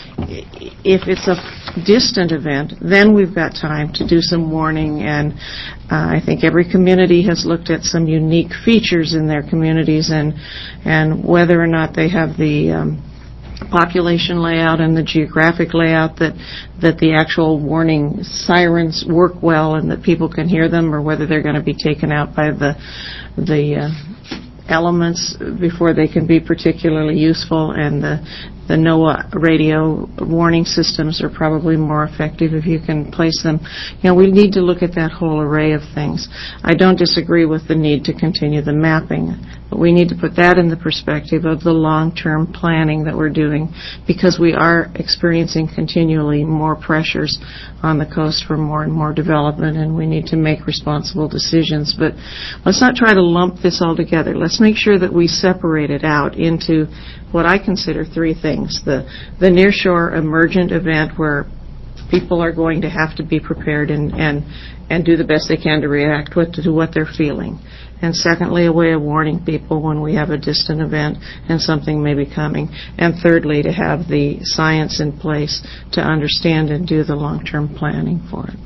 If it's a distant event, then we've got time to do some warning, and uh, I think every community has looked at some unique features in their communities, and and whether or not they have the um, population layout and the geographic layout that that the actual warning sirens work well and that people can hear them, or whether they're going to be taken out by the the uh, elements before they can be particularly useful, and the The NOAA radio warning systems are probably more effective if you can place them. You know, we need to look at that whole array of things. I don't disagree with the need to continue the mapping, but we need to put that in the perspective of the long-term planning that we're doing, because we are experiencing continually more pressures on the coast for more and more development, and we need to make responsible decisions. But let's not try to lump this all together. Let's make sure that we separate it out into what I consider three things. The, the nearshore emergent event, where people are going to have to be prepared and, and, and do the best they can to react what, to what they're feeling. And secondly, a way of warning people when we have a distant event and something may be coming. And thirdly, to have the science in place to understand and do the long-term planning for it.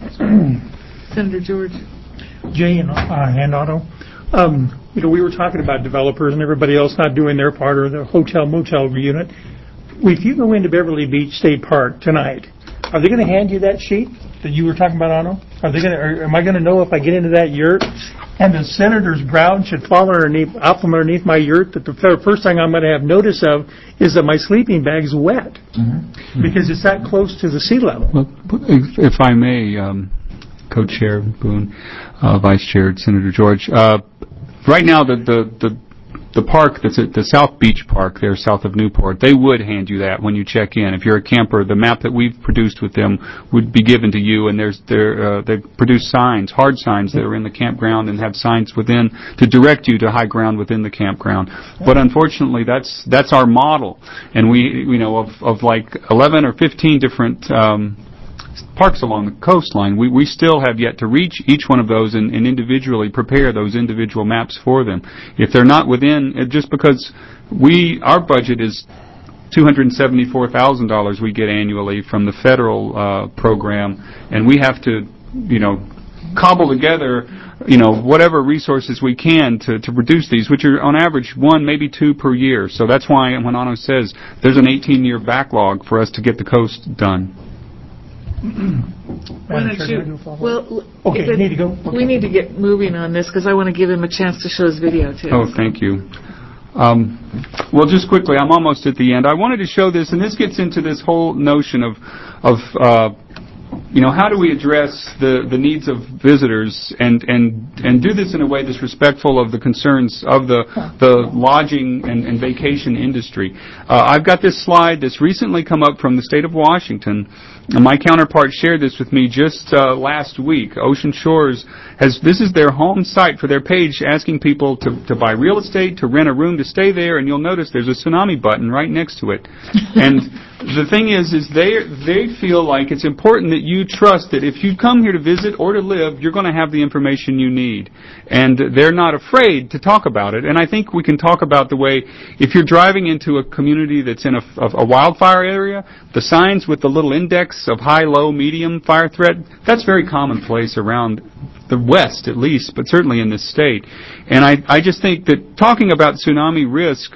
Senator George. Jay and, uh, and Otto. Um, you know, we were talking about developers and everybody else not doing their part, or the hotel-motel unit. If you go into Beverly Beach State Park tonight, are they going to hand you that sheet that you were talking about, Otto? Are they going to? Or am I going to know if I get into that yurt and the senator's ground should fall underneath, out from underneath my yurt, that the first thing I'm going to have notice of is that my sleeping bag's wet, mm-hmm. because it's that close to the sea level? Well, if, if I may, um, Co-Chair Boone, uh, Vice Chair Senator George, uh, right now the, the, the The park that's at the South Beach Park there south of Newport, they would hand you that when you check in. If you're a camper, the map that we've produced with them would be given to you, and there's there uh, they produce signs, hard signs that are in the campground and have signs within to direct you to high ground within the campground. But unfortunately, that's that's our model, and we you know of of like eleven or fifteen different um parks along the coastline, we, we still have yet to reach each one of those and, and individually prepare those individual maps for them. If they're not within, just because we, our budget is two hundred seventy-four thousand dollars we get annually from the federal uh, program, and we have to, you know, cobble together, you know, whatever resources we can to, to produce these, which are on average one, maybe two per year. So that's why when Otto says there's an eighteen-year backlog for us to get the coast done. Why don't you, well, okay, you need to go. Okay. We need to get moving on this because I want to give him a chance to show his video too. Oh, thank you. Um, well, just quickly, I'm almost at the end. I wanted to show this, and this gets into this whole notion of, of uh, you know, how do we address the, the needs of visitors and, and, and do this in a way that's respectful of the concerns of the, the lodging and, and vacation industry. Uh, I've got this slide that's recently come up from the state of Washington. My counterpart shared this with me just uh, last week. Ocean Shores has, this is their home site for their page, asking people to, to buy real estate, to rent a room to stay there, and you'll notice there's a tsunami button right next to it. And the thing is, is they they feel like it's important that you trust that if you come here to visit or to live, you're going to have the information you need. And they're not afraid to talk about it. And I think we can talk about the way, if you're driving into a community that's in a, a wildfire area, the signs with the little index of high, low, medium fire threat, that's very commonplace around the West at least, but certainly in this state. And I, I just think that talking about tsunami risk,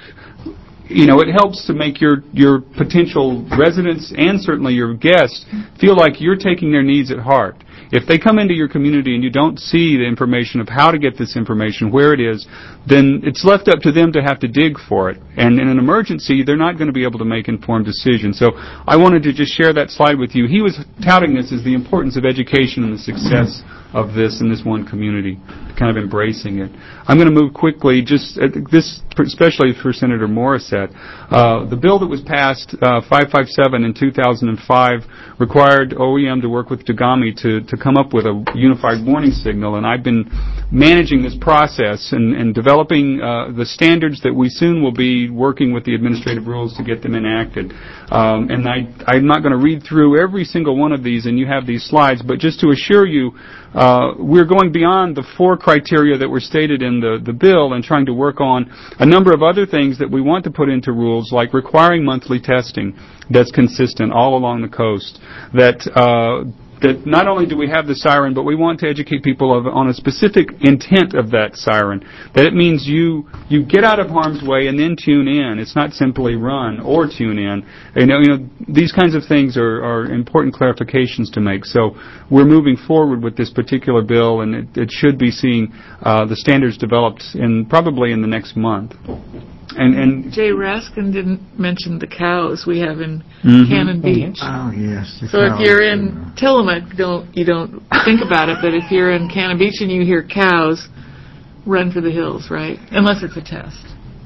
you know, it helps to make your, your potential residents and certainly your guests feel like you're taking their needs at heart. If they come into your community and you don't see the information of how to get this information, where it is, then it's left up to them to have to dig for it. And in an emergency, they're not going to be able to make informed decisions. So I wanted to just share that slide with you. He was touting this as the importance of education and the success of this in this one community, kind of embracing it. I'm going to move quickly, just uh, this, especially for Senator Morissette. Uh, the bill that was passed, uh, five fifty-seven in two thousand five, required O E M to work with DGAMI to, to come up with a unified warning signal, and I've been managing this process and, and developing uh, the standards that we soon will be working with the administrative rules to get them enacted. Um, and I, I'm not going to read through every single one of these, and you have these slides, but just to assure you, Uh, we're going beyond the four criteria that were stated in the, the bill and trying to work on a number of other things that we want to put into rules, like requiring monthly testing that's consistent all along the coast, that uh, that not only do we have the siren, but we want to educate people of, on a specific intent of that siren, that it means you you get out of harm's way and then tune in. It's not simply run or tune in. You know, you know these kinds of things are, are important clarifications to make. So we're moving forward with this particular bill, and it, it should be seeing uh, the standards developed in probably in the next month. And, and Jay Raskin didn't mention the cows we have in mm-hmm. Cannon Beach. Oh, yes. the So if cows. you're in Tillamook, don't you don't think about it. But if you're in Cannon Beach and you hear cows, run for the hills, right? Unless it's a test.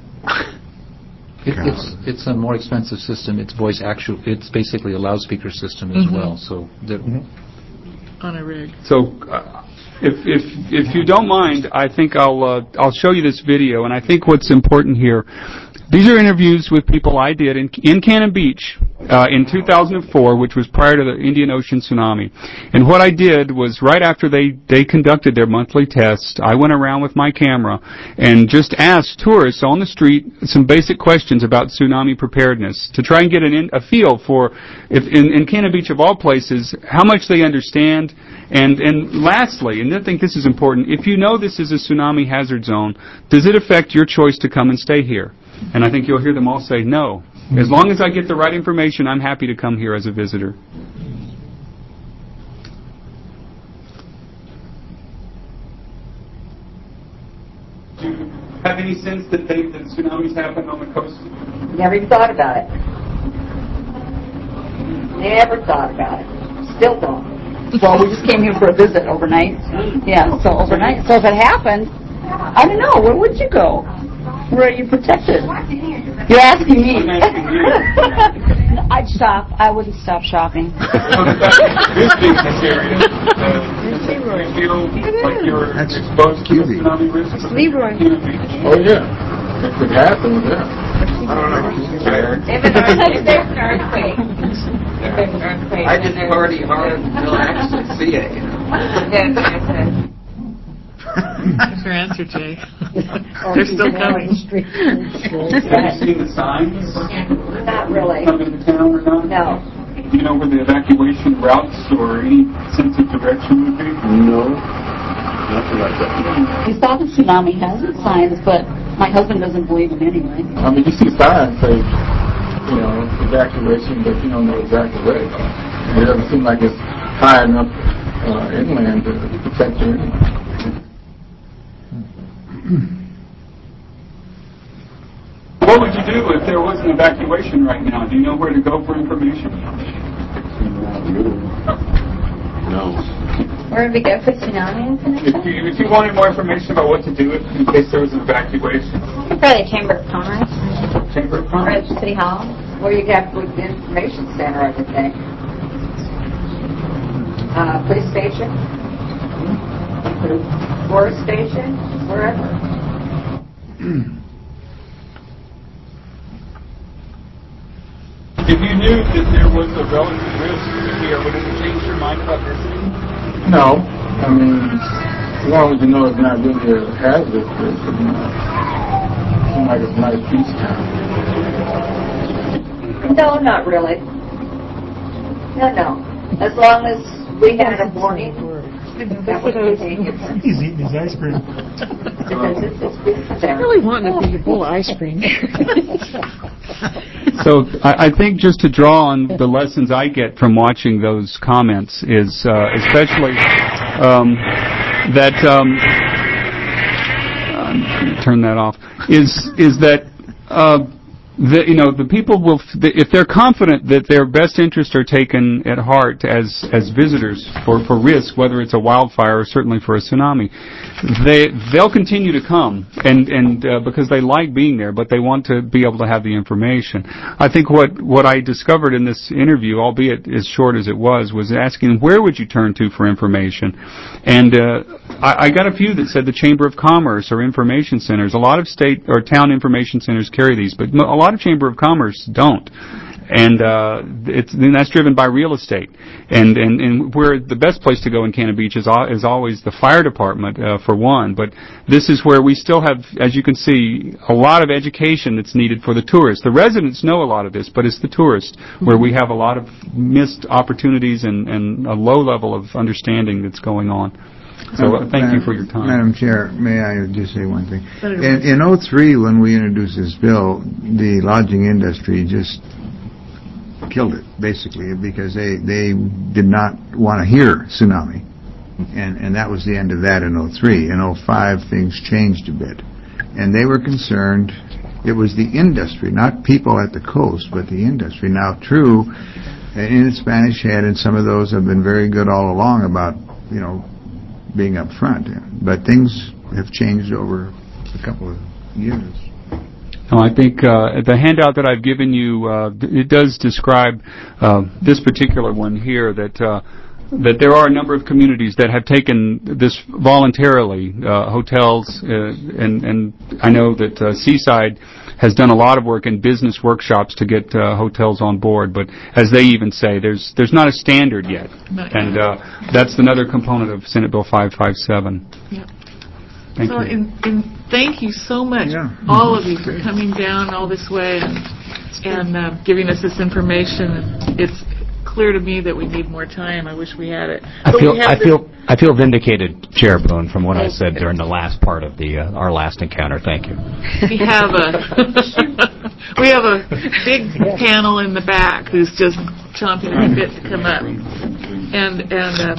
It, it's it's a more expensive system. It's voice actual. It's basically a loudspeaker system as Mm-hmm. well. So the, On a rig. So, uh, if if if you don't mind, I think I'll uh, I'll show you this video, and I think what's important here. These are interviews with people I did in, in Cannon Beach uh, in two thousand four, which was prior to the Indian Ocean tsunami. And what I did was right after they, they conducted their monthly test, I went around with my camera and just asked tourists on the street some basic questions about tsunami preparedness to try and get an in, a feel for, if in, in Cannon Beach of all places, how much they understand. And, and lastly, and I think this is important, if you know this is a tsunami hazard zone, does it affect your choice to come and stay here? And I think you'll hear them all say no. As long as I get the right information, I'm happy to come here as a visitor. Do you have any sense that, they, that tsunamis happen on the coast? Never even thought about it. Never thought about it. Still don't. Well, we just came here for a visit overnight. Yeah, so overnight. So if it happened, I don't know, where would you go? Where are you protected? You're asking me. I'm asking you. I'd stop. I wouldn't stop shopping. This business area, uh, do you feel like you're That's exposed to cute. tsunami risk? Leroy. Oh, yeah. It could happen, yeah. I don't know. If there's an earthquake. If there's an earthquake. I just party hard until I actually see it, you know. That's your answer, Jay. They're still coming. Have you seen the signs? Not really. Come into town or not? No. Do you know where the evacuation routes or any sense of direction would be? No. Nothing like that. We saw the tsunami hazard signs, but my husband doesn't believe them anyway. I mean, you see signs say, you know, evacuation, but you don't know exactly where they are. It doesn't seem like it's high enough uh, inland to protect you anyway. What would you do if there was an evacuation right now? Do you know where to go for information? No. Where would we go for tsunami information? If you, if you wanted more information about what to do if, in case there was an evacuation. Probably Chamber of Commerce. Chamber of Or Commerce? at City Hall. Where you have the information center, I would think. Uh, police station. Forest station. Wherever. If you knew that there was a relative risk here, would it change your mind about visiting? No, I mean, as long as you know it's not really a hazard, it seems like it's a nice peace town. No, not really. No, no. As long as we had a warning, that would be different. He's eating his ice cream. Because it's, it's beautiful there. I really want to be a bowl of ice cream. So I, I think just to draw on the lessons I get from watching those comments is uh, especially um, that um, I'm going to turn that off is is that uh, the, you know the people will if they're confident that their best interests are taken at heart as as visitors for, for risk, whether it's a wildfire or certainly for a tsunami, they they'll continue to come and and uh, because they like being there, but they want to be able to have the information. I think what what I discovered in this interview, albeit as short as it was, was asking where would you turn to for information, and uh, I, I got a few that said the Chamber of Commerce or information centers. A lot of state or town information centers carry these, but a lot of Chamber of Commerce don't. And uh, it's and that's driven by real estate, and and and where the best place to go in Cannon Beach is al- is always the fire department uh, for one. But this is where we still have, as you can see, a lot of education that's needed for the tourists. The residents know a lot of this, but it's the tourists where we have a lot of missed opportunities and and a low level of understanding that's going on. So uh, thank Madam, you for your time. Madam Chair, may I just say one thing? In, in oh three, when we introduced this bill, the lodging industry just killed it, basically, because they, they did not want to hear tsunami. And, and that was the end of that in oh three. In oh five, things changed a bit. And they were concerned, it was the industry, not people at the coast, but the industry. Now, true, in Spanish Head, and some of those have been very good all along about, you know, being up front. But things have changed over a couple of years. No, I think uh, the handout that I've given you, uh, it does describe uh, this particular one here, that uh, that there are a number of communities that have taken this voluntarily, uh, hotels, uh, and, and I know that uh, Seaside has done a lot of work in business workshops to get uh, hotels on board, but as they even say, there's there's not a standard yet, and uh, that's another component of Senate Bill five fifty-seven. Yeah. Thank so, you. And, and thank you so much, yeah. all of you, for coming down all this way and, and uh, giving us this information. It's clear to me that we need more time. I wish we had it. I But feel we have I this- feel I feel vindicated, Chair Boone, from what I said Okay. during the last part of the uh, our last encounter. Thank you. We have a we have a big panel in the back who's just chomping at the bit to come up, and and um,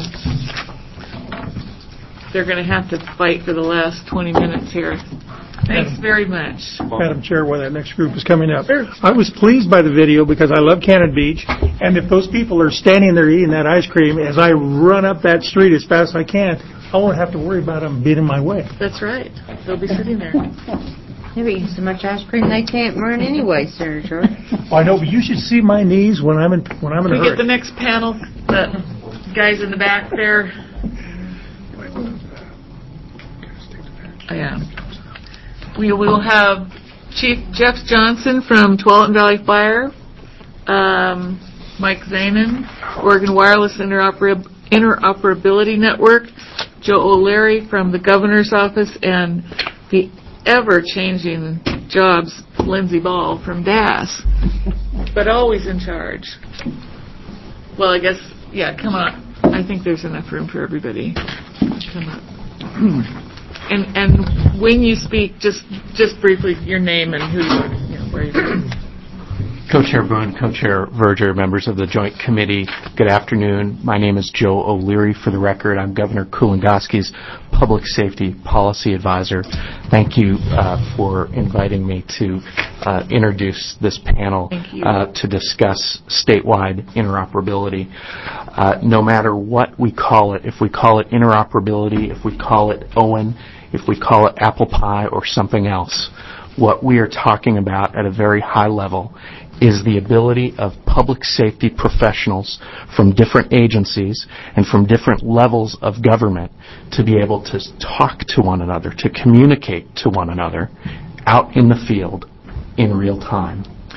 they're going to have to fight for the last twenty minutes here. Thanks very much. Madam Chair, while that next group is coming up. Sure. I was pleased by the video because I love Cannon Beach, and if those people are standing there eating that ice cream, as I run up that street as fast as I can, I won't have to worry about them being in my way. That's right. They'll be sitting there. They're eating so much ice cream they can't run anyway, Senator. Oh, I know, but you should see my knees when I'm in when I'm in Can a we get the hurry. next panel? The guys in the back there. Yeah. We will have Chief Jeff Johnson from Tualatin Valley Fire, um, Mike Zanin, Oregon Wireless Interoperab- Interoperability Network, Joe O'Leary from the Governor's Office, and the ever-changing jobs, Lindsay Ball from D A S, but always in charge. Well, I guess, yeah, come on. I think there's enough room for everybody. Come up. And and when you speak, just just briefly, your name and who you are, you know, where you're from. Co-Chair Boone, Co-Chair Verger, members of the Joint Committee, good afternoon. My name is Joe O'Leary. For the record, I'm Governor Kulongoski's Public Safety Policy Advisor. Thank you uh, for inviting me to uh, introduce this panel uh, to discuss statewide interoperability. Uh, no matter what we call it, if we call it interoperability, if we call it Owen, if we call it apple pie or something else, what we are talking about at a very high level is the ability of public safety professionals from different agencies and from different levels of government to be able to talk to one another, to communicate to one another out in the field in real time.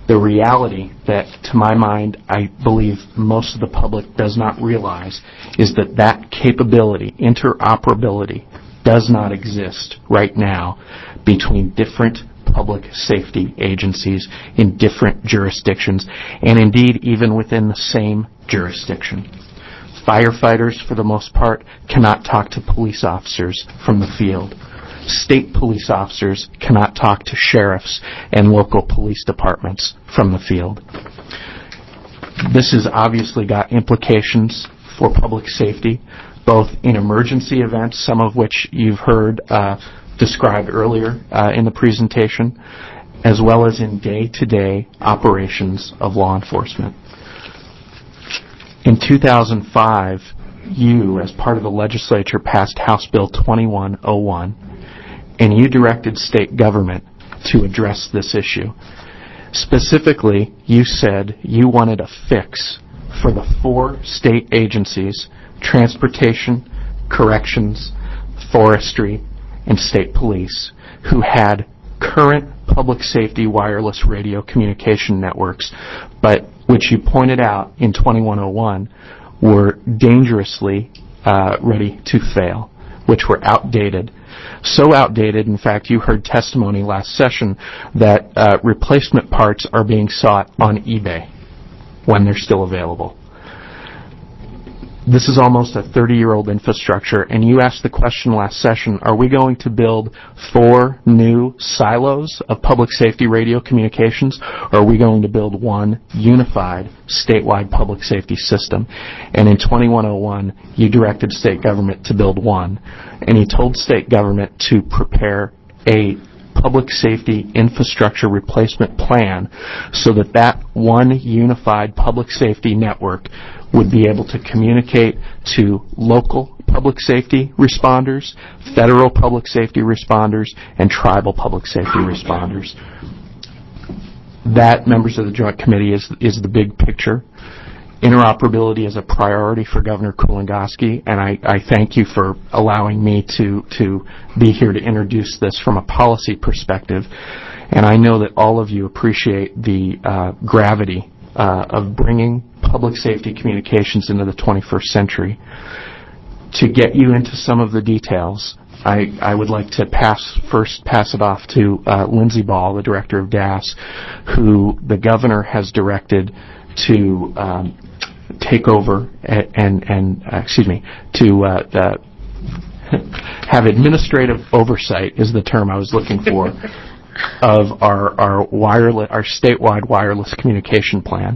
The reality that, to my mind, I believe most of the public does not realize is that that capability, interoperability, does not exist right now between different public safety agencies in different jurisdictions, and indeed even within the same jurisdiction. Firefighters, for the most part, cannot talk to police officers from the field. State police officers cannot talk to sheriffs and local police departments from the field. This has obviously got implications for public safety, both in emergency events, some of which you've heard uh, described earlier uh, in the presentation, as well as in day-to-day operations of law enforcement. In two thousand five, you, as part of the legislature, passed House Bill twenty-one oh one, and you directed state government to address this issue. Specifically, you said you wanted a fix for the four state agencies, transportation, corrections, forestry, and state police, who had current public safety wireless radio communication networks, but which you pointed out in twenty-one oh one were dangerously uh, ready to fail, which were outdated. So outdated, in fact, you heard testimony last session that uh, replacement parts are being sought on eBay when they're still available. This is almost a thirty-year-old infrastructure, and you asked the question last session, are we going to build four new silos of public safety radio communications, or are we going to build one unified statewide public safety system? And in twenty-one oh one, you directed state government to build one, and you told state government to prepare a public safety infrastructure replacement plan so that that one unified public safety network would be able to communicate to local public safety responders, federal public safety responders, and tribal public safety responders. That, members of the Joint Committee, is is the big picture. Interoperability is a priority for Governor Kulongoski, and I, I thank you for allowing me to, to be here to introduce this from a policy perspective. And I know that all of you appreciate the uh, gravity uh, of bringing public safety communications into the twenty-first century. To get you into some of the details, I, I would like to pass first pass it off to uh, Lindsay Ball, the director of D A S, who the governor has directed to um, take over and, and, and uh, excuse me, to uh, the have administrative oversight is the term I was looking for of our our wireless our statewide wireless communication plan.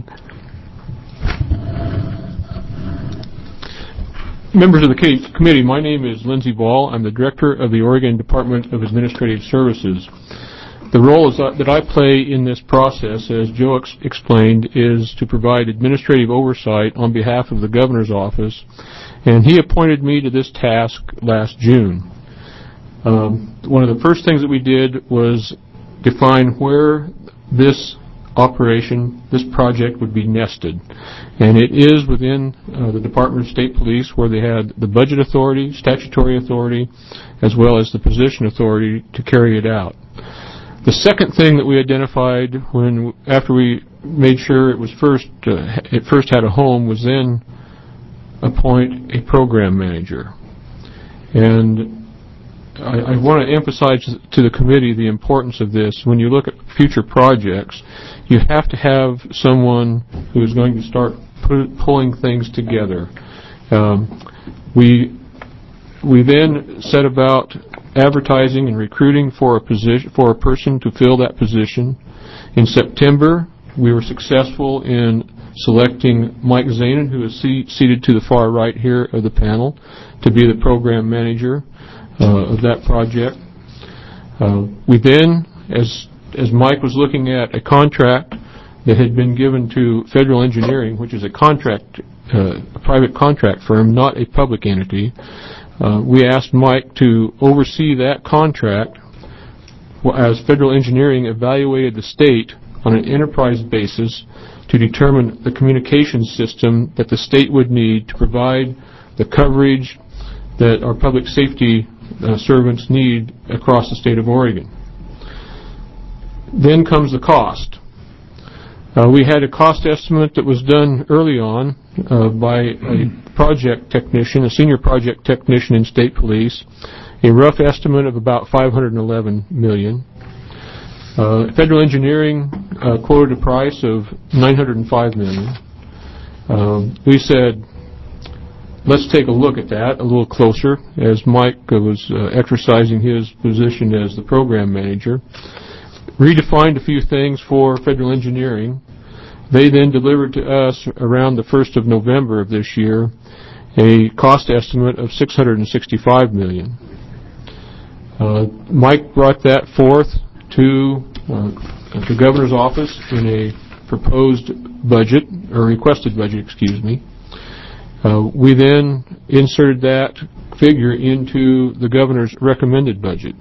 Members of the committee, my name is Lindsay Ball. I'm the director of the Oregon Department of Administrative Services. The role is, uh, that I play in this process, as Joe ex- explained, is to provide administrative oversight on behalf of the governor's office, and he appointed me to this task last June. Um, one of the first things that we did was define where this operation, this project would be nested. And it is within uh, the Department of State Police, where they had the budget authority, statutory authority, as well as the position authority to carry it out. The second thing that we identified when, after we made sure it was first, uh, it first had a home, was then appoint a program manager. And I, I want to emphasize to the committee the importance of this. When you look at future projects, you have to have someone who is going to start pu- pulling things together. Um, we we then set about advertising and recruiting for a position for a person to fill that position. In September, we were successful in selecting Mike Zanin, who is se- seated to the far right here of the panel, to be the program manager uh, of that project. Uh, we then, as as Mike was looking at a contract that had been given to Federal Engineering, which is a contract, uh, a private contract firm, not a public entity, uh, we asked Mike to oversee that contract as Federal Engineering evaluated the state on an enterprise basis to determine the communications system that the state would need to provide the coverage that our public safety uh, servants need across the state of Oregon. Then comes the cost. Uh, we had a cost estimate that was done early on uh, by a project technician, a senior project technician in state police, a rough estimate of about five hundred eleven million dollars. Uh, federal engineering uh, quoted a price of nine hundred five million dollars. Um, we said, let's take a look at that a little closer, as Mike uh, was uh, exercising his position as the program manager. Redefined a few things for federal engineering. They then delivered to us around the first of November of this year a cost estimate of six hundred sixty-five million dollars. Uh, Mike brought that forth to uh, the governor's office in a proposed budget, or requested budget, excuse me. Uh, we then inserted that figure into the governor's recommended budget.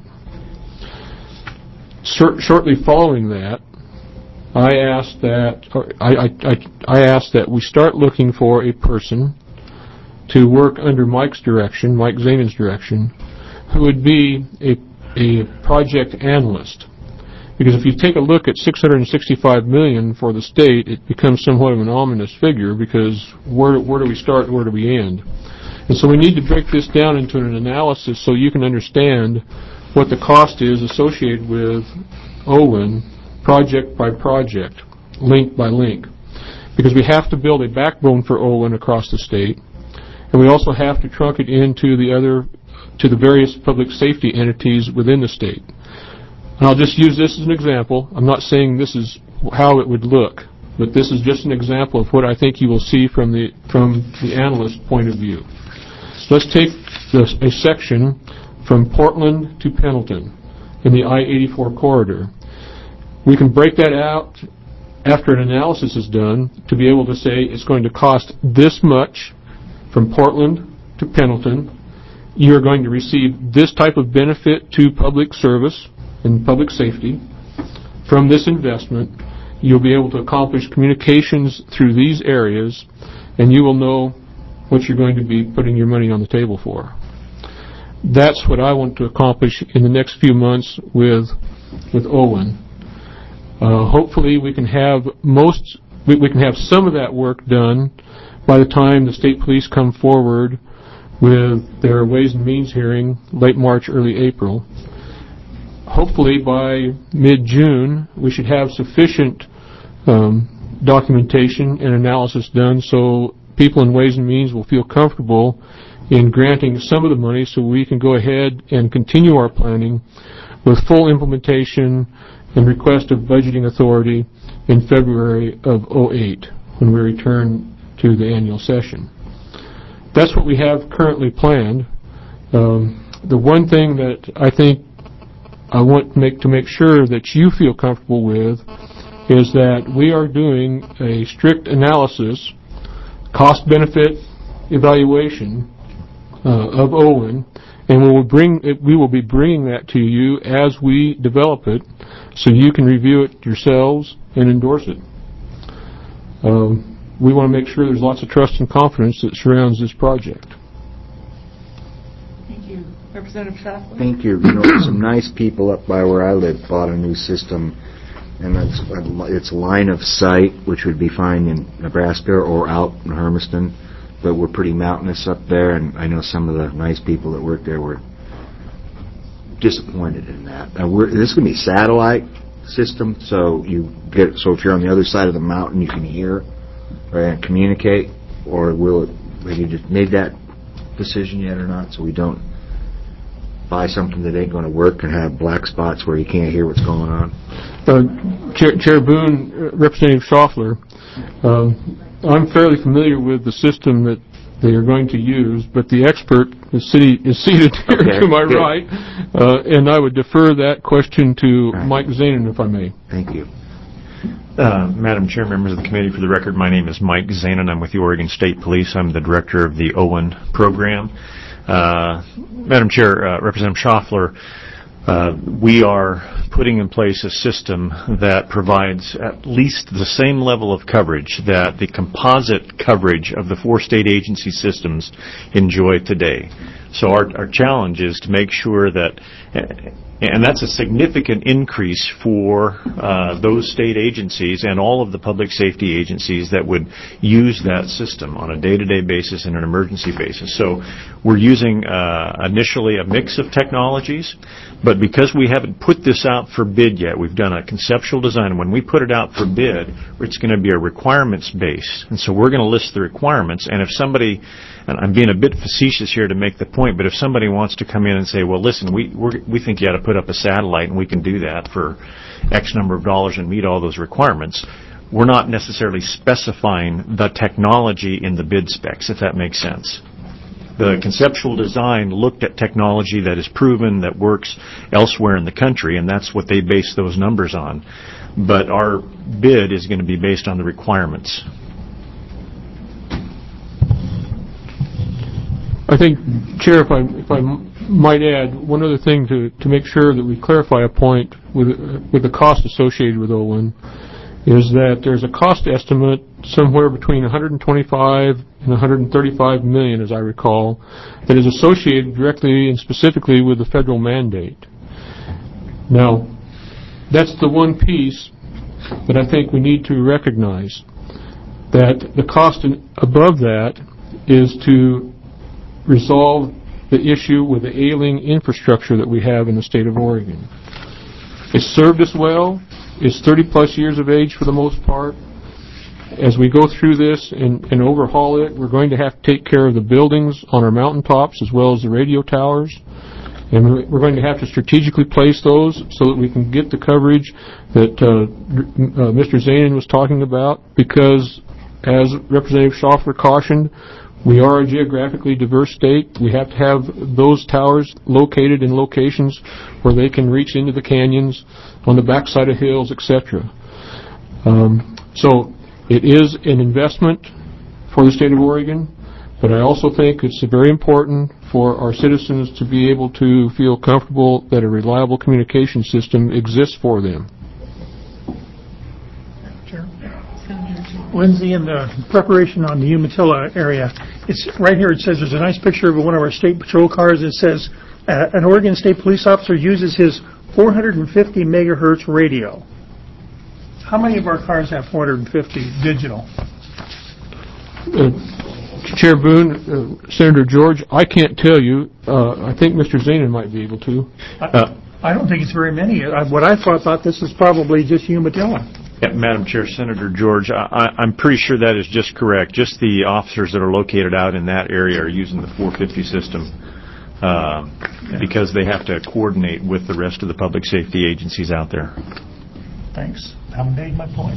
Short, shortly following that, I asked that or I, I, I asked that we start looking for a person to work under Mike's direction, Mike Zanen's direction, who would be a, a project analyst. Because if you take a look at six hundred sixty-five million dollars for the state, it becomes somewhat of an ominous figure, because where, where do we start and where do we end? And so we need to break this down into an analysis so you can understand what the cost is associated with Olin, project by project, link by link. Because we have to build a backbone for Olin across the state, and we also have to trunk it into the other, to the various public safety entities within the state. And I'll just use this as an example. I'm not saying this is how it would look, but this is just an example of what I think you will see from the from the analyst point of view. So let's take this, a section from Portland to Pendleton in the I eighty-four corridor. We can break that out after an analysis is done to be able to say it's going to cost this much from Portland to Pendleton. You're going to receive this type of benefit to public service and public safety from this investment. You'll be able to accomplish communications through these areas, and you will know what you're going to be putting your money on the table for. That's what I want to accomplish in the next few months with with Olin. Uh, hopefully, we can have most we, we can have some of that work done by the time the state police come forward with their Ways and Means hearing late March, early April. Hopefully, by mid-June, we should have sufficient um, documentation and analysis done so people in Ways and Means will feel comfortable in granting some of the money so we can go ahead and continue our planning with full implementation and request of budgeting authority in February of oh eight when we return to the annual session. That's what we have currently planned. Um, the one thing that I think I want to make, to make sure that you feel comfortable with is that we are doing a strict analysis, cost-benefit evaluation uh, of Olin, and we will bring it, we will be bringing that to you as we develop it, so you can review it yourselves and endorse it. Um, we want to make sure there's lots of trust and confidence that surrounds this project. Thank you. Representative Schaffler? Thank you. You know, some nice people up by where I live bought a new system, and it's, it's line of sight, which would be fine in Nebraska or out in Hermiston, but we're pretty mountainous up there, and I know some of the nice people that work there were disappointed in that. Now, we're, this is going to be a satellite system, so you get so if you're on the other side of the mountain, you can hear and communicate, or will it, have you just made that decision yet or not, so we don't buy something that ain't going to work and have black spots where you can't hear what's going on? Uh, Chair, Chair Boone, uh, Representative Schaffler, uh, I'm fairly familiar with the system that they are going to use, but the expert is, city, is seated here okay, to my good. right, uh, and I would defer that question to right. Mike Zanen, if I may. Thank you. Uh, Madam Chair, members of the committee, for the record, my name is Mike Zanen. I'm with the Oregon State Police. I'm the director of the Olin program. Uh, Madam Chair, uh, Representative Schaffler, uh, we are putting in place a system that provides at least the same level of coverage that the composite coverage of the four state agency systems enjoy today. So our, our challenge is to make sure that And that's a significant increase for uh, those state agencies and all of the public safety agencies that would use that system on a day-to-day basis and an emergency basis. So we're using uh, initially a mix of technologies, but because we haven't put this out for bid yet, we've done a conceptual design. When we put it out for bid, it's going to be a requirements base. And so we're going to list the requirements, and if somebody, and I'm being a bit facetious here to make the point, but if somebody wants to come in and say, well, listen, we we're, we think you ought to put up a satellite and we can do that for X number of dollars and meet all those requirements, we're not necessarily specifying the technology in the bid specs, if that makes sense. The conceptual design looked at technology that is proven, that works elsewhere in the country, and that's what they base those numbers on. But our bid is going to be based on the requirements. I think, Chair, if I, if I might add, one other thing to, to make sure that we clarify a point with, uh, with the cost associated with Olin is that there's a cost estimate somewhere between one hundred twenty-five and one hundred thirty-five million, as I recall, that is associated directly and specifically with the federal mandate. Now, that's the one piece that I think we need to recognize, that the cost in, above that is to resolve the issue with the ailing infrastructure that we have in the state of Oregon. It's served us well. It's thirty plus years of age for the most part. As we go through this and, and overhaul it, we're going to have to take care of the buildings on our mountaintops as well as the radio towers. And we're going to have to strategically place those so that we can get the coverage that uh, uh, Mister Zanin was talking about, because, as Representative Schaufler cautioned, we are a geographically diverse state. We have to have those towers located in locations where they can reach into the canyons, on the backside of hills, et cetera. Um, so it is an investment for the state of Oregon, but I also think it's very important for our citizens to be able to feel comfortable that a reliable communication system exists for them. Lindsay, in the preparation on the Umatilla area, it's right here. It says there's a nice picture of one of our state patrol cars. It says uh, an Oregon State police officer uses his four hundred fifty megahertz radio. How many of our cars have four hundred fifty digital? Uh, Chair Boone, uh, Senator George, I can't tell you. Uh, I think Mister Zanin might be able to. Uh, I don't think it's very many. I, what I thought, thought this is probably just Umatilla. Yeah, Madam Chair, Senator George, I, I'm pretty sure that is just correct. Just the officers that are located out in that area are using the four fifty system uh, yeah. because they have to coordinate with the rest of the public safety agencies out there. Thanks. I made my point.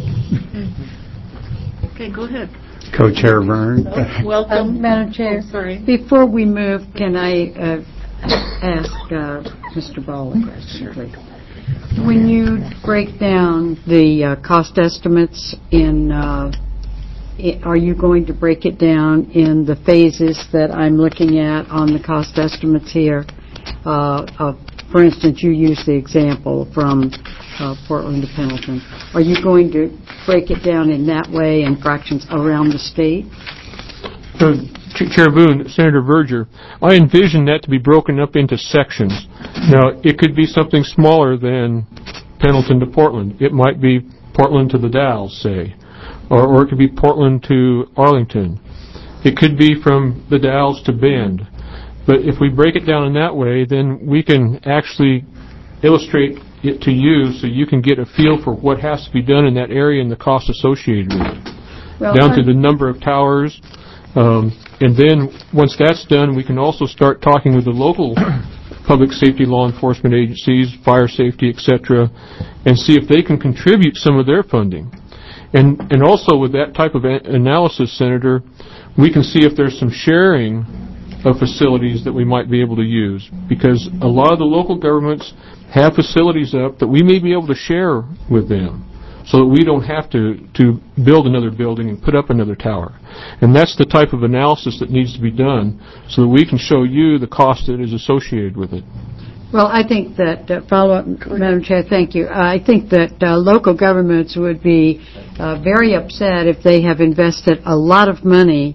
Okay, go ahead. Co-Chair Vern. Oh, welcome. Uh, Madam Chair, oh, sorry. Before we move, can I uh, ask uh, Mister Ball a question, please? When you break down the uh, cost estimates in, uh, I, are you going to break it down in the phases that I'm looking at on the cost estimates here? Uh, of, for instance, you used the example from uh, Portland to Pendleton. Are you going to break it down in that way in fractions around the state? Uh, Chair Boone, Senator Verger, I envision that to be broken up into sections. Now, it could be something smaller than Pendleton to Portland. It might be Portland to the Dalles, say, or, or it could be Portland to Arlington. It could be from the Dalles to Bend. But if we break it down in that way, then we can actually illustrate it to you so you can get a feel for what has to be done in that area and the cost associated with it, well, down to the number of towers. Um, and then once that's done, we can also start talking with the local public safety law enforcement agencies, fire safety, et cetera, and see if they can contribute some of their funding. And and also with that type of a- analysis, Senator, we can see if there's some sharing of facilities that we might be able to use, because a lot of the local governments have facilities up that we may be able to share with them, so that we don't have to, to build another building and put up another tower. And that's the type of analysis that needs to be done so that we can show you the cost that is associated with it. Well, I think that, uh, follow-up, Madam Chair, thank you. I think that uh, local governments would be uh, very upset if they have invested a lot of money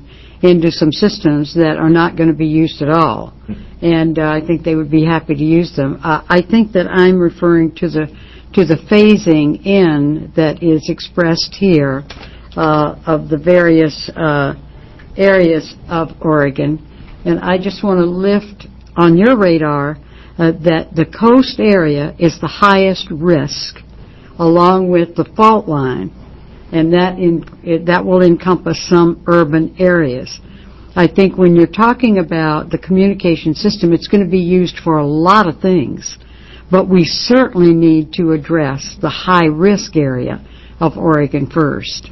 into some systems that are not going to be used at all. And uh, I think they would be happy to use them. Uh, I think that I'm referring to the to the phasing in that is expressed here uh, of the various uh, areas of Oregon. And I just want to lift on your radar uh, that the coast area is the highest risk, along with the fault line, and that in, it, that will encompass some urban areas. I think when you're talking about the communication system, it's going to be used for a lot of things, but we certainly need to address the high-risk area of Oregon first.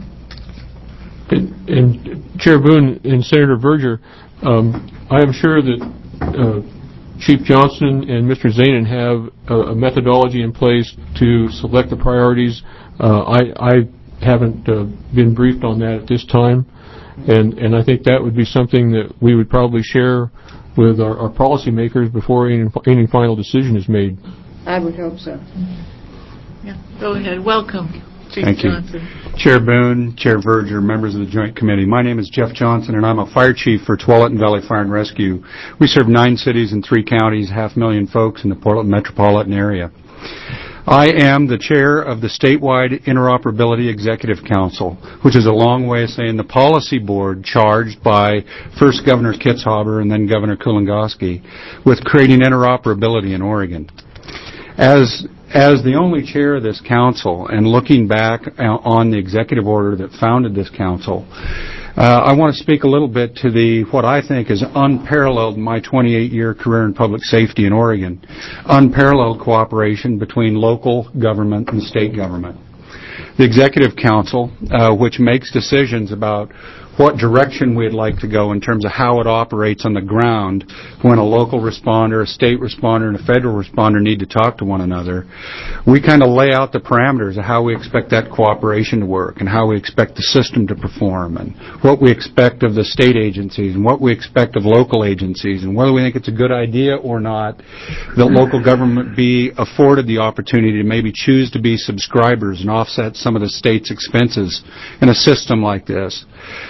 And, and Chair Boone and Senator Verger, um, I am sure that uh, Chief Johnson and Mister Zanen have a, a methodology in place to select the priorities. Uh, I, I haven't uh, been briefed on that at this time, and, and I think that would be something that we would probably share with our, our policymakers before any, any final decision is made. I would hope so. Yeah, go ahead. Welcome, Chief Thank Johnson. You. Chair Boone, Chair Verger, members of the Joint Committee. My name is Jeff Johnson, and I'm a fire chief for Tualatin Valley Fire and Rescue. We serve nine cities and three counties, half a million folks in the Portland metropolitan area. I am the chair of the Statewide Interoperability Executive Council, which is a long way of saying the policy board charged by first Governor Kitzhaber and then Governor Kulongoski with creating interoperability in Oregon. As As the only chair of this council, and looking back on the executive order that founded this council, uh, I want to speak a little bit to the what I think is unparalleled in my twenty-eight year career in public safety in Oregon, unparalleled cooperation between local government and state government. The executive council, uh, which makes decisions about what direction we'd like to go in terms of how it operates on the ground when a local responder, a state responder, and a federal responder need to talk to one another. We kind of lay out the parameters of how we expect that cooperation to work and how we expect the system to perform and what we expect of the state agencies and what we expect of local agencies and whether we think it's a good idea or not that local government be afforded the opportunity to maybe choose to be subscribers and offset some of the state's expenses in a system like this.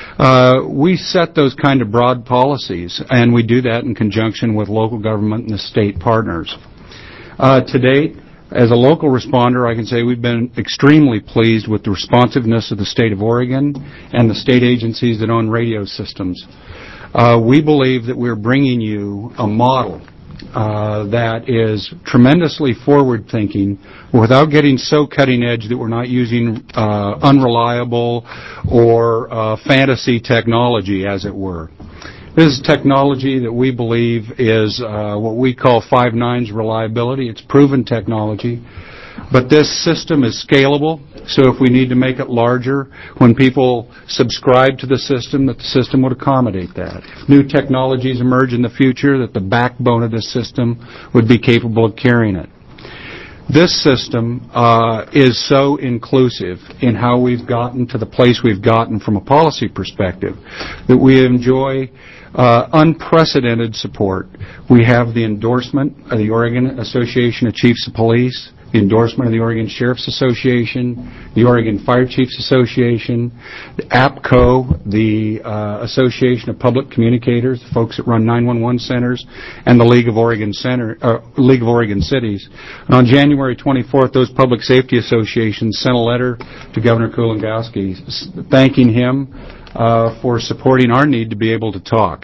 Uh, we set those kind of broad policies, and we do that in conjunction with local government and the state partners. Uh, to date, as a local responder, I can say we've been extremely pleased with the responsiveness of the state of Oregon and the state agencies that own radio systems. Uh, we believe that we're bringing you a model Uh, that is tremendously forward-thinking without getting so cutting edge that we're not using uh, unreliable or uh, fantasy technology, as it were. This is technology that we believe is uh, what we call five nines reliability. It's proven technology. But this system is scalable, so if we need to make it larger, when people subscribe to the system, that the system would accommodate that. If new technologies emerge in the future, that the backbone of the system would be capable of carrying it. This system uh, is so inclusive in how we've gotten to the place we've gotten from a policy perspective that we enjoy uh, unprecedented support. We have the endorsement of the Oregon Association of Chiefs of Police, the endorsement of the Oregon Sheriff's Association, the Oregon Fire Chiefs Association, the APCO, the uh, Association of Public Communicators, the folks that run nine one one centers, and the League of Oregon Center, uh, League of Oregon Cities. And on January twenty-fourth, those public safety associations sent a letter to Governor Kulongoski thanking him uh, for supporting our need to be able to talk.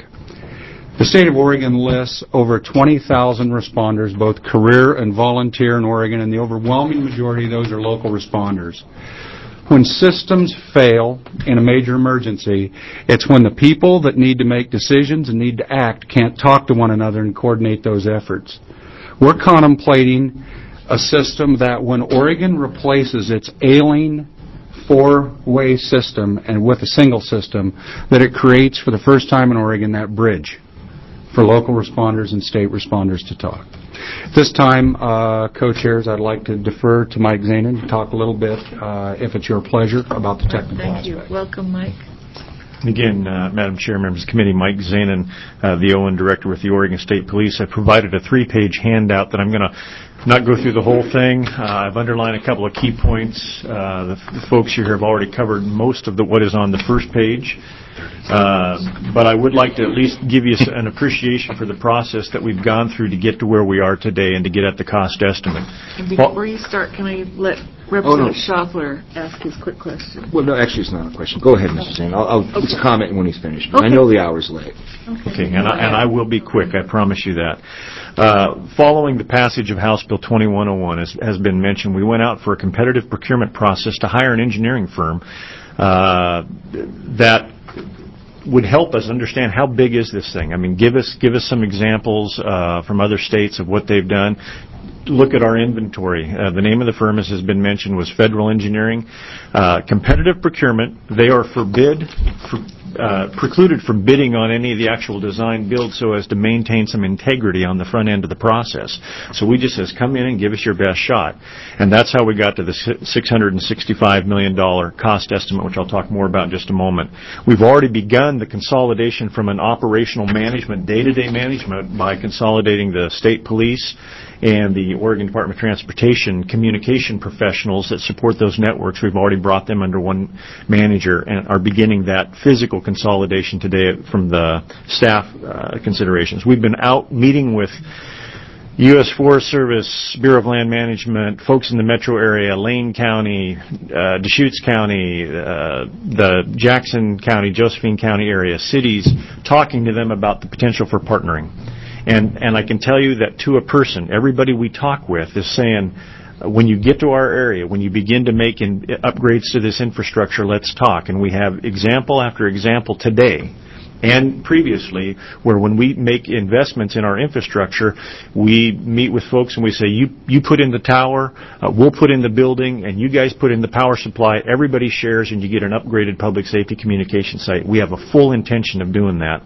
The state of Oregon lists over twenty thousand responders, both career and volunteer in Oregon, and the overwhelming majority of those are local responders. When systems fail in a major emergency, it's when the people that need to make decisions and need to act can't talk to one another and coordinate those efforts. We're contemplating a system that when Oregon replaces its ailing four-way system and with a single system, that it creates for the first time in Oregon that bridge for local responders and state responders to talk. At this time, uh, co-chairs, I'd like to defer to Mike Zanen to talk a little bit, uh, if it's your pleasure, about the technical Thank you. aspects. Welcome, Mike. Again, uh, Madam Chair, members of the committee, Mike Zanen, uh, the O N Director with the Oregon State Police. I provided a three-page handout that I'm going to not go through the whole thing. Uh, I've underlined a couple of key points. Uh, the, the folks here have already covered most of the, what is on the first page. Uh, but I would like to at least give you an appreciation for the process that we've gone through to get to where we are today and to get at the cost estimate. And before you start, can I let Representative Oh, no. Schaffler ask his quick question? Well, no, actually, it's not a question. Go ahead, Mister Zane. I'll, I'll Okay. it's a comment when he's finished. Okay. I know the hour's late. Okay, and I, and I will be quick, I promise you that. Uh, following the passage of House Bill twenty-one oh one, as has been mentioned, we went out for a competitive procurement process to hire an engineering firm uh, that would help us understand how big is this thing. I mean, give us give us some examples uh, from other states of what they've done. Look at our inventory. Uh, the name of the firm, as has been mentioned, was Federal Engineering. Uh, competitive procurement, they are forbid, for, uh, precluded from bidding on any of the actual design build so as to maintain some integrity on the front end of the process. So we just says, come in and give us your best shot. And that's how we got to the six hundred sixty-five million dollars cost estimate, which I'll talk more about in just a moment. We've already begun the consolidation from an operational management, day-to-day management, by consolidating the state police and the Oregon Department of Transportation communication professionals that support those networks. We've already brought them under one manager and are beginning that physical consolidation today from the staff uh, considerations. We've been out meeting with U S Forest Service, Bureau of Land Management, folks in the metro area, Lane County, uh, Deschutes County, uh, the Jackson County, Josephine County area, cities, talking to them about the potential for partnering. And and I can tell you that to a person, everybody we talk with is saying, when you get to our area, when you begin to make in, upgrades to this infrastructure, let's talk. And we have example after example today and previously where when we make investments in our infrastructure, we meet with folks and we say, you you put in the tower, uh, we'll put in the building, and you guys put in the power supply. Everybody shares and you get an upgraded public safety communication site. We have a full intention of doing that.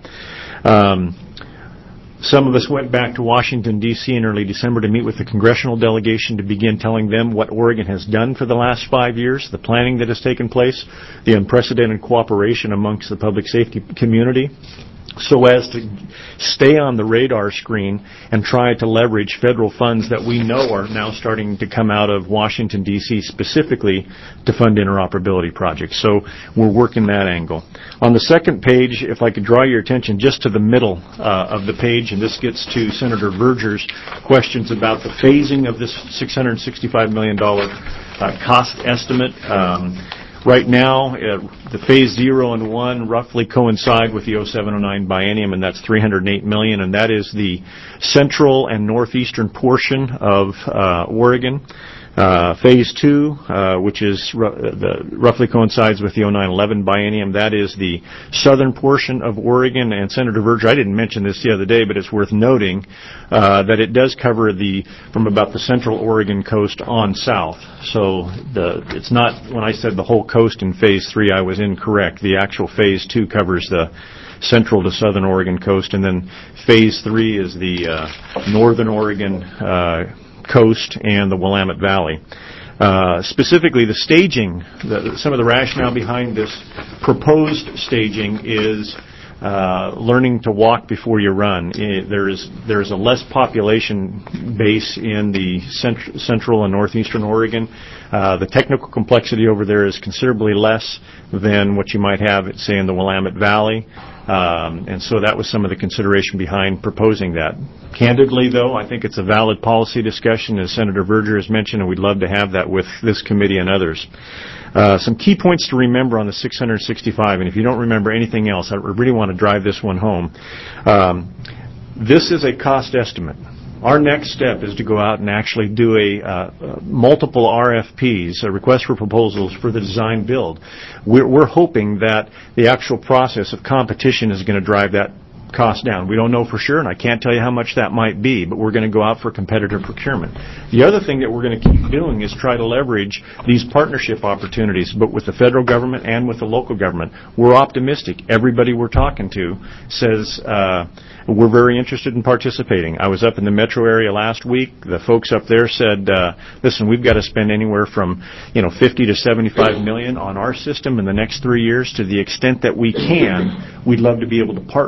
Um, Some of us went back to Washington, D C in early December to meet with the congressional delegation to begin telling them what Oregon has done for the last five years, the planning that has taken place, the unprecedented cooperation amongst the public safety community, so as to stay on the radar screen and try to leverage federal funds that we know are now starting to come out of Washington, D C specifically to fund interoperability projects. So we're working that angle. On the second page, if I could draw your attention just to the middle uh, of the page, and this gets to Senator Verger's questions about the phasing of this six hundred sixty-five million dollars uh, cost estimate. Um, Right now, uh, the phase zero and one roughly coincide with the oh seven oh nine biennium, and that's three hundred eight million dollars, and that is the central and northeastern portion of uh, Oregon. Uh, phase two, uh, which is r- the, roughly coincides with the oh nine eleven biennium, that is the southern portion of Oregon. And Senator Verger, I didn't mention this the other day, but it's worth noting uh, that it does cover the from about the central Oregon coast on south. So the it's not, when I said the whole coast in phase three, I was incorrect. The actual phase two covers the central to southern Oregon coast, and then phase three is the uh, northern Oregon uh coast and the Willamette Valley. Uh, specifically, the staging, the, some of the rationale behind this proposed staging is uh, learning to walk before you run. It, there is there is a less population base in the cent- central and northeastern Oregon. Uh, the technical complexity over there is considerably less than what you might have, say, in the Willamette Valley. Um, and so that was some of the consideration behind proposing that. Candidly, though, I think it's a valid policy discussion, as Senator Verger has mentioned, and we'd love to have that with this committee and others. Uh, some key points to remember on the six hundred sixty-five, and if you don't remember anything else, I really want to drive this one home. Um, this is a cost estimate. Our next step is to go out and actually do a uh, uh, multiple R F Ps, a request for proposals for the design build. We're, we're hoping that the actual process of competition is going to drive that cost down. We don't know for sure, and I can't tell you how much that might be, but we're going to go out for competitive procurement. The other thing that we're going to keep doing is try to leverage these partnership opportunities, but with the federal government and with the local government. We're optimistic. Everybody we're talking to says uh, we're very interested in participating. I was up in the metro area last week. The folks up there said, uh, listen, we've got to spend anywhere from, you know, fifty to seventy-five million on our system in the next three years. To the extent that we can, we'd love to be able to partner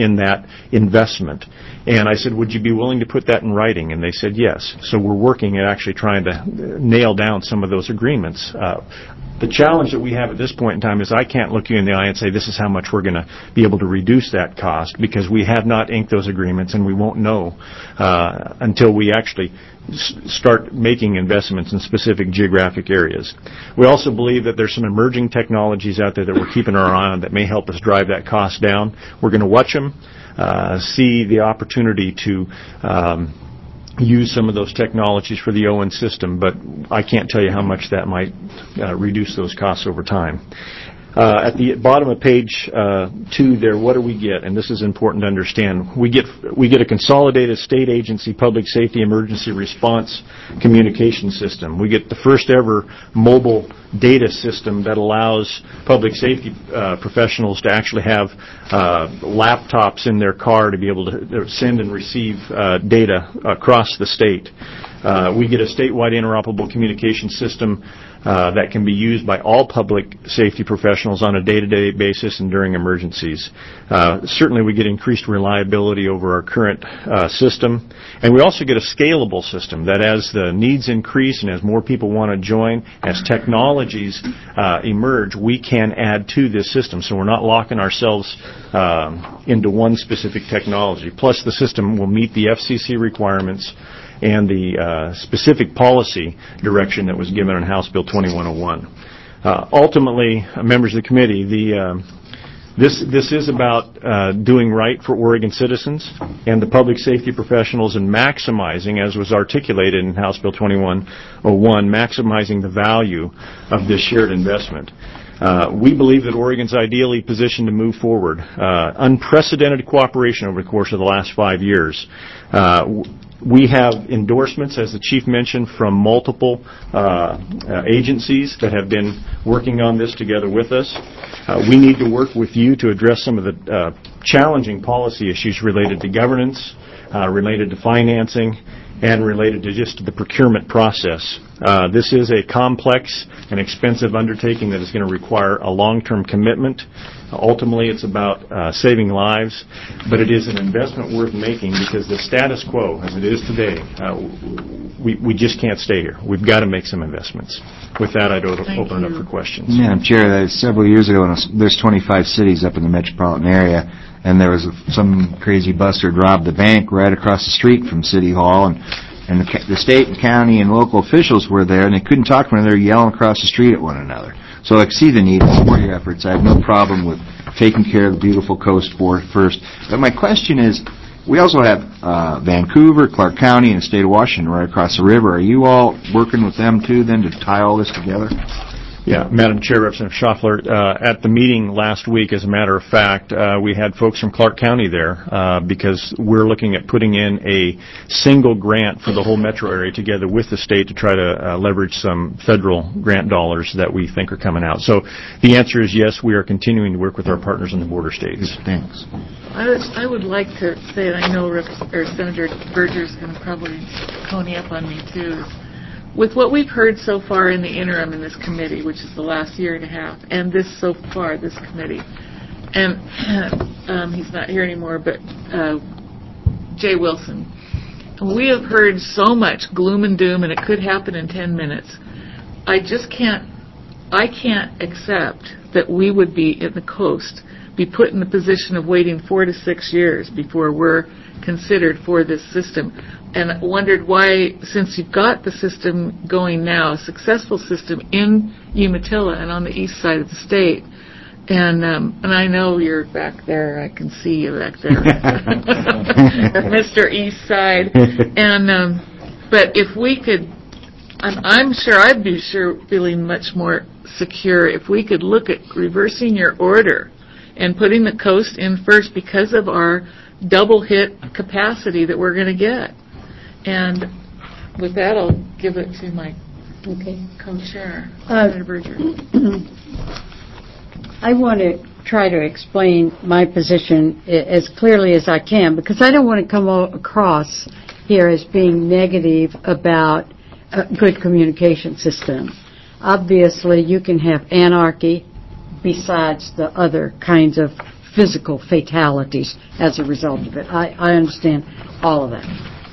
in that investment. And I said, would you be willing to put that in writing? And they said yes. So we're working at actually trying to nail down some of those agreements. Uh, the challenge that we have at this point in time is I can't look you in the eye and say this is how much we're going to be able to reduce that cost, because we have not inked those agreements, and we won't know uh, until we actually s- start making investments in specific geographic areas. We also believe that there's some emerging technologies out there that we're keeping our eye on that may help us drive that cost down. We're going to watch them. Uh, see the opportunity to um, use some of those technologies for the Owen system, but I can't tell you how much that might uh, reduce those costs over time. Uh, at the bottom of page uh, two there, what do we get? And this is important to understand. We get we get a consolidated state agency public safety emergency response communication system. We get the first ever mobile data system that allows public safety uh, professionals to actually have uh, laptops in their car to be able to send and receive uh, data across the state. Uh, we get a statewide interoperable communication system uh, that can be used by all public safety professionals on a day-to-day basis and during emergencies. Uh, certainly we get increased reliability over our current uh, system. And we also get a scalable system that as the needs increase and as more people want to join, as technologies uh, emerge, we can add to this system. So we're not locking ourselves um, into one specific technology. Plus the system will meet the F C C requirements and the uh, specific policy direction that was given in House Bill twenty-one oh one. Uh, ultimately, uh, members of the committee, the uh, this this is about uh, doing right for Oregon citizens and the public safety professionals, and maximizing, as was articulated in House Bill twenty-one oh one, maximizing the value of this shared investment. Uh, we believe that Oregon's ideally positioned to move forward. Uh, unprecedented cooperation over the course of the last five years. Uh, We have endorsements, as the Chief mentioned, from multiple uh, uh, agencies that have been working on this together with us. Uh, we need to work with you to address some of the uh, challenging policy issues related to governance, uh, related to financing, and related to just the procurement process. Uh, this is a complex and expensive undertaking that is going to require a long-term commitment. Ultimately, it's about uh, saving lives, but it is an investment worth making because the status quo, as it is today, uh, we, we just can't stay here. We've got to make some investments. With that, I'd open Thank it you. up for questions. Madam Chair, uh, several years ago, when I was, there's twenty-five cities up in the metropolitan area, and there was a, some crazy buster robbed the bank right across the street from City Hall, and and the, the state and county and local officials were there, and they couldn't talk to one another, yelling across the street at one another. So I see the need for your efforts. I have no problem with taking care of the beautiful coast for first. But my question is, we also have uh, Vancouver, Clark County, and the state of Washington right across the river. Are you all working with them, too, then, to tie all this together? Yeah, Madam Chair, Representative Schaffler, uh, at the meeting last week, as a matter of fact, uh, we had folks from Clark County there uh, because we're looking at putting in a single grant for the whole metro area together with the state to try to uh, leverage some federal grant dollars that we think are coming out. So the answer is yes, we are continuing to work with our partners in the border states. Thanks. I would, I would like to say, and I know Rep, or Senator Berger's going to probably pony up on me too, with what we've heard so far in the interim in this committee, which is the last year and a half, and this so far, this committee, and um, he's not here anymore, but uh, Jay Wilson, we have heard so much gloom and doom, and it could happen in ten minutes. I just can't, I can't accept that we would be in the coast, be put in the position of waiting four to six years before we're considered for this system. And wondered why, since you've got the system going now, a successful system in Umatilla and on the east side of the state, and um, and I know you're back there, I can see you back there, Mister East Side, and um, but if we could, I'm, I'm sure I'd be sure feeling much more secure if we could look at reversing your order and putting the coast in first because of our double hit capacity that we're going to get. And with that, I'll give it to my okay. co-chair, Uh, Senator Berger. I want to try to explain my position i- as clearly as I can, because I don't want to come o- across here as being negative about a good communication system. Obviously, you can have anarchy besides the other kinds of physical fatalities as a result of it. I, I understand all of that.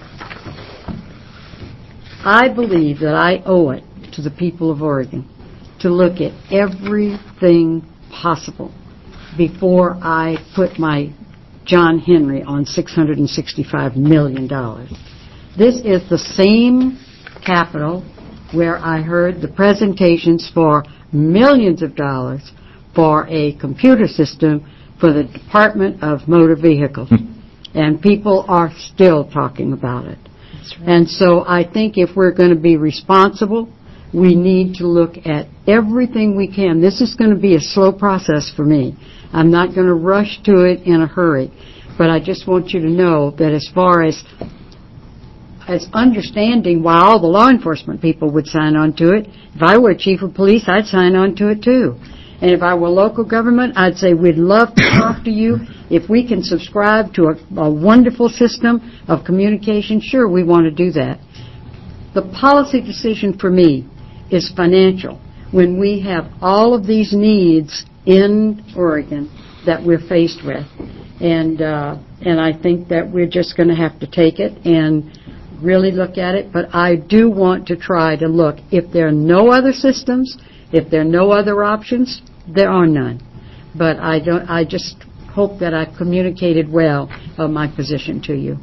I believe that I owe it to the people of Oregon to look at everything possible before I put my John Henry on six hundred sixty-five million dollars. This is the same Capitol where I heard the presentations for millions of dollars for a computer system for the Department of Motor Vehicles. And people are still talking about it. Right. And so I think if we're going to be responsible, we need to look at everything we can. This is going to be a slow process for me. I'm not going to rush to it in a hurry. But I just want you to know that as far as as understanding why all the law enforcement people would sign on to it, if I were chief of police, I'd sign on to it too. And if I were local government, I'd say we'd love to talk to you. If we can subscribe to a, a wonderful system of communication, sure, we want to do that. The policy decision for me is financial. When we have all of these needs in Oregon that we're faced with, and uh, and I think that we're just going to have to take it and really look at it. But I do want to try to look. If there are no other systems, if there are no other options, there are none. But I don't. I just hope that I've communicated well uh, my position to you.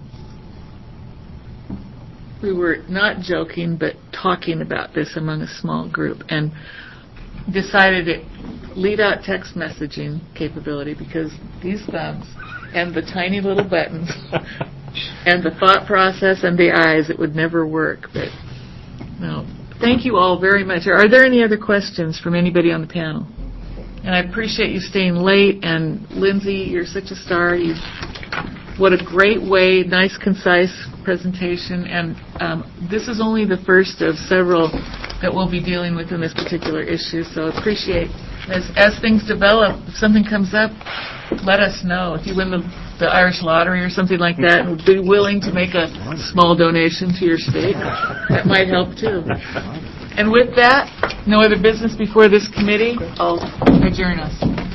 We were not joking, but talking about this among a small group, and decided it leave out text messaging capability, because these thumbs and the tiny little buttons and the thought process and the eyes, it would never work. But no, thank you all very much. Are there any other questions from anybody on the panel? And I appreciate you staying late. And Lindsay, you're such a star. You, what a great way, nice, concise presentation. And um, this is only the first of several that we'll be dealing with in this particular issue. So I appreciate, as, as things develop, if something comes up, let us know. If you win the, the Irish lottery or something like that, and be willing to make a small donation to your state, that might help too. And with that, no other business before this committee. I'll adjourn us.